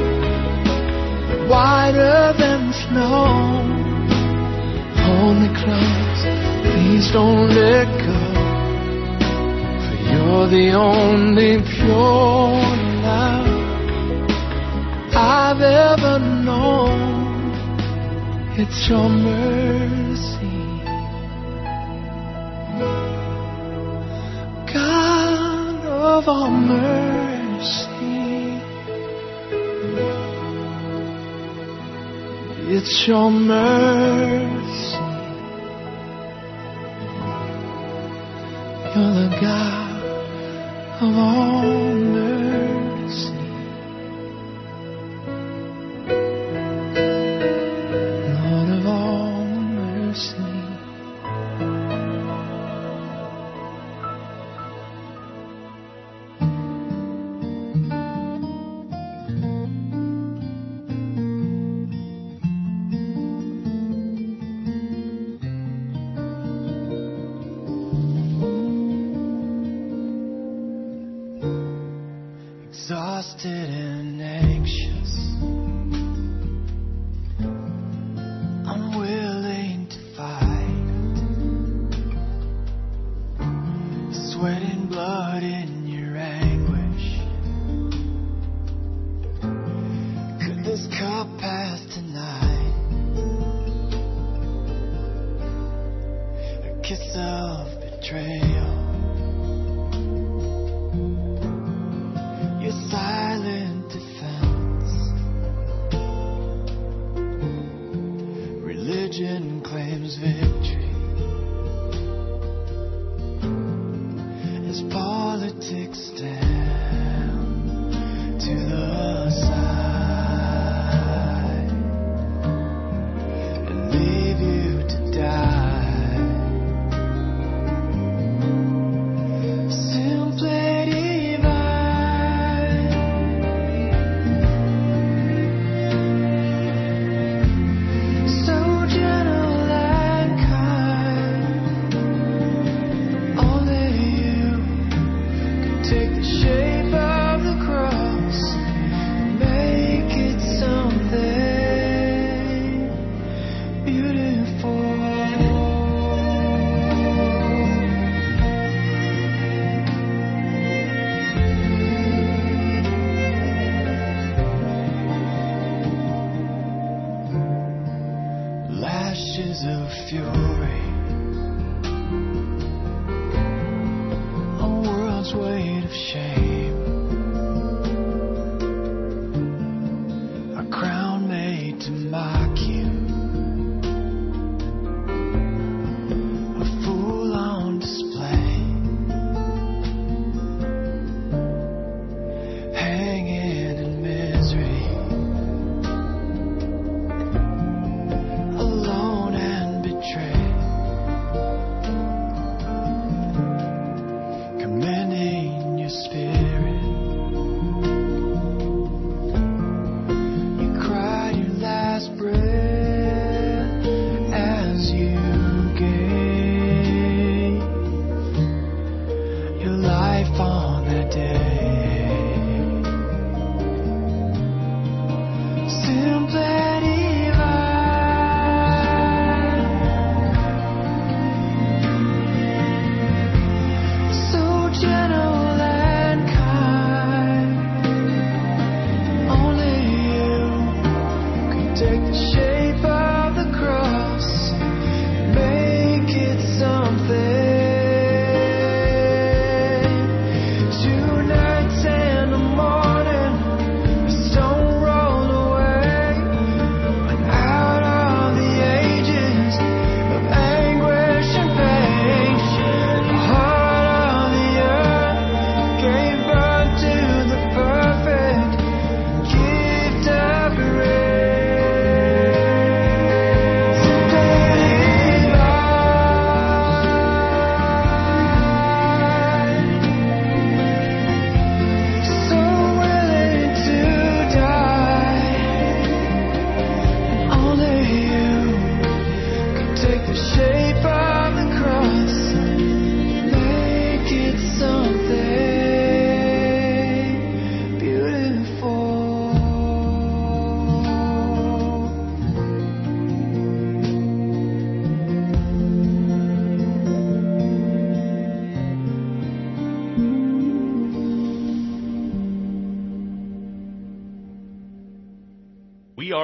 whiter than snow. Hold me close, please don't let go. For you're the only pure love I've ever known. It's your mercy, God of all mercy. It's your mercy. You're the God of all mercy. Lord of all mercy. Exhausted and anxious, unwilling to fight, sweating blood in your anguish. Could this cup pass tonight? A kiss of betrayal, your silent defense. Religion claims victory as politics stand to the side and leave you to die. Simply so gentle and kind.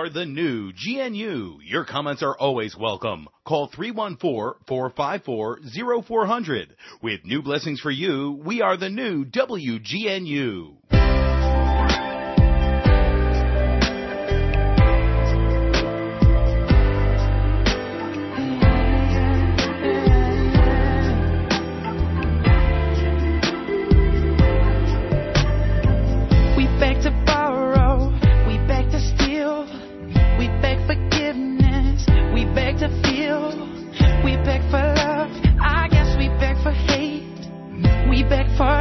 are the new G N U. Your comments are always welcome. Call three one four, four five four, zero four zero zero. With new blessings for you, we are the new W G N U. We beg to borrow, we beg to steal, we beg forgiveness, we beg to feel, we beg for love, I guess we beg for hate, we beg for